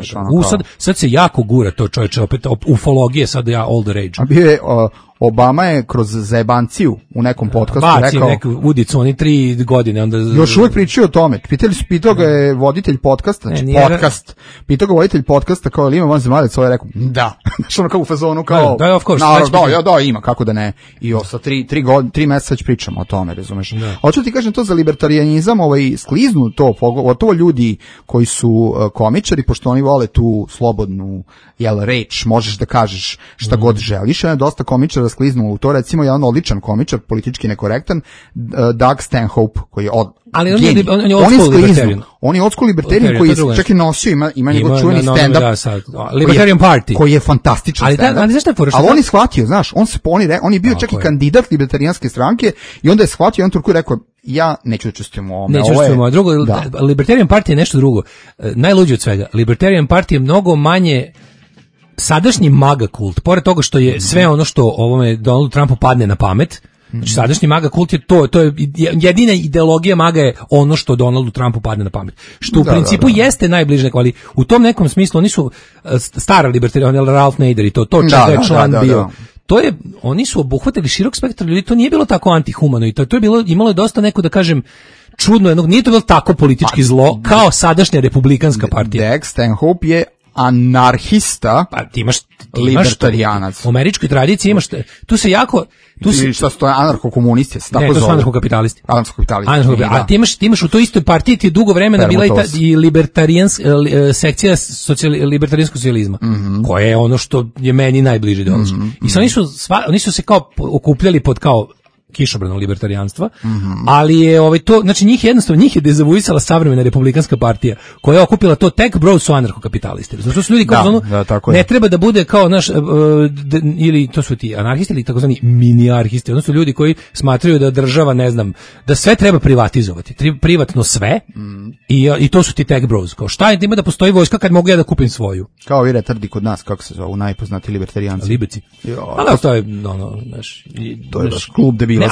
Sad se jako gura to, čoveče, opet ufologije, sad all the rage. A bio je, Obama je kroz zajebanciju u nekom podcastu rekao... neku udicu, oni 3 godine. Onda... Još uvijek pričaju o tome. Pitao ga je voditelj podcasta, pitao ga voditelj podcasta kao ili ima vanzemaljac, ovaj je rekao, da. Što ono kao u fazonu, kao... Da, of course. Da, ima, kako da ne. I sa 3 meseca već pričamo o tome, razumeš. Hoću ti kažem to za libertarijanizam, skliznu to, gotovo ljudi koji su komičari, pošto oni vole tu slobodnu reč, možeš da kažeš šta god želiš, a dosta komičara skliznu u to, recimo jedan odličan komičar, politički nekorektan, Doug Stanhope, koji je ali on je old school libertarian. On je old school libertarian koji je čak i nosio, ima njegov čuveni stand-up. Libertarian Party. Koji je fantastičan stand-up. Ali zašto je fora? Ali on je shvatio, znaš, on je bio čak i kandidat libertarijanske stranke i onda je shvatio, on turku rekao, ja neću da čustujem u ovome. Drugo, Libertarian Party je nešto drugo. Najluđe od svega. Libertarian Party je mnogo manje sadašnji MAGA kult, pored toga što je sve ono što ovome Donaldu Trumpu padne na pamet, znači sadašnji MAGA kult je to je jedina ideologija MAGA je ono što Donaldu Trumpu padne na pamet. Što u principu jeste najbliže, ali u tom nekom smislu oni su stara libertarijan, Ralph Nader i to čega je član bio. To je, oni su obuhvatili širok spektar ljudi, to nije bilo tako antihumano i to je bilo, imalo je dosta neko da kažem čudno, nije to bilo tako politički zlo kao sadašnja republikanska partija. Doug Stanhope je anarhista, pa ti imaš libertarijanac. U američkoj tradiciji imaš, tu se jako... Šta su to anarcho-komunisti? Ne, to su anarcho-kapitalisti. A ti imaš u toj istoj partiji ti je dugo vremena bila i sekcija libertarijanskog socijalizma, koja je ono što je meni najbliže ideološki. I oni su se kao okupljali pod kao kišobranom libertarijanstva, ali je to, znači njih je dezavuisala savremena republikanska partija koja je okupila to tech bros su anarcho-kapitalisti. Zato su ljudi kao ne treba da bude kao naš ili to su ti anarhisti ili takozvani mini-arhisti, odnosno ljudi koji smatraju da država, ne znam, da sve treba privatizovati, privatno sve i to su ti tech bros. Kao šta je ima da postoji vojska kad mogu ja da kupim svoju? Kao vi retardi kod nas, kako se zovu, najpoznati libertarijanci. Libeci. Ali to je to je baš klub debila.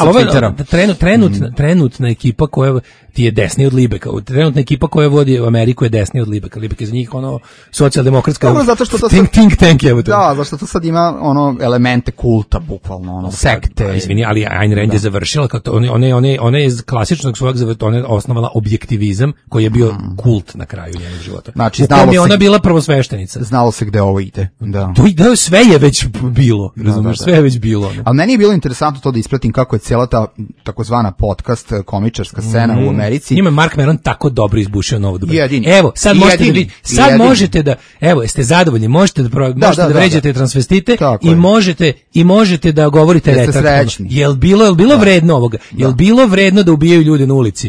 Trenutna ekipa koja ti je desniji od Libeka. Trenutna ekipa koja vodi u Ameriku je desniji od Libeka. Libek je za njih socijaldemokratska think tank. Da, zašto to sad ima elemente kulta, bukvalno, sekte. Izvini, ali Ayn Rand je završila, ona je klasičnog svojeg ona je osnovala objektivizam koji je bio kult na kraju njenog života. Znači, ona bila prvosveštenica. Znalo se gde ovo ide. Da. Sve je već bilo. Razumeš, sve je već bilo. Ali meni je bilo interesantno to da ispratim kako je cijela ta takozvana podcast komičarska scena u Americi. Njima Mark Maron tako dobro izbušio novo dobro. Evo, sad možete da, evo, jeste zadovoljni, možete da vređate transvestite i možete da govorite retard. Jel bilo vredno ovoga? Jel bilo vredno da ubijaju ljude na ulici?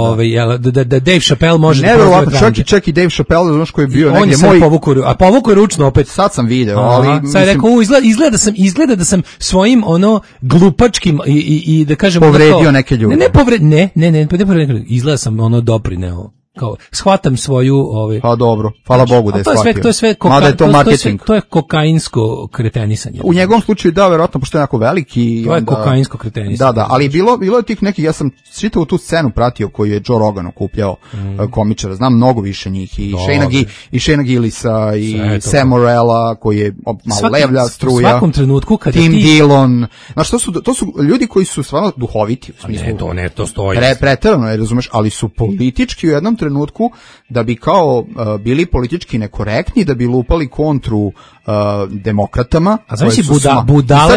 Da Dave Chappelle može da prozove čak i Dave Chappelle, znaš koji je bio negdje moj... povukao ručno opet. Sad sam video, ali... Sad je rekao, izgleda da sam svojim glupačkim i da kažem... Povredio neke ljude. Ne, izgleda sam doprineo. Kao shvatam svoju Pa dobro, hvala Bogu da je shvatio. To je sve to je kokainsko kretenisanje. U njegovom slučaju da, verovatno, pošto je onako veliki. To je kokainsko kretenisanje. Da, ali bilo je tih nekih, ja sam čitao tu scenu pratio koju je Joe Rogan okupljao komičara, znam mnogo više njih i Shayna Gillisa i Sam Morrilla koji je malo levlja struja. U svakom trenutku kad Tim Dillon, znači to su ljudi koji su stvarno duhoviti u smislu. To stoji. Preterano je, razumeš, ali su politički u jednom trenutku da bi kao bili politički nekorektni, da bi lupali kontru demokratama. A znaš si budale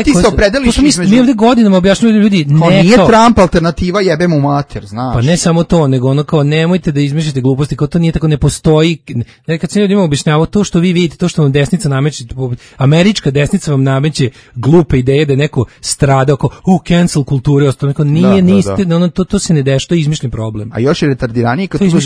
mi ovdje godinama objašnjaju ljudi nije Trump alternativa, jebe mu mater, znaš. Pa ne samo to, nego kao nemojte da izmišljate gluposti, kao to nije tako, ne postoji. Kad se ljudima objašnjavao to što vi vidite, to što vam desnica nameće, američka desnica vam nameće glupe ideje da je neko stradao kao cancel kulture, ostalo neko nije, to se ne dešava, to je izmišljen problem. A još je retardiraniji kad dođe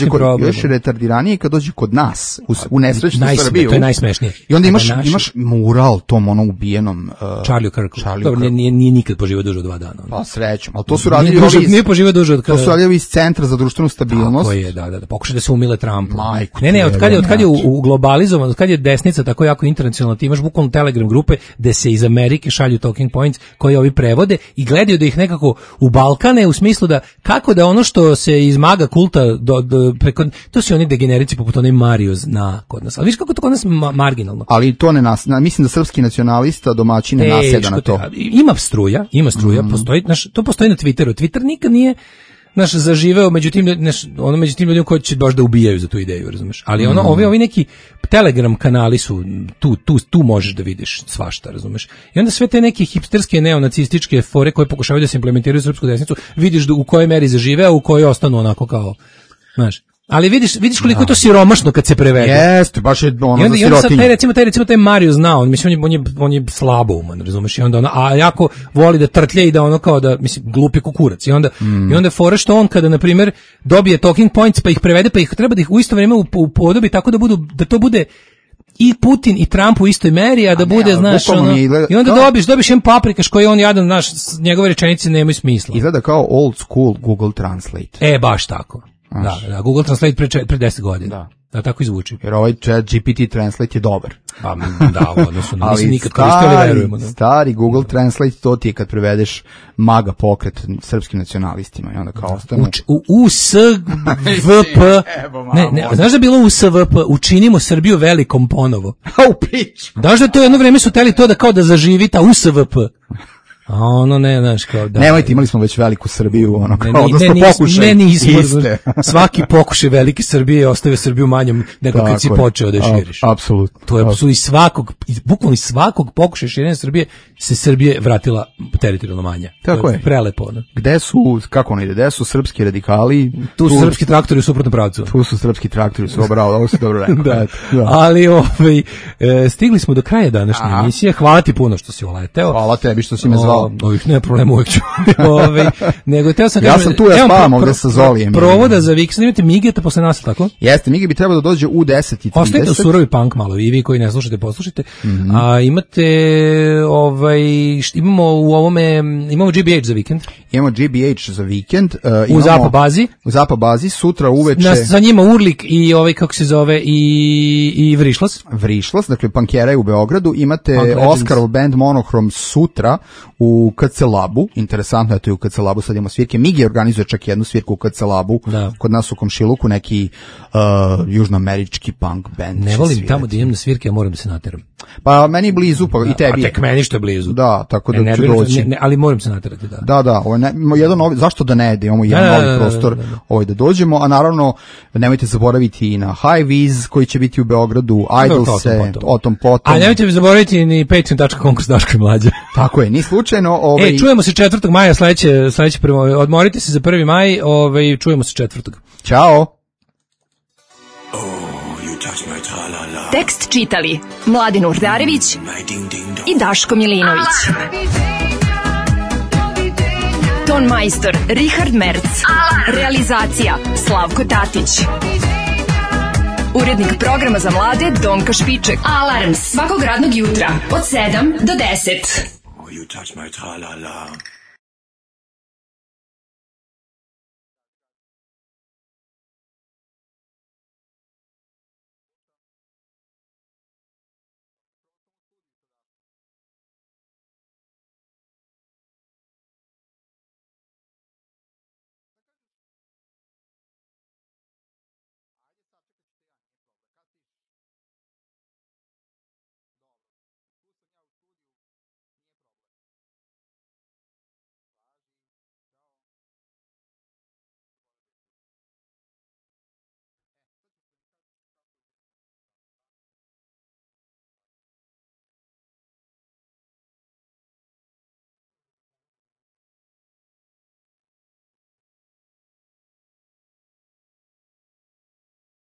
još retardiranije kad dođe kod nas, u nesrećnu Srbiju. To je najsmešnije. I onda imaš mural tom onom ubijenom... Charlie Kirku. Dobro, nije nikad poživio duže od 2 dana. Pa srećom, ali to su radili nije poživio duže od... To su radili iz Centra za društvenu stabilnost. Tako je, da. Pokušaj da se umile Trumpu. Ne, od kad je globalizovan, od kad je desnica tako jako internacionalna, ti imaš bukvalno Telegram grupe gde se iz Amerike šalju talking points koji ovi prevode i gledaju da ih nekako u Balkane u smislu da kako da ono što se iz maga kulta preko, to su oni degenerici poput onaj Mario zna kod nas. Ali viš kako to kod nas marginalno. Ali to ne mislim da srpski nacionalista domaćine nasjeda na to. Ima struja, to postoji na Twitteru. Twitter nikad nije zaživeo među tim ljudima koji će baš da ubijaju za tu ideju, razumeš? Ali ovi neki Telegram kanali su tu možeš da vidiš svašta, razumeš? I onda sve te neke hipsterske neonacističke fore koje pokušavaju da se implementiraju u srpsku desnicu, vidiš u kojoj meri zažive, a u kojoj ostanu onako kao, znaš. Ali vidiš koliko je to siromašno kad se prevede. Jeste, baš je ono za sirotinju. Recimo taj Mario znao, on je slabo uman, razumeš, i onda a jako voli da trtlje i da ono kao da, glupi kukurac. I onda fore što on kada, na primjer, dobije talking points pa ih prevede, pa ih treba da ih u isto vrijeme upodobi tako da to bude i Putin i Trump u istoj meri, a da bude, znaš, ono, i onda dobiš jedan paprikaš koji on jadan, znaš, njegove rečenice nemaju smisla. Izgleda kao old school Google Translate. Baš tako. Da, Google Translate pre 10 godina. Da, tako izvuči. Jer ovaj GPT Translate je dobar. Da, odnosno, nisam nikad koristio, ali verujemo. Stari Google Translate, to ti je kad prevedeš maga pokret srpskim nacionalistima i onda kao ostanu... USVP... Ne, znaš da je bilo USVP? Učinimo Srbiju velikom ponovo. Znaš da to jedno vreme su teli to da kao da zaživi ta USVP. A ono ne, znaš, kao da... Nemojte, imali smo već veliku Srbiju, ono kao, odnosno pokušaj. Ne, nismo. Svaki pokušaj velike Srbije ostavio Srbiju manjom nego kad si počeo da je širiš. Apsolutno. To je bukvalno iz svakog pokušaja širenja Srbije se Srbije vratila teritorijalno manja. Tako je. Prelepo, ono. Gde su srpski radikali? Tu su srpski traktori u suprotnom pravcu. Tu su srpski traktori, bravo, ovo si dobro rekao. Da. Ali stigli smo do kraja današnje emisije. Hvala ti puno što si uleteo. Hvala tebi što si me zvao. Ne problem, uvijek ću. Nego teo sam ja sam tu, ja spavam ovdje sa Zolijem. Provoda za vikend, imate Migeta posle nas, tako? Jeste, Mige bi trebao da dođe u 10:30. Ostajte u surovi punk malo, i vi koji ne slušate, poslušajte. A imate, imamo GBH za vikend. Imamo GBH za vikend. U Zapa bazi. U Zapa bazi, sutra uveče. Za njima Urlik i kako se zove, i Vrišlas. Vrišlas, dakle, punkjera je u Beogradu. Imate Oscarov band Monohrom sutra u KC Labu. Interesantno je to i u KC Labu, sad imamo svirke. Migi organizuje čak jednu svirku u KC Labu. Kod nas u Komšiluku neki južnoamerički punk band. Ne volim tamo da idem na svirke, ja moram da se nateram. Pa meni je blizu, pa i tebi. A tek meni što je blizu. Da, tako da ću doći. Ali moram se naterati, da. Da, zašto da ne, da imamo jedan novi prostor da dođemo, a naravno nemojte zaboraviti i na High Viz koji će biti u Beogradu, Idolse, o tom potom. A nemojte zaboraviti ni patreon.com kroz Daško i Mlađa. Tako je, ni slučajno. Čujemo se 4. maja, sledeće prvo, odmorite se za 1. maj, čujemo se 4. Ćao. Tekst čitali Mladin Urdarević i Daško Milinović. Ton majstor Richard Merc. Realizacija Slavko Tatić. Urednik programa za mlade Donka Špiček. Alarms svakog radnog jutra od 7 do 10. You touch my tra-la-la.